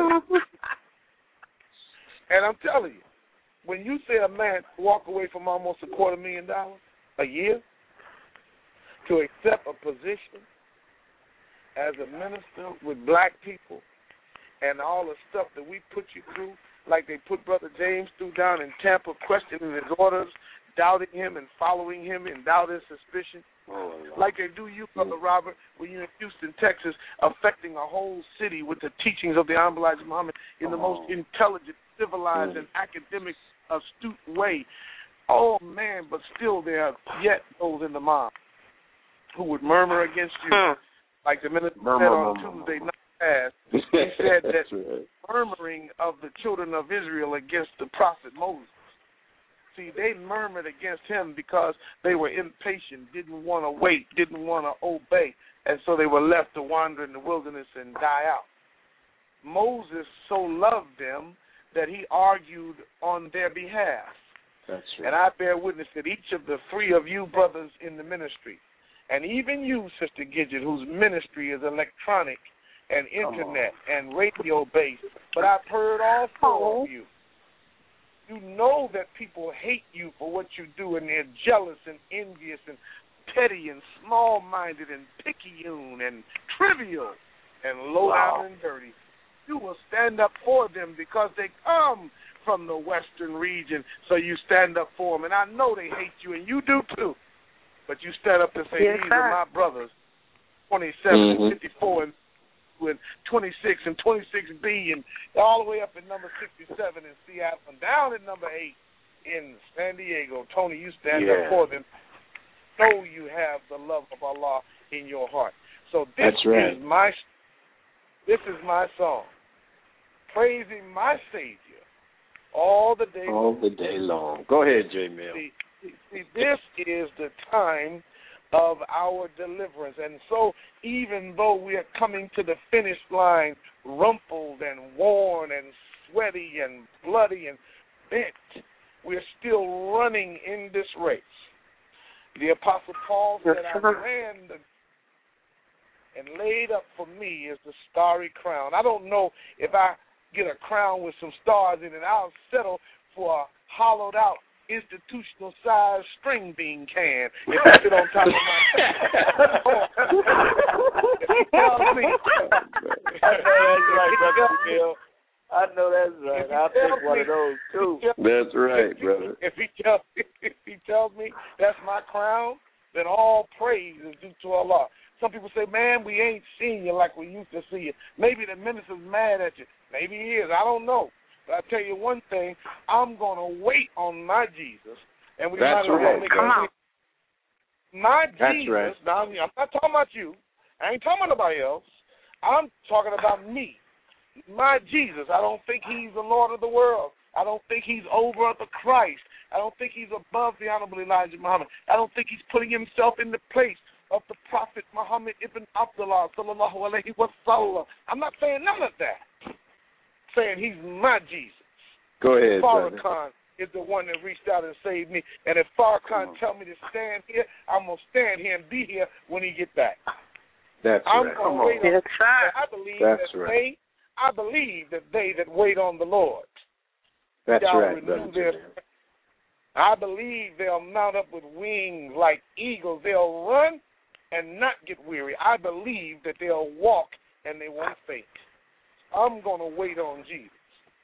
And I'm telling you, when you say a man walk away from almost $250,000 a year to accept a position as a minister with black people and all the stuff that we put you through, like they put Brother James through down in Tampa, questioning his orders, doubting him and following him and doubting suspicion, like they do you, Brother Robert, when you're in Houston, Texas, affecting a whole city with the teachings of the Honorable Elijah Muhammad in the most intelligent, civilized, and academic, astute way. Oh, man, but still there are yet those in the mob who would murmur against you. Like the minister said on Tuesday night past, he said that murmuring of the children of Israel against the prophet Moses. See, they murmured against him because they were impatient, didn't want to wait, didn't want to obey, and so they were left to wander in the wilderness and die out. Moses so loved them that he argued on their behalf. That's right. And I bear witness that each of the three of you brothers in the ministry, and even you, Sister Gidget, whose ministry is electronic and internet and radio-based, but I've heard all four of you. You know that people hate you for what you do, and they're jealous and envious and petty and small-minded and picayune and trivial and low-down and dirty. You will stand up for them because they come from the western region, so you stand up for them. And I know they hate you, and you do too. But you stand up and say, these are my brothers, 27 and 54 and 26 and 26B and all the way up at number 67 in Seattle and down at number 8 in San Diego. Tony, you stand up for them. Know you have the love of Allah in your heart. So this is my song, praising my Savior all the day long. Go ahead, J. Mill. See, this is the time of our deliverance. And so even though we are coming to the finish line rumpled and worn and sweaty and bloody and bent, we're still running in this race. The Apostle Paul said, I ran and laid up for me is the starry crown. I don't know if I get a crown with some stars in it. I'll settle for a hollowed out institutional size string bean can if I sit on top of my tell me. That's right, Brother Bill. I know that's right. I'll take one of those too. That's right, brother. If he tells me that's my crown, then all praise is due to Allah. Some people say, man, we ain't seen you like we used to see you. Maybe the minister's mad at you. Maybe he is. I don't know. But I tell you one thing, I'm going to wait on my Jesus. And we might as well make it. My Jesus, right. Now I'm not talking about you. I ain't talking about nobody else. I'm talking about me. My Jesus. I don't think he's the Lord of the world. I don't think he's over the Christ. I don't think he's above the Honorable Elijah Muhammad. I don't think he's putting himself in the place of the Prophet Muhammad ibn Abdullah sallallahu alayhi wa sallam. I'm not saying none of that. I'm saying he's my Jesus. Go ahead, Farrakhan is the one that reached out and saved me. And if Farrakhan tell me to stand here, I'm going to stand here and be here when he get back. That's I'm right. Come on. I believe that they that wait on the Lord shall renew their strength. I believe they'll mount up with wings like eagles. They'll run and not get weary. I believe that they'll walk and they won't faint. I'm going to wait on Jesus.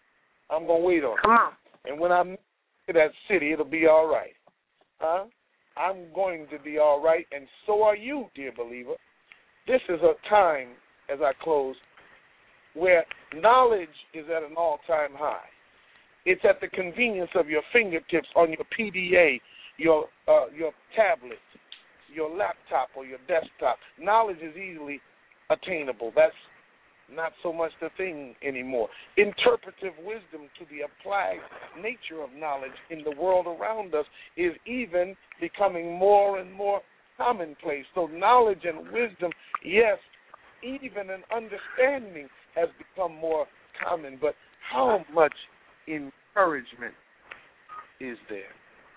I'm going to wait on him. Come on. And when I get to that city, it'll be all right. Huh? I'm going to be all right, and so are you, dear believer. This is a time, as I close, where knowledge is at an all-time high. It's at the convenience of your fingertips on your PDA, your tablet, your laptop, or your desktop. Knowledge is easily attainable. That's not so much the thing anymore. Interpretive wisdom, to the applied nature of knowledge in the world around us, is even becoming more and more commonplace. So knowledge and wisdom, yes, even an understanding has become more common. But how much encouragement is there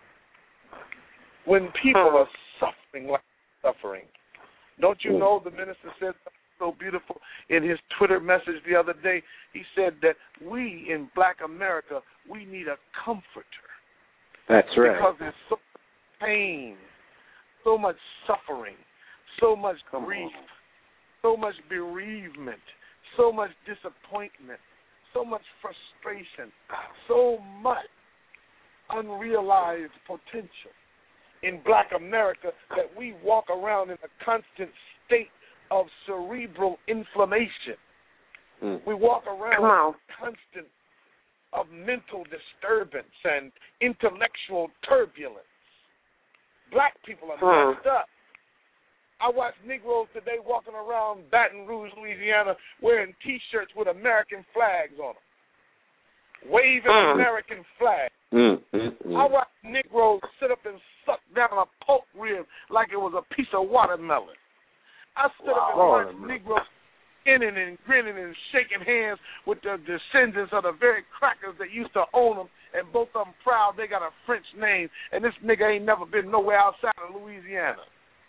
when people are suffering like suffering? Don't you know the minister said something so beautiful in his Twitter message the other day? He said that we in Black America, we need a comforter. That's right. Because there's so much pain, so much suffering, so much grief, so much bereavement, so much disappointment, so much frustration, so much unrealized potential in Black America that we walk around in a constant state of cerebral inflammation. We walk around constant of mental disturbance and intellectual turbulence. Black people are messed up. I watched Negroes today walking around Baton Rouge, Louisiana, wearing T-shirts with American flags on them, waving American flags. I watched Negroes sit up and suck down a pork rib like it was a piece of watermelon. I stood up and watched Negroes skinning and grinning and shaking hands with the descendants of the very crackers that used to own them, and both of them proud they got a French name, and this nigga ain't never been nowhere outside of Louisiana.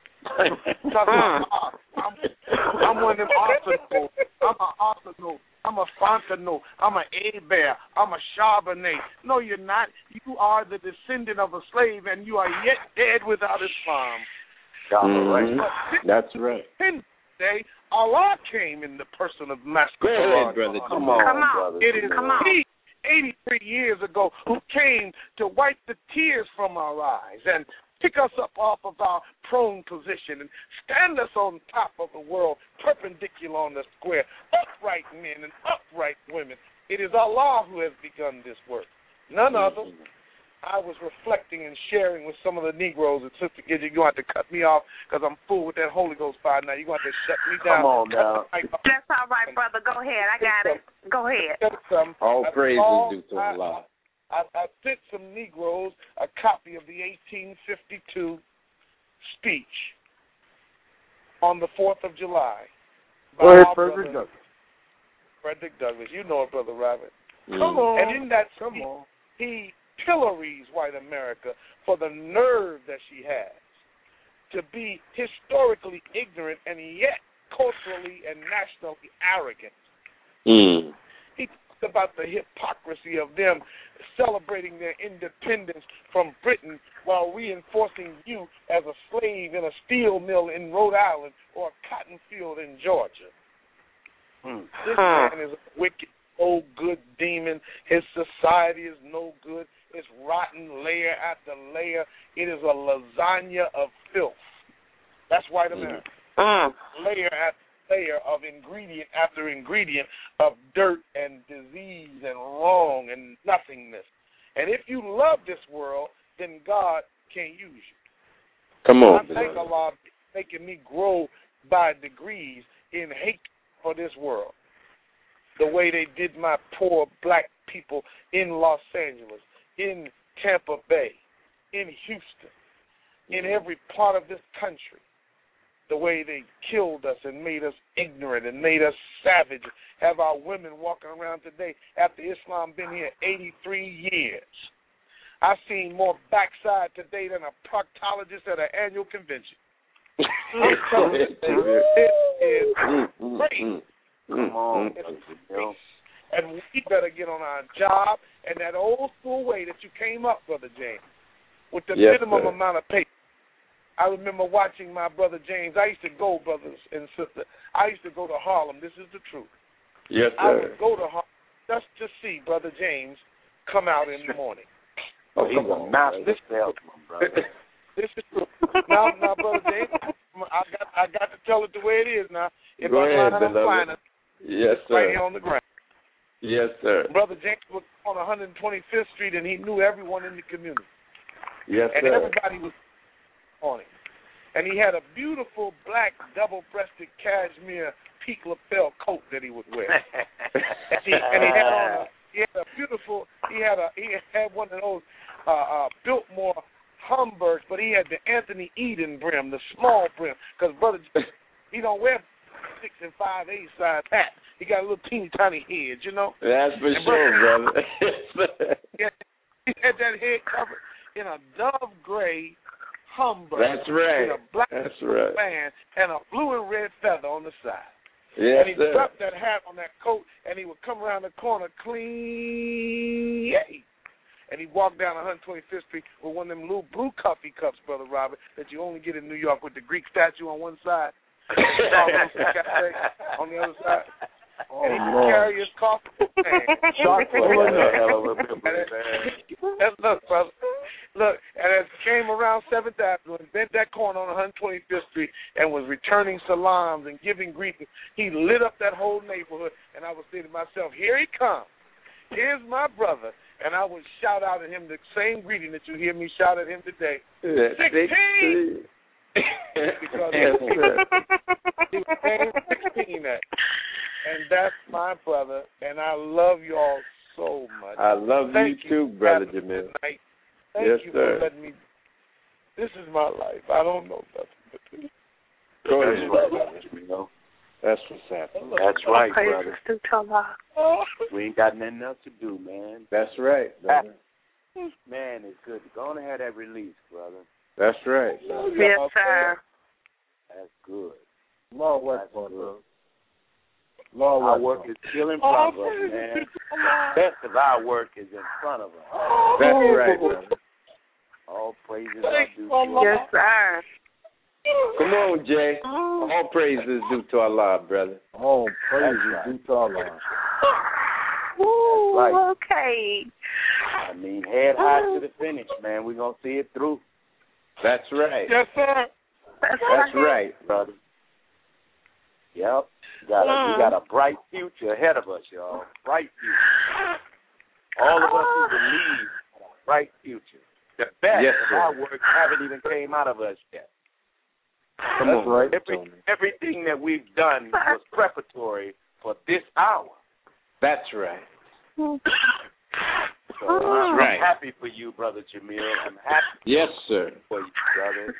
I'm one of them Arsenal. I'm an Arsenal. I'm a Fontenot. I'm an Hebert. I'm a Charbonnet. No, you're not. You are the descendant of a slave, and you are yet dead without Islam. That's right. Day, Allah came in the person of Master. Go ahead, brother. Come on. It is He, 83 years ago, who came to wipe the tears from our eyes and pick us up off of our prone position and stand us on top of the world, perpendicular on the square, upright men and upright women. It is Allah who has begun this work, none other. I was reflecting and sharing with some of the Negroes, and Sister Gidget, you're going to have to cut me off because I'm full with that Holy Ghost fire now. You're going to have to shut me down. Come on now. That's all right, brother. Go ahead. I got it. Go ahead. All praises due to Allah. I sent some Negroes a copy of the 1852 speech on the 4th of July. Go ahead, Frederick Douglass. Frederick Douglass. You know it, Brother Robert. Come on. And in that speech, he pillories white America for the nerve that she has to be historically ignorant and yet culturally and nationally arrogant. He talks about the hypocrisy of them celebrating their independence from Britain while reinforcing you as a slave in a steel mill in Rhode Island or a cotton field in Georgia. This man is a wicked, no good demon. His society is no good. It's rotten layer after layer. It is a lasagna of filth. That's white America. Layer after layer of ingredient after ingredient of dirt and disease and wrong and nothingness. And if you love this world, then God can use you. Come on. I thank Allah for making me grow by degrees in hate for this world. The way they did my poor black people in Los Angeles, in Tampa Bay, in Houston, in every part of this country, the way they killed us and made us ignorant and made us savage, have our women walking around today after Islam been here 83 years. I've seen more backside today than a proctologist at an annual convention. I'm telling you, it is great. Come on, and we better get on our job and that old school way that you came up, Brother James, with the minimum amount of pay. I remember watching my brother James. I used to go, brothers and sisters. I used to go to Harlem. This is the truth. Yes, sir. I would go to Harlem just to see Brother James come out in the morning. Oh, he's a master salesman, brother. This is true. Now, Brother James, I got to tell it the way it is now. If Go I'm ahead, lying, I'm flying it Yes, sir. right here on the ground. Yes, sir. Brother James was on 125th Street, and he knew everyone in the community. Yes, and sir. everybody was on him. And he had a beautiful black double-breasted cashmere peak lapel coat that he would wear. and he had on he had one of those Biltmore Humbergs, but he had the Anthony Eden brim, the small brim, because Brother he don't wear 6 and 5/8 size hat. He got a little teeny tiny head, you know. That's for sure, brother. Yeah, he had that head covered in a dove gray Humber. That's right. With a black band and a blue and red feather on the side. Yes, and he strapped that hat on that coat, and he would come around the corner clean. And he walked down 125th Street with one of them little blue coffee cups, Brother Robert, that you only get in New York with the Greek statue on one side, on the other side. And he would carry his coffee. Look, brother. Look, and as he came around 7th Avenue and bent that corner on 125th Street and was returning salams and giving greetings, he lit up that whole neighborhood. And I was saying to myself, here he comes. Here's my brother. And I would shout out at him the same greeting that you hear me shout at him today. 16! Because he was 16 at. And that's my brother, and I love you all so much. I love you too, Brother Jamil. Thank yes, you sir. for letting me. This is my life. I don't know nothing but this. Go ahead, brother. That's what's happening. That's right, brother. Oh. We ain't got nothing else to do, man. That's right, brother. Man, it's good. Go on and have that release, brother. That's right. Yes, sir. That's good. Lord, work for us. Our work is still in front of us, man. Best of our work is in front of us. That's right, brother. All praises are due to Allah. Yes, sir. Come on, Jay. All praises due to Allah, brother. All praises due to Allah. Ooh, right. okay. I mean, head high to the finish, man. We're going to see it through. That's right. Yes, sir. That's right, brother. Yep. We got a bright future ahead of us, y'all. Bright future. All of us who believe in a bright future. The best of our work haven't even came out of us yet. Come on. Right. Everything that we've done was preparatory for this hour. That's right. So I'm happy for you, Brother Jamil. I'm happy yes, sir. for you, brother.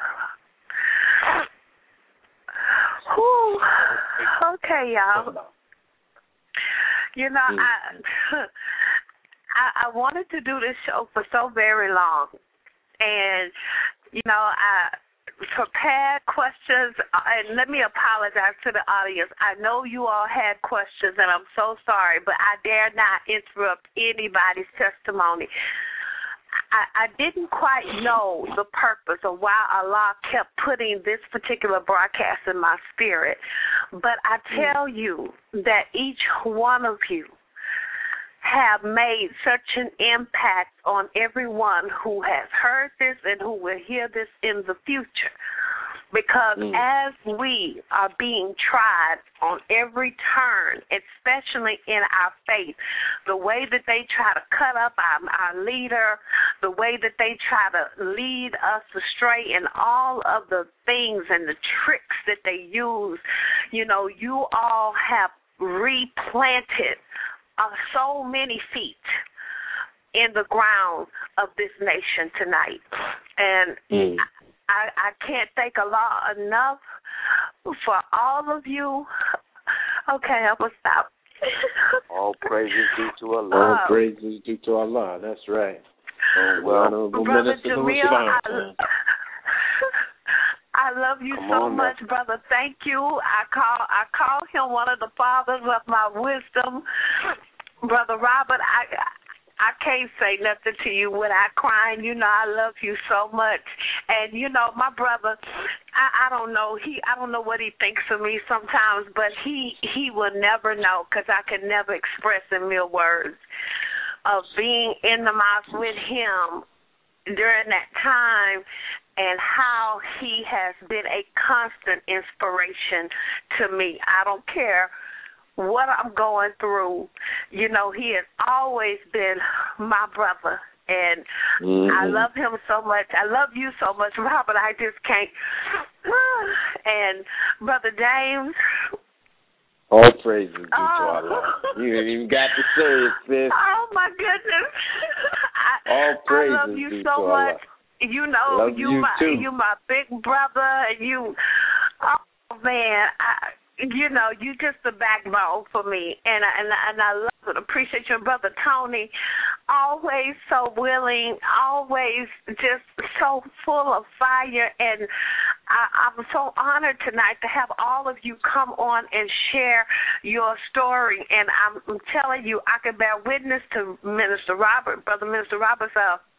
Ooh. Okay, y'all. You know, I wanted to do this show for so very long, and you know, I prepared questions. And let me apologize to the audience. I know you all had questions, and I'm so sorry, but I dare not interrupt anybody's testimony. I didn't quite know the purpose of why Allah kept putting this particular broadcast in my spirit, but I tell you that each one of you have made such an impact on everyone who has heard this and who will hear this in the future. Because as we are being tried on every turn, especially in our faith, the way that they try to cut up our leader, the way that they try to lead us astray, and all of the things and the tricks that they use, you know, you all have replanted so many feet in the ground of this nation tonight. And I can't thank Allah enough for all of you. Okay, I'm going to stop. All praises due to Allah. All praises due to Allah. That's right. Brother Jamil, I love you so much, brother. Thank you. I call him one of the fathers of my wisdom. Brother Robert, I can't say nothing to you without crying. You know, I love you so much. And, you know, my brother, I don't know. I don't know what he thinks of me sometimes, but he will never know, because I can never express in mere words of being in the mosque with him. during that time and how he has been a constant inspiration to me. I don't care what I'm going through. You know, he has always been my brother. And I love him so much. I love you so much, Robert. I just can't. And Brother James. All praises due to Allah. You ain't even got to say it, sis. Oh, my goodness. All praises I love you due so to much. Allah. You know, you my big brother. And you, oh, man, you just the backbone for me. And I love and appreciate your brother Tony. Always so willing, always just so full of fire, and I'm so honored tonight to have all of you come on and share your story. And I'm telling you, I can bear witness to Brother Minister Robert's,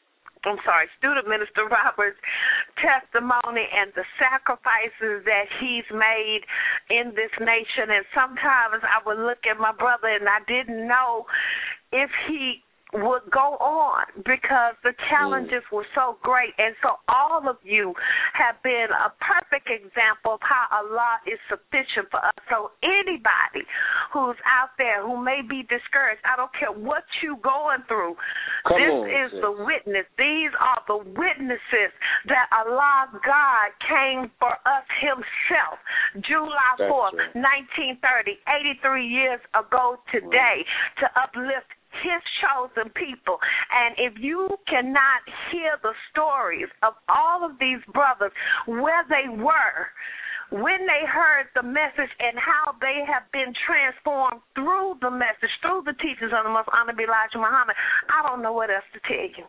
Student Minister Robert's testimony and the sacrifices that he's made in this nation. And sometimes I would look at my brother and I didn't know if he would go on because the challenges were so great. And so all of you have been a perfect example of how Allah is sufficient for us. So anybody who's out there who may be discouraged, I don't care what you're going through, this is the witness. These are the witnesses that Allah God came for us himself. July 4th, 1930, 83 years ago today, to uplift his chosen people. And if you cannot hear the stories of all of these brothers, where they were when they heard the message and how they have been transformed through the message, through the teachings of the Most Honorable Elijah Muhammad, I don't know what else to tell you.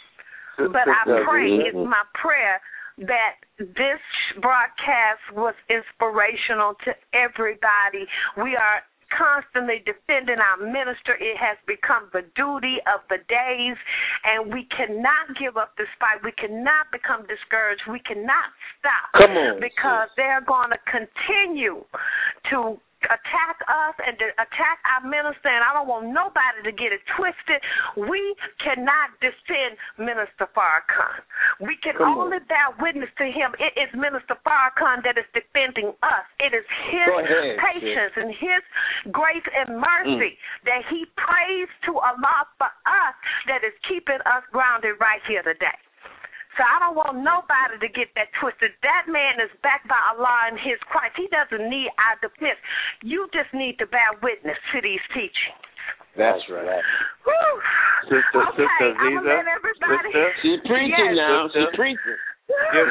But I pray, it's my prayer that this broadcast was inspirational to everybody. We are constantly defending our minister. It has become the duty of the days, and we cannot give up this fight. We cannot become discouraged. We cannot stop because they're going to continue to attack us and to attack our minister, and I don't want nobody to get it twisted. We cannot defend Minister Farrakhan. We can only bear witness to him. It is Minister Farrakhan that is defending us. It is his patience and his grace and mercy that he prays to Allah for us that is keeping us grounded right here today. So I don't want nobody to get that twisted. That man is backed by Allah and his Christ. He doesn't need our defense. You just need to bear witness to these teachings. That's right. Woo. Sister I'm Ziza. gonna let everybody. She's preaching now. She's preaching. Yes,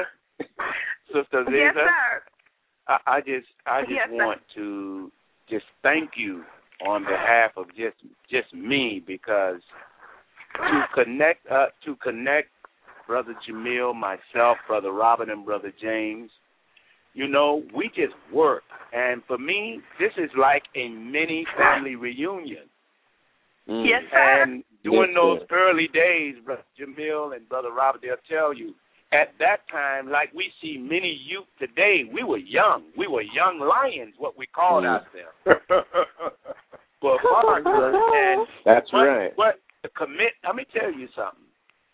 Sister Ziza. Yes, sir. I just want to just thank you on behalf of just me, because to connect Brother Jamil, myself, Brother Robert, and Brother James, we just work. And for me, this is like a mini family reunion. Yes, sir. And during those early days, Brother Jamil and Brother Robert, they'll tell you, at that time, like we see many youth today, we were young. We were young lions, what we called ourselves. But that's right. But to commit, let me tell you something.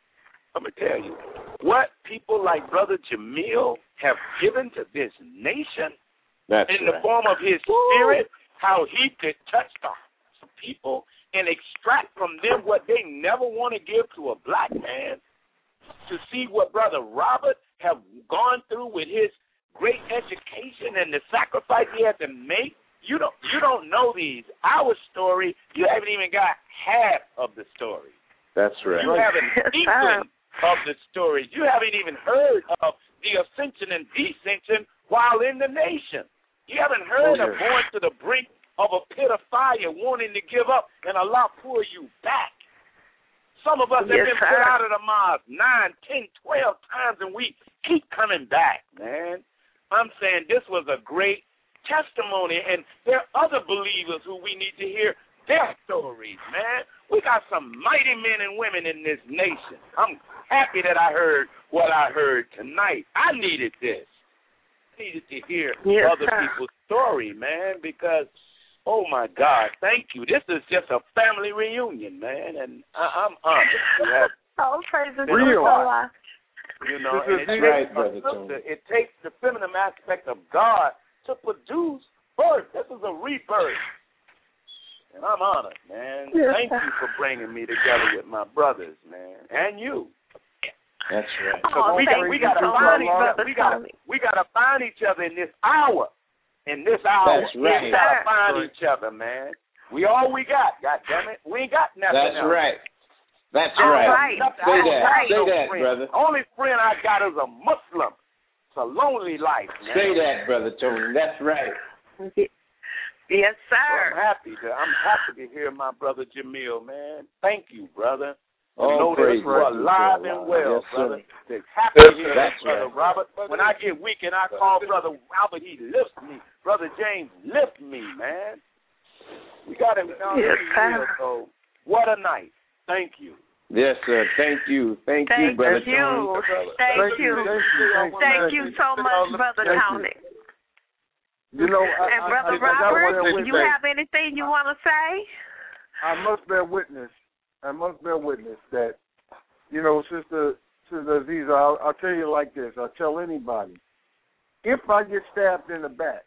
What people like Brother Jamil have given to this nation in the form of his spirit, how he could touch the hearts of people and extract from them what they never want to give to a black man, to see what Brother Robert have gone through with his great education and the sacrifice he had to make. You don't know these. Our story, you haven't even got half of the story. That's right. You haven't inkling of the stories. You haven't even heard of the ascension and descension while in the nation. You haven't heard of going to the brink of a pit of fire, wanting to give up, and Allah pull you back. Some of us have been put out of the mosque 9, 10, 12 times, and we keep coming back, man. I'm saying this was a great testimony, and there are other believers who we need to hear their stories, man. We got some mighty men and women in this nation. I'm happy that I heard what I heard tonight. I needed this. I needed to hear other people's story, man, because, oh, my God, thank you. This is just a family reunion, man, and I'm honored to have Oh, praise the Real. Lord. You know, and That's right, Brother Tony. it takes the feminine aspect of God to produce birth. This is a rebirth. And I'm honored, man. Yes, Thank sir. you for bringing me together with my brothers, man, and you. That's right. Oh, we thank you gotta so find much, each other. Brother Tony. We gotta find each other in this hour. In this hour, That's right. we gotta Yes, find each other, man. We all we got. God damn it, we ain't got nothing That's else. right. That's All right. right. Say that. Right. Say that, friend. brother. Only friend I got is a Muslim. It's a lonely life, man. Say that, Brother Tony. That's right. Yes, So sir. I'm happy to hear my brother Jamil, man. Thank you, brother. Oh, know that praise you are God. alive and well, Yes, brother. sir. It's happy to hear That's Brother right. Robert. When I get weak and I call Brother Albert, he lifts me. Brother James, lift me, man. We got it down Yes, here, so what a night. Thank you. Yes, sir. Thank you. Thank you, Thank Brother you. Tony. Thank you. Thank you so much, Brother Thank you. Tony. You know, And Brother I got one Robert, witness. you have anything you want to say? I must bear witness that, you know, Sister Aziza, I'll tell you like this. I'll tell anybody. If I get stabbed in the back,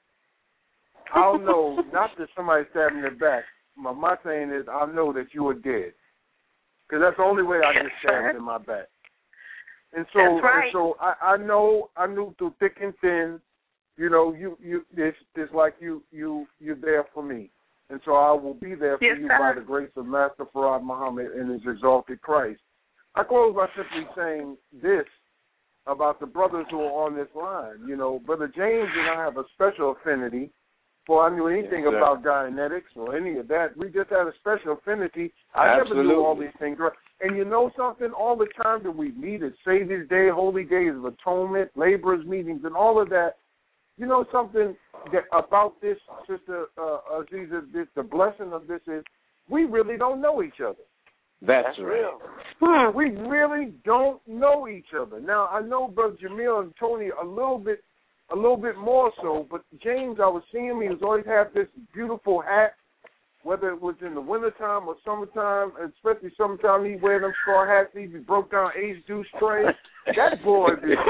I'll know, not that somebody stabbed me in the back. My thing is, I'll know that you are dead. Because that's the only way I get stabbed in my back. And so, That's right. and so I knew through thick and thin, you know, it's like you're there for me. And so I will be there for Yes, you sir. by the grace of Master Farad Muhammad and his exalted Christ. I close by simply saying this about the brothers who are on this line. You know, Brother James and I have a special affinity. Before I knew anything Yes, sir. about Dianetics or any of that, we just had a special affinity. I never knew all these things. And you know something? All the time that we meet at Savior's Day, Holy Days of Atonement, laborers' meetings, and all of that, you know something that about this, Sister Aziza, the blessing of this is we really don't know each other. That's real. We really don't know each other. Now, I know Brother Jamil and Tony a little bit more so, but James, I was seeing him, he was always have this beautiful hat, whether it was in the wintertime or summertime, especially summertime, he'd wear them straw hats, he'd be broke down Ace Deuce tray. That boy is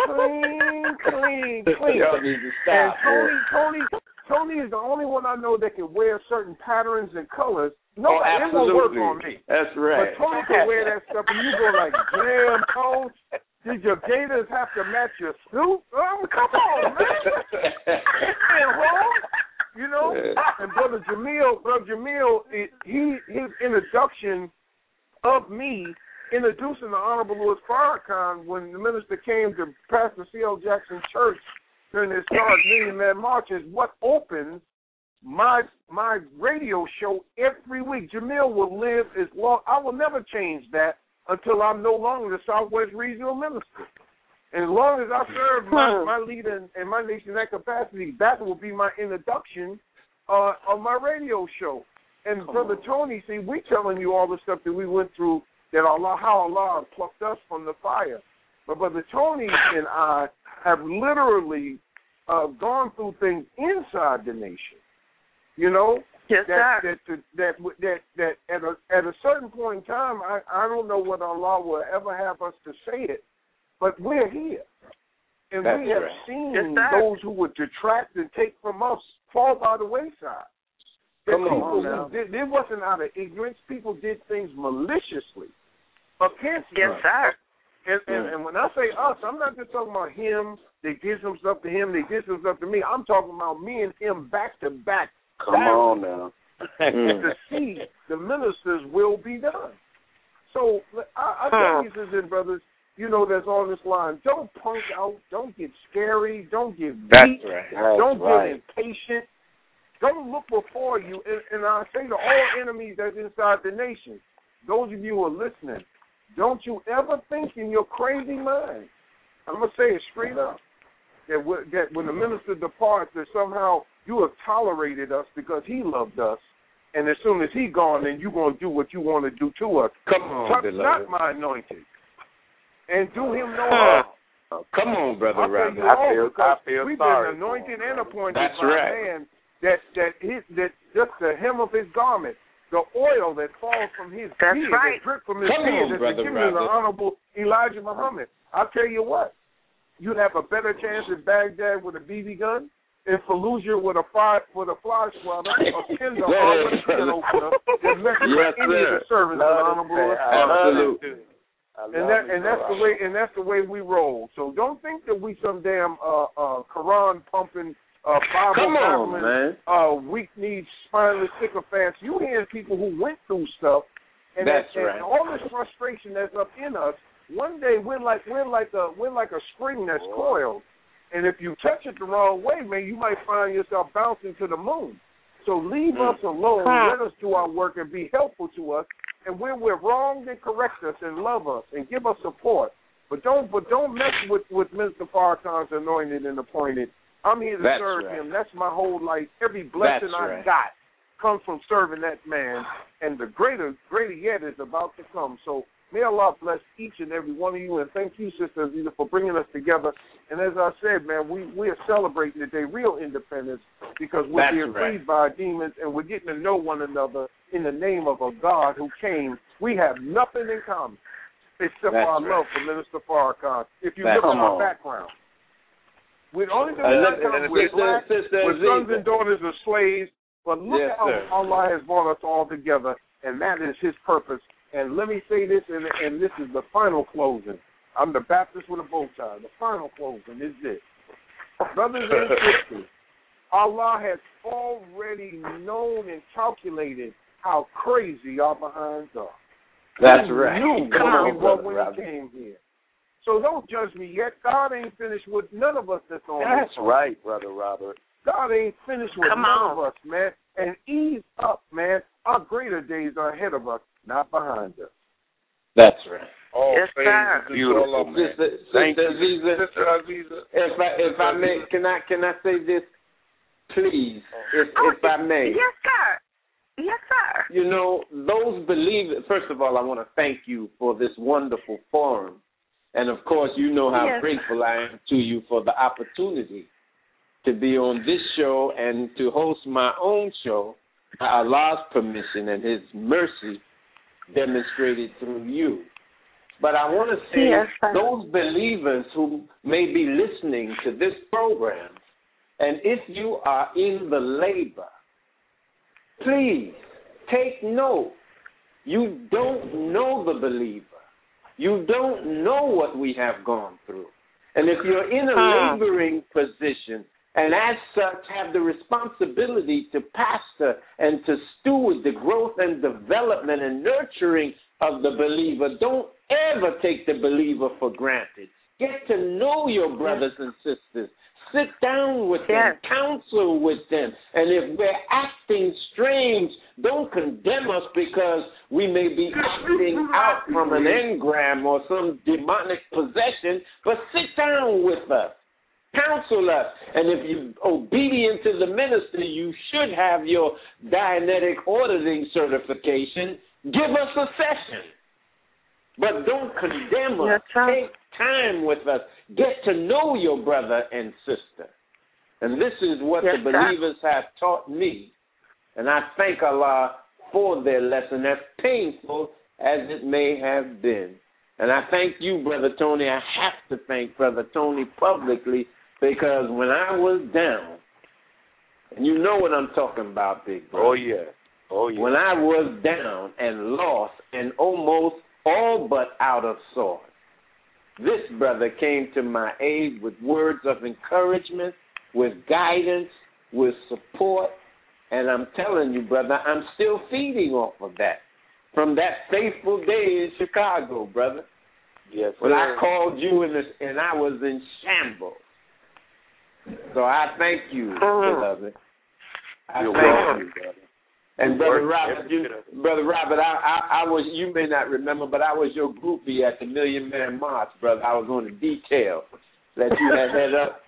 clean. Y'all need to stop. And Tony is the only one I know that can wear certain patterns and colors. No, Oh, it won't work absolutely. on me. That's right. But Tony can wear that stuff, and you go like, damn, Tone, did your gators have to match your suit? Come on, man. Damn, home. You know? And Brother Jamil, his introduction of me introducing the Honorable Louis Farrakhan when the minister came to Pastor C.L. Jackson Church during his Stars Million Man March is what opens my radio show every week. Jamil will live as long. I will never change that until I'm no longer the Southwest Regional Minister. And as long as I serve my leader and my nation in that capacity, that will be my introduction on my radio show. And Brother Tony, see, we telling you all the stuff that we went through, that how Allah plucked us from the fire. But Brother Tony and I have literally gone through things inside the nation. You know, Yes, that sir. at a certain point in time, I don't know whether Allah will ever have us to say it, but we're here. And That's we have right. seen Yes, sir. those who would detract and take from us fall by the wayside. Come on People now. it wasn't out of ignorance. People did things maliciously against Yes, us. sir. And when I say us, I'm not just talking about him. They did some stuff to him. They did some stuff to me. I'm talking about me and him back to back. Come on now. To see the minister's will be done. So I tell you, sisters and brothers, you know that's on this line. Don't punk out. Don't get scary. Don't get weak. That's right. Don't get impatient. Don't look before you. And I say to all enemies that's inside the nation, those of you who are listening, don't you ever think in your crazy mind, I'm going to say it straight up, that when the minister departs, that somehow you have tolerated us because he loved us, and as soon as he gone, then you're going to do what you want to do to us. Come on, Touch beloved. not my anointed, and do him no harm. Come on, Brother I feel, Robert. I feel we've sorry been anointed and appointed That's by right. a man that just the hem of his garment the oil that falls from his That's beard, right. that drip from his Come beard, on, that's Brother the kingdom of the Robert. Honorable Elijah Muhammad. I'll tell you what, you'd have a better chance in Baghdad with a BB gun, in Fallujah with a fly swatter, or Tinder or with a can opener, than messing with any of the servants of the Honorable. Absolutely. And that's the way we roll. So don't think that we some damn Quran pumping, Come on, babbling, weak-kneed, spineless sycophants. You hear people who went through stuff, and that's right. And all this frustration that's up in us. One day we're like a string that's coiled, and if you touch it the wrong way, man, you might find yourself bouncing to the moon. So leave us alone. Let us do our work and be helpful to us. And when we're wrong, then correct us and love us and give us support. But don't mess with Minister Farrakhan's anointed and appointed. I'm here to serve him. That's my whole life. Every blessing I got comes from serving that man. And the greater yet is about to come. So may Allah bless each and every one of you. And thank you, Sister Aziza, for bringing us together. And as I said, man, we are celebrating today real independence because we're being freed by our demons and we're getting to know one another in the name of a God who came. We have nothing in common except for our love for Minister Farrakhan. If you look at our background. We're the only thing we're black, we're sons and daughters of slaves, but look how Allah has brought us all together, and that is his purpose. And let me say this, and this is the final closing. I'm the Baptist with a bow tie. The final closing is this. Brothers and sisters, Allah has already known and calculated how crazy our behinds are. That's right. He knew what we came here. So don't judge me yet. God ain't finished with none of us that's on That's right, Brother Robert. God ain't finished with none of us, man. And ease up, man. Our greater days are ahead of us, not behind us. That's right. Yes, sir. Beautiful, man. Sister Aziza, if I may, can I say this, please, if I may? Yes, sir. Yes, sir. You know, those believers, first of all, I want to thank you for this wonderful forum. And, of course, you know how grateful I am to you for the opportunity to be on this show and to host my own show by Allah's permission and his mercy demonstrated through you. But I want to say those believers who may be listening to this program, and if you are in the labor, please take note. You don't know the believer. You don't know what we have gone through. And if you're in a laboring position and as such have the responsibility to pastor and to steward the growth and development and nurturing of the believer, don't ever take the believer for granted. Get to know your brothers and sisters. Sit down with them, counsel with them. And if we're acting strange, don't condemn us because we may be acting out from an engram or some demonic possession, but sit down with us. Counsel us. And if you're obedient to the minister, you should have your Dianetic auditing certification. Give us a session. But don't condemn us. Take time with us. Get to know your brother and sister. And this is what the believers have taught me. And I thank Allah for their lesson, as painful as it may have been. And I thank you, Brother Tony. I have to thank Brother Tony publicly because when I was down, and you know what I'm talking about, big brother. Oh, yeah. Oh, yeah. When I was down and lost and almost all but out of sorts, this brother came to my aid with words of encouragement, with guidance, with support. And I'm telling you, brother, I'm still feeding off of that from that faithful day in Chicago, brother. Yes, when I called you and I was in shambles. So I thank you, beloved. I thank you, brother. And Brother Robert, I was, you may not remember, but I was your groupie at the Million Man March, brother. I was on the detail that you had head up.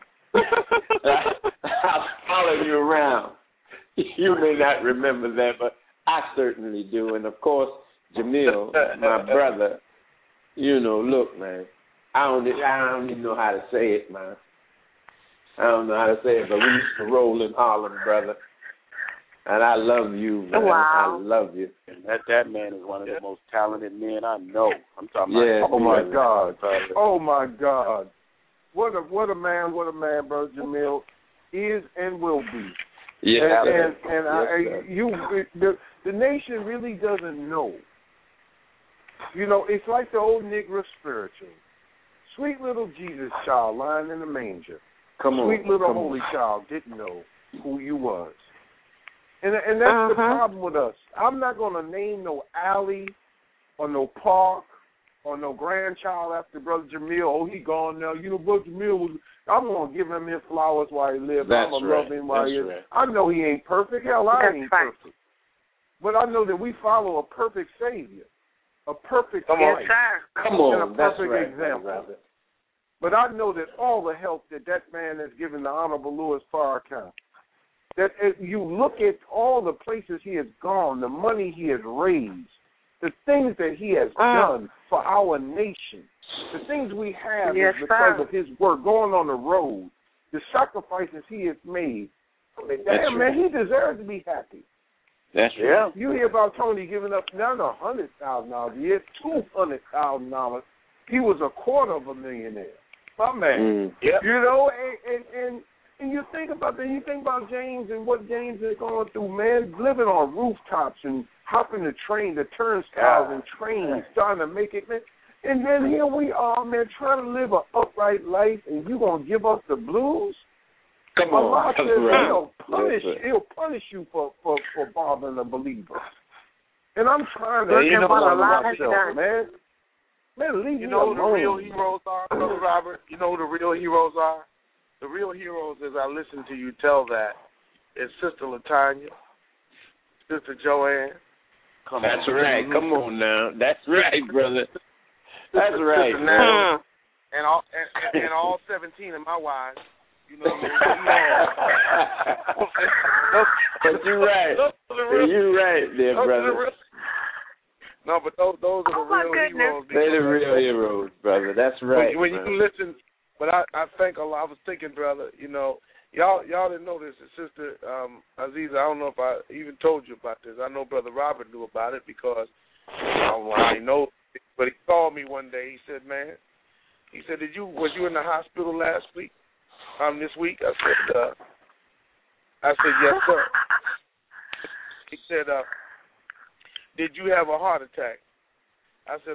I was following you around. You may not remember that, but I certainly do. And, of course, Jamil, my brother, you know, look, man, I don't even know how to say it, man. I don't know how to say it, but we used to roll in Harlem, brother. And I love you, man. Wow. I love you. And that man is one of the most talented men I know. I'm talking Yeah. about. Oh my God. Oh my God. What a man, Brother Jamil is and will be. Yeah. The nation really doesn't know. You know, it's like the old Negro spiritual. Sweet little Jesus child lying in the manger. Sweet little holy child didn't know who you was. And that's the problem with us. I'm not going to name no alley or no park or no grandchild after Brother Jamil. Oh, he gone now. You know, Brother Jamil was, I'm going to give him his flowers while he lives. I'm going to love him while he is. Right. I know he ain't perfect. Hell, I ain't perfect. But I know that we follow a perfect Savior, a perfect life, Come on, and a perfect example. But I know that all the help that man has given the Honorable Louis Farrakhan, that if you look at all the places he has gone, the money he has raised, the things that he has done for our nation, the things we have is because of his work, going on the road, the sacrifices he has made. I mean, damn, man, he deserves to be happy. That's true. You hear about Tony giving up not $100,000 a year, $200,000. He was $250,000. My man. You know, and you think about that. You think about James and what James is going through, man, living on rooftops and hopping the train, the turnstiles and trains, trying to make it, man. And then here we are, man, trying to live an upright life, and you going to give us the blues? Come on. Allah says he'll punish you for bothering a believer. And I'm trying to look at what Allah has myself, done. Man, leave you me know alone. who the real heroes are, Brother Robert? You know who the real heroes are? The real heroes, as I listen to you tell that, is Sister Latanya, Sister Joanne. That's right. Come on now. That's right, brother. That's right. And all 17 of my wives. You know what I mean? But you're right. You're right there, brother. No, but those are the real heroes. They're the real heroes, brother. That's right. When you listen, but I thank Allah. I was thinking, brother, you know, y'all didn't know this. Sister Aziza, I don't know if I even told you about this. I know Brother Robert knew about it because I know. But he called me one day. He said, "Man," he said, was you in the hospital last week? This week? I said, yes, sir. He said, did you have a heart attack? I said,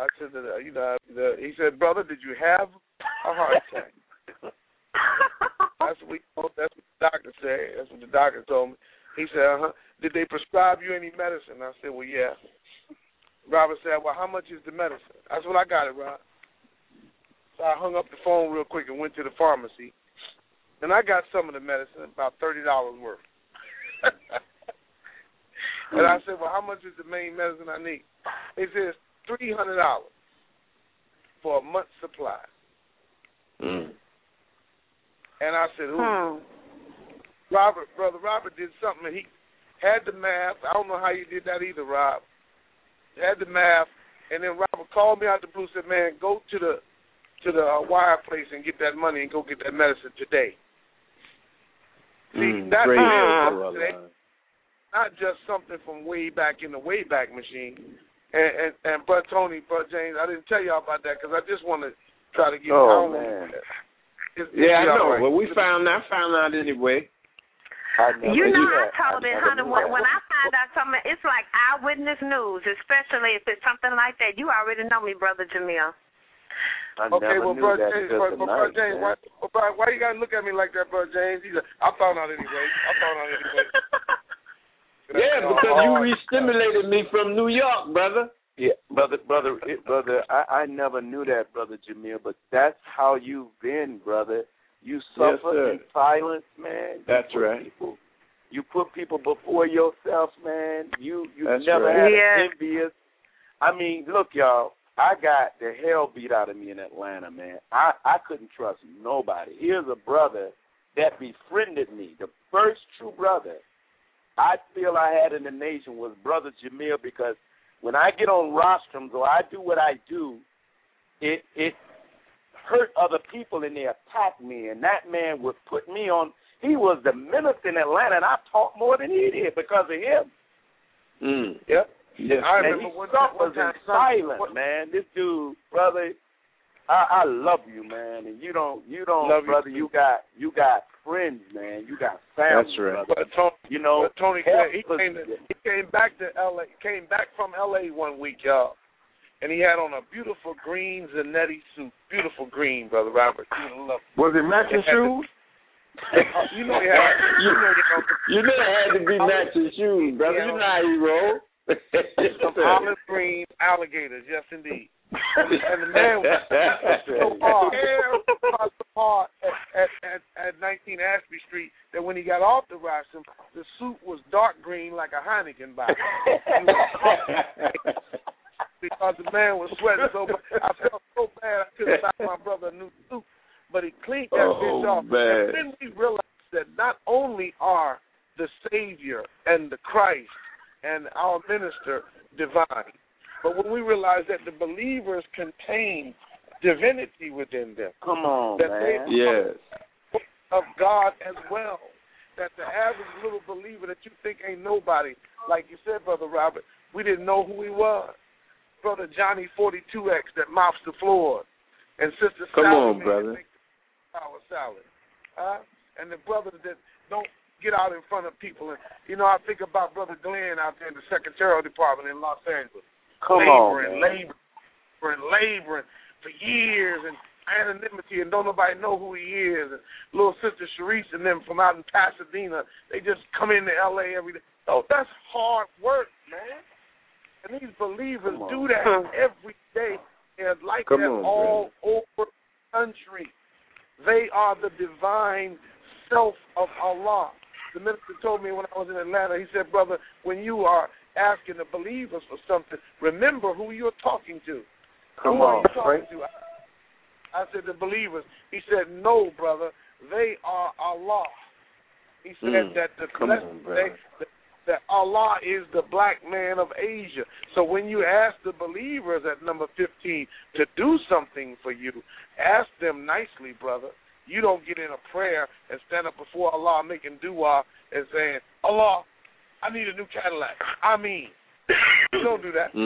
he said, brother, did you have a heart attack? That's what the doctor said. That's what the doctor told me. He said, did they prescribe you any medicine? I said, well, yeah. Robert said, well, how much is the medicine? I said, well, I got it, Rob. So I hung up the phone real quick and went to the pharmacy. And I got some of the medicine, about $30 worth. And I said, well, how much is the main medicine I need? He says, $300 for a month's supply. And I said, ooh. Brother Robert did something. He had the math. I don't know how you did that either, Rob. Had the math. And then Robert called me out the blue and said, man, go to the wire place and get that money and go get that medicine today. See, that's real today. Not just something from way back in the Wayback Machine. And Brother Tony, Brother James, I didn't tell y'all about that because I just want to try to get man. I know. Right. Well, I found out anyway. I told it, honey, when I find out something, it's like eyewitness news, especially if it's something like that. You already know me, Brother Jamil. Okay, well, Brother James, why you got to look at me like that, Brother James? I found out anyway. Yeah, because you re-stimulated me from New York, brother. Yeah, brother, I never knew that, Brother Jamil, but that's how you've been, brother. You suffer in silence, man. That's right. You put people before yourself, man. You never had an envious. I mean, look, y'all, I got the hell beat out of me in Atlanta, man. I couldn't trust nobody. Here's a brother that befriended me, the first true brother I feel I had in the nation was Brother Jamil, because when I get on rostrums or I do what I do, it hurt other people and they attack me. And that man would put me on. He was the minister in Atlanta, and I taught more than he did because of him. Yep. Yes. I And remember he one was time silent, man. This dude, brother, I love you, man. And you don't, Love brother. You got friends, man. You got family. That's right. Brother. But Tony said he came back to L.A. Came back from L.A. one week, y'all, and he had on a beautiful green Zanetti suit. Beautiful green, Brother Robert. Was it matching shoes? You know he had. You know it had to be matching shoes, brother. You know how he roll. Some olive green alligators, yes indeed. And the man was so hard at 19 Ashby Street that when he got off the rostrum, the suit was dark green like a Heineken bottle. Because the man was sweating so bad. I felt so bad I couldn't buy my brother a new suit. But he cleaned that bitch off. Man. And then we realized that not only are the Savior and the Christ and our minister divine, but when we realize that the believers contain divinity within them. Come on, that man. they Yes. of God as well. That the average little believer that you think ain't nobody, like you said, Brother Robert, we didn't know who he was. Brother Johnny 42X that mops the floor. And Sister Come Sally on, brother. that makes power salad. And the brothers that don't get out in front of people. And, I think about Brother Glenn out there in the Secretarial Department in Los Angeles. Laboring for years and anonymity, and don't nobody know who he is. And little Sister Sharice and them from out in Pasadena, they just come into L.A. every day. So that's hard work, man. And these believers do that every day. They're like that all over the country. They are the divine self of Allah. The minister told me when I was in Atlanta, he said, brother, when you are asking the believers for something, remember who you're talking to. Who are you talking to? I said, the believers. He said, no, brother, they are Allah. He said that that Allah is the black man of Asia. So when you ask the believers at number 15 to do something for you, ask them nicely, brother. You don't get in a prayer and stand up before Allah making dua and saying, Allah, I need a new Cadillac. You don't do that.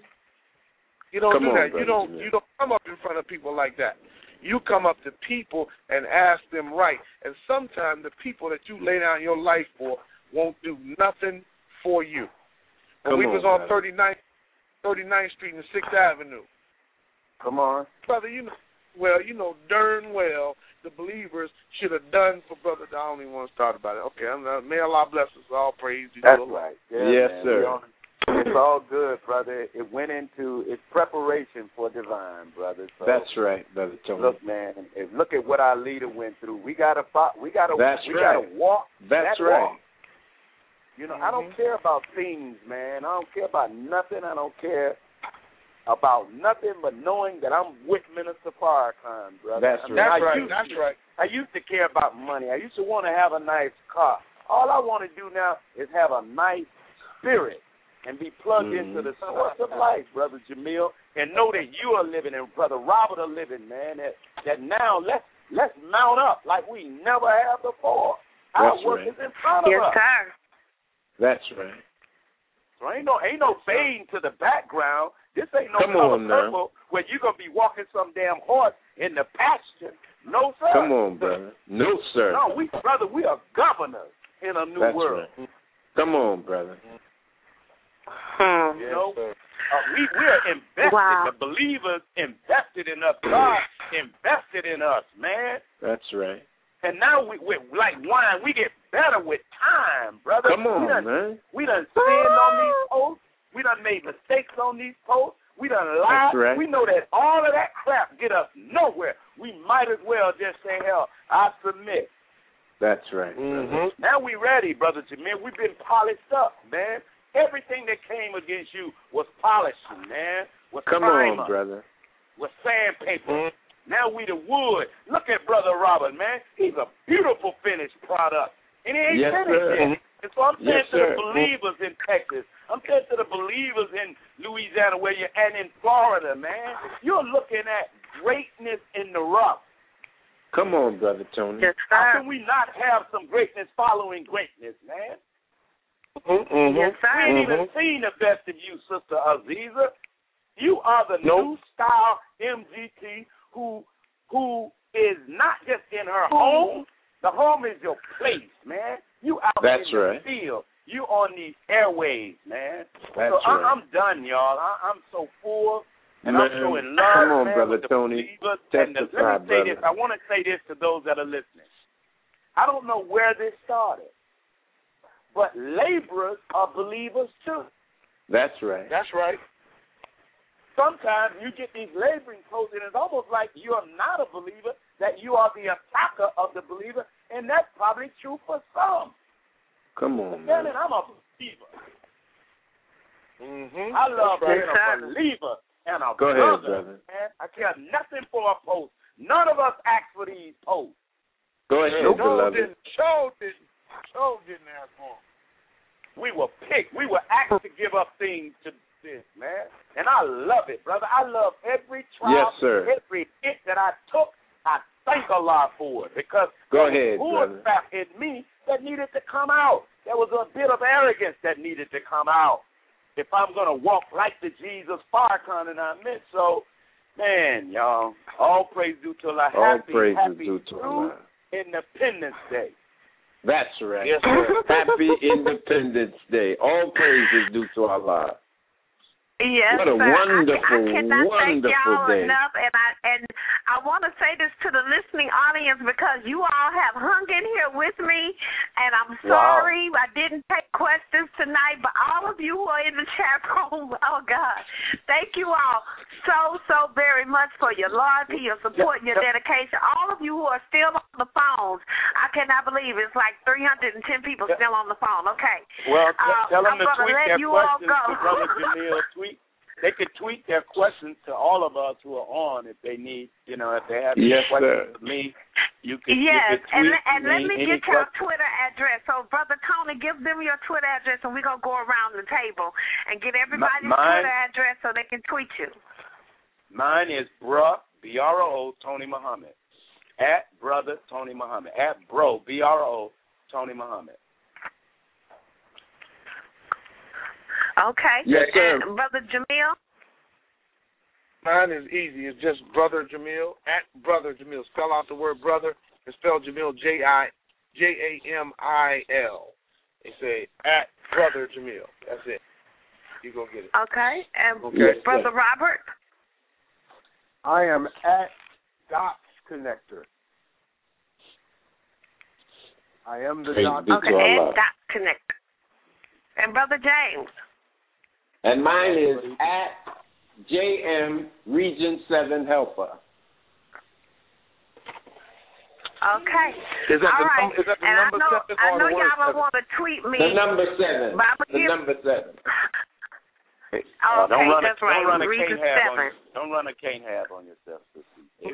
You don't do that. You don't come up in front of people like that. You come up to people and ask them right. And sometimes the people that you lay down your life for won't do nothing for you. When we was on 39th Street and 6th Avenue. Come on. Brother, you know darn well the believers should have done for Brother. I don't even want to start about it. Okay, may Allah bless us. All praise to That's you. right. Yes, man. sir. It's all good, brother. It went into its preparation for divine, brother. So, that's right, Brother Tony. Look, man, look at what our leader went through. We gotta walk. That's that right. Walk. I don't care about things, man. I don't care about nothing. I don't care about nothing but knowing that I'm with Minister Farrakhan, brother. That's right. That's right. I used to care about money. I used to want to have a nice car. All I want to do now is have a nice spirit and be plugged into the source of life, Brother Jamil, and know that you are living and Brother Robert are living, man. That now let's mount up like we never have before. Our work is in front of us. Yes, sir. That's right. So ain't no fading to the background. This ain't no color purple where you're gonna be walking some damn horse in the pasture. No, sir. Come on, brother. No, sir. No, we are governors in a new world. Right. Come on, brother. We are invested. Wow. The believers invested in us. God invested in us, man. That's right. And now we like wine. We get better with time, brother. Come on, man. We done sinned on these posts. We done made mistakes on these posts. We done lied. That's right. We know that all of that crap get us nowhere. We might as well just say, hell, I submit. That's right. Mm-hmm. Now we ready, Brother Jamil. We've been polished up, man. Everything that came against you was polishing, man. Was Come primer, on, brother. was sandpaper. Now we the wood. Look at Brother Robert, man. He's a beautiful finished product. And he ain't finished yet. And so I'm saying to the believers in Texas, I'm saying to the believers in Louisiana and in Florida, man, you're looking at greatness in the rough. Come Come on, Brother Tony. Yes, How sir. can we not have some greatness following greatness, man? Yes, sir. We ain't even seen the best of you, Sister Aziza. You are the new style MGT who is not just in her home. The home is your place, man. You out in the field. You on these airways, man. That's so I'm done, y'all. I'm so full. And I'm so in love, come on, man, Brother with the Tony. believers. Testify, Let me say this. I want to say this to those that are listening. I don't know where this started, but laborers are believers too. That's right. That's right. Sometimes you get these laboring posts, and it's almost like you're not a believer, that you are the attacker of the believer, and that's probably true for some. Come on, man. I'm a believer. I love being a believer and a brother. Man. I care nothing for a post. None of us ask for these posts. Go ahead, beloved. Joe didn't ask for them. We were picked. We were asked to give up things to this, man. And I love it, brother. I love every trial, every hit that I took. I thank Allah for it because there was crap in me that needed to come out. There was a bit of arrogance that needed to come out. If I'm going to walk like the Jesus Farrakhan and I meant so, man, y'all, all praise due to Allah. Happy Independence Day. That's right. Yes, sir. Happy Independence Day. All praise is due to Allah. Yes, what a sir. wonderful, I cannot thank y'all day. enough, and I want to say this to the listening audience because you all have hung in here with me, and I'm sorry I didn't take questions tonight, but all of you who are in the chat room, oh God, thank you all so very much for your loyalty, your support, and your dedication. All of you who are still on the phones, I cannot believe it's like 310 people still on the phone. Okay. Well, tell them to I'm tweet let their you all questions go. to Brother Jamil. They could tweet their questions to all of us who are on if they need, if they have any questions for me. You can tweet and let me get your questions. Twitter address. So, Brother Tony, give them your Twitter address, and we're going to go around the table and get everybody's Twitter address so they can tweet you. Mine is Bruh, B-R-O, Tony Muhammad, at Brother Tony Muhammad, at Bro, B-R-O, Tony Muhammad. Okay. Yes, sir. And Brother Jamil? Mine is easy. It's just Brother Jamil, at Brother Jamil. Spell out the word brother and spell Jamil, J-I-J-A-M-I-L. And say, at Brother Jamil. That's it. You're going to get it. Okay. And Yes, Brother Robert? I am at Dots Connector. I am the Dots Connector. Okay, and Dots Connector. And Brother James? And mine is at JM Region 7 Helper. Okay. Is that all right. Is that the and number 7 I or know the word y'all 7? don't want to tweet me. The number 7. Number 7. Okay, Don't run that's a, right. Don't run a Region cane have 7. don't run a cane have on yourself, sister.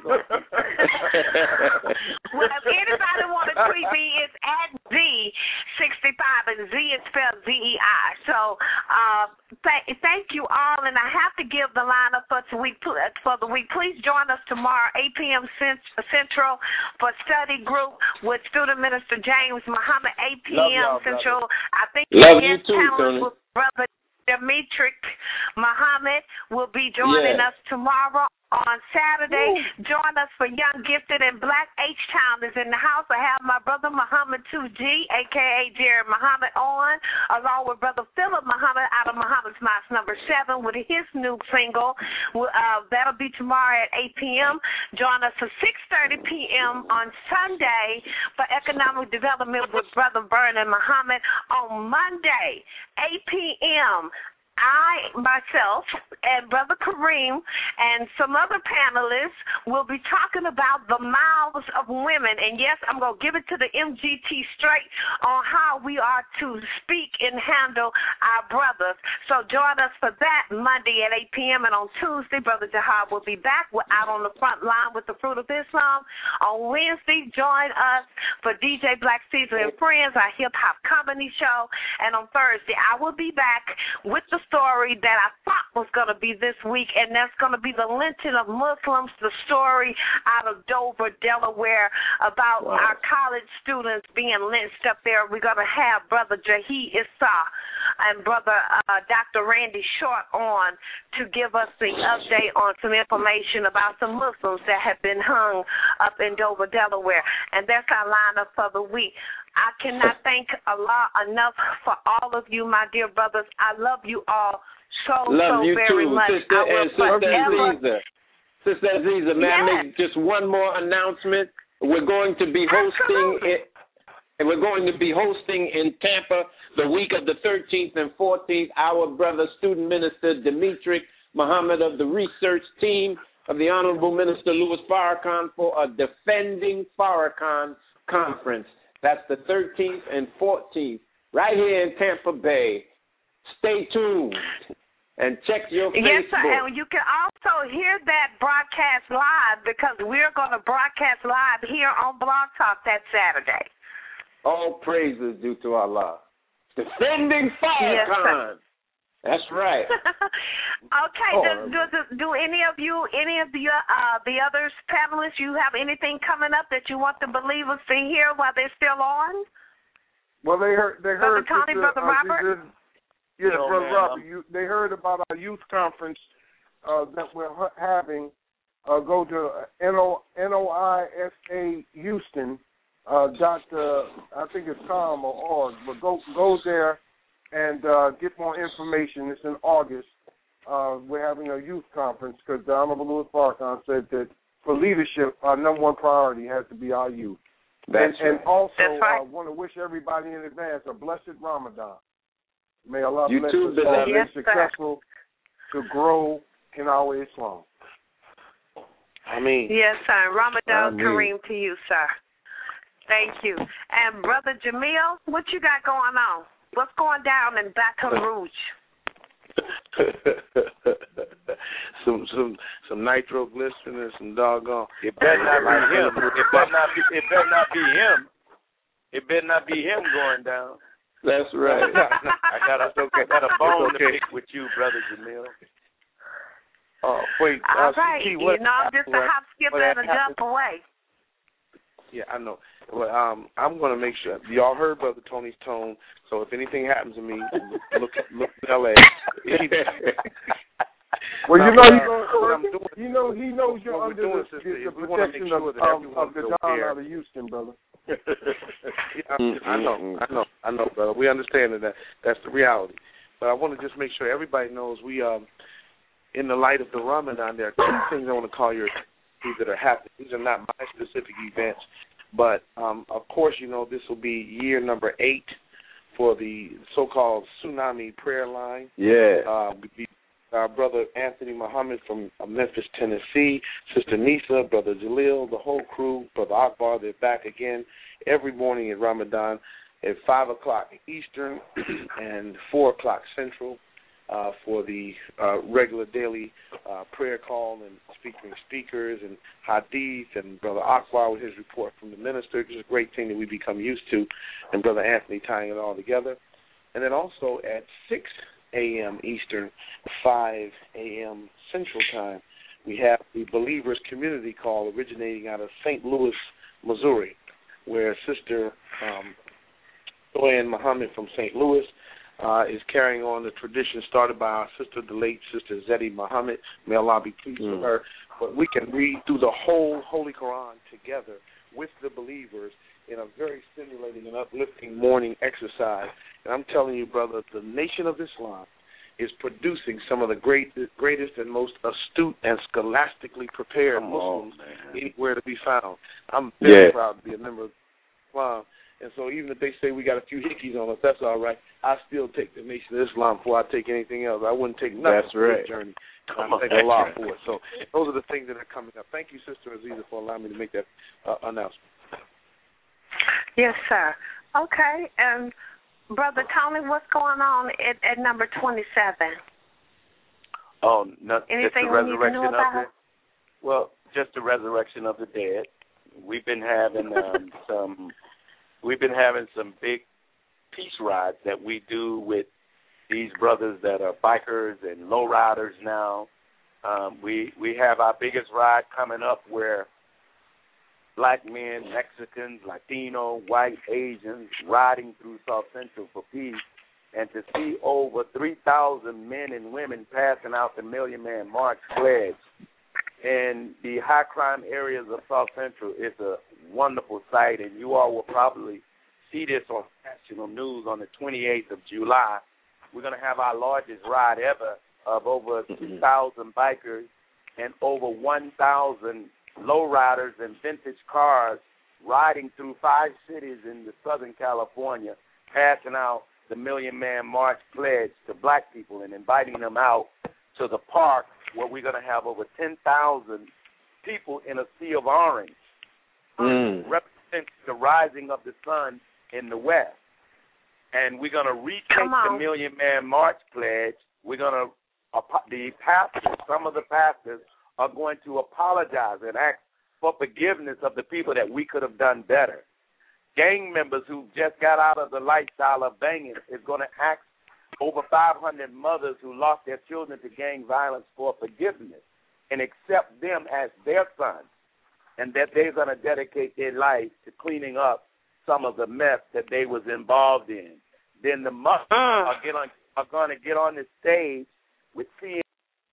Well, if anybody want to tweet me, it's at Z65, and Z is spelled Z-E-I. So thank you all, and I have to give the lineup for the week. Please join us tomorrow, 8 p.m. Central, for study group with Student Minister James Muhammad, 8 p.m. Central. I think Love you too, Tony. with Brother Demetric Muhammad will be joining us tomorrow. On Saturday, join us for Young Gifted and Black H-Town is in the house. I have my brother Muhammad 2G, a.k.a. Jared Muhammad, on, along with Brother Philip Muhammad out of Muhammad's Mosque number 7 with his new single. That'll be tomorrow at 8 p.m. Join us at 6:30 p.m. on Sunday for Economic Development with Brother Vernon Muhammad. On Monday, 8 p.m., I, myself, and Brother Kareem and some other panelists will be talking about the mouths of women. And, yes, I'm going to give it to the MGT straight on how we are to speak and handle our brothers. So join us for that Monday at 8 p.m. And on Tuesday, Brother Jahab will be back. We're out on the front line with the Fruit of Islam. On Wednesday, join us for DJ Black Caesar and Friends, our hip-hop comedy show. And on Thursday, I will be back with the story that I thought was going to be this week, and that's going to be the lynching of Muslims, the story out of Dover, Delaware, about our college students being lynched up there. We're going to have Brother Jahi Issa and Brother Dr. Randy Short on to give us the update on some information about some Muslims that have been hung up in Dover, Delaware. And that's our lineup for the week. I cannot thank Allah enough for all of you, my dear brothers. I love you all so very much. Sister Aziza, may I make just one more announcement? We're going to be hosting in Tampa the week of the 13th and 14th. Our brother, student minister Demetric Muhammad of the research team of the Honorable Minister Louis Farrakhan for a Defending Farrakhan conference. That's the 13th and 14th, right here in Tampa Bay. Stay tuned and check your Facebook. Yes, sir, and you can also hear that broadcast live because we're going to broadcast live here on Blog Talk that Saturday. All praises due to Allah. Defending Farrakhan. Yes, that's right. Okay. Do any of the other panelists, you have anything coming up that you want the believers to hear while they're still on? Well, they heard. Brother Tony, Brother Robert. Yes, Brother Robert. They heard about our youth conference that we're having. Go to NOISA Houston. I think it's com or org, but go there and get more information. It's in August. We're having a youth conference because the Honorable Louis Farrakhan said that for leadership, our number one priority has to be our youth. And also, I want to wish everybody in advance a blessed Ramadan. May Allah bless us all, be successful to grow in our Islam. Ameen. Yes, sir. Ramadan Kareem to you, sir. Thank you. And Brother Jamil, what you got going on? What's going down in Baton Rouge? some nitroglycerin and some doggone. It better not be him. It better not be him going down. That's right. I got a bone to pick with you, Brother Jamil. Wait. All right. I'm just a hop, skip, and a jump away. Yeah, I know. Well, I'm going to make sure. Y'all heard Brother Tony's tone, so if anything happens to me, look at L.A. Well, he knows you're under the protection of the Don out of Houston, brother. I know, brother. We understand that's the reality. But I want to just make sure everybody knows we, in the light of the Ramadan, there are two things I want to call your attention that are happening. These are not my specific events, but of course, this will be year number 8 for the so-called Tsunami Prayer Line. Yeah. Our brother Anthony Muhammad from Memphis, Tennessee, Sister Nisa, Brother Jalil, the whole crew, Brother Akbar, they're back again every morning at Ramadan at 5 o'clock Eastern and 4 o'clock Central. For the regular daily prayer call and featuring speakers and hadith and Brother Akbar with his report from the minister. It's a great thing that we become used to, and Brother Anthony tying it all together. And then also at 6 a.m. Eastern, 5 a.m. Central Time, we have the Believers Community Call originating out of St. Louis, Missouri, where Sister Joanne Muhammad from St. Louis is carrying on the tradition started by our sister, the late Sister Zeddy Muhammad. May Allah be pleased with her. But we can read through the whole Holy Quran together with the believers in a very stimulating and uplifting morning exercise. And I'm telling you, brother, the Nation of Islam is producing some of the greatest and most astute and scholastically prepared Muslims anywhere to be found. I'm very proud to be a member of Islam. And so even if they say we got a few hickeys on us, that's all right. I still take the Nation of Islam before I take anything else. I wouldn't take nothing for this journey. I thank Allah for it. So those are the things that are coming up. Thank you, Sister Aziza, for allowing me to make that announcement. Yes, sir. Okay. And Brother Tony, what's going on at number 27? Oh, anything the we need to know about? Well, just the resurrection of the dead. We've been having some big peace rides that we do with these brothers that are bikers and lowriders now. We have our biggest ride coming up where black men, Mexicans, Latino, white, Asians riding through South Central for peace, and to see over 3,000 men and women passing out the Million Man March pledge in the high crime areas of South Central is a wonderful sight, and you all will probably see this on national news on the 28th of July. We're going to have our largest ride ever of over 2,000 bikers and over 1,000 lowriders and vintage cars riding through 5 cities in the Southern California, passing out the Million Man March pledge to black people and inviting them out to the park where we're going to have over 10,000 people in a sea of orange, representing the rising of the sun in the west. And we're going to retake the Million Man March pledge. We're going to, the pastors, some of the pastors are going to apologize and ask for forgiveness of the people that we could have done better. Gang members who just got out of the lifestyle of banging is going to ask over 500 mothers who lost their children to gang violence for forgiveness and accept them as their sons, and that they're going to dedicate their life to cleaning up some of the mess that they was involved in. Then the mothers are going to get on the stage with CNN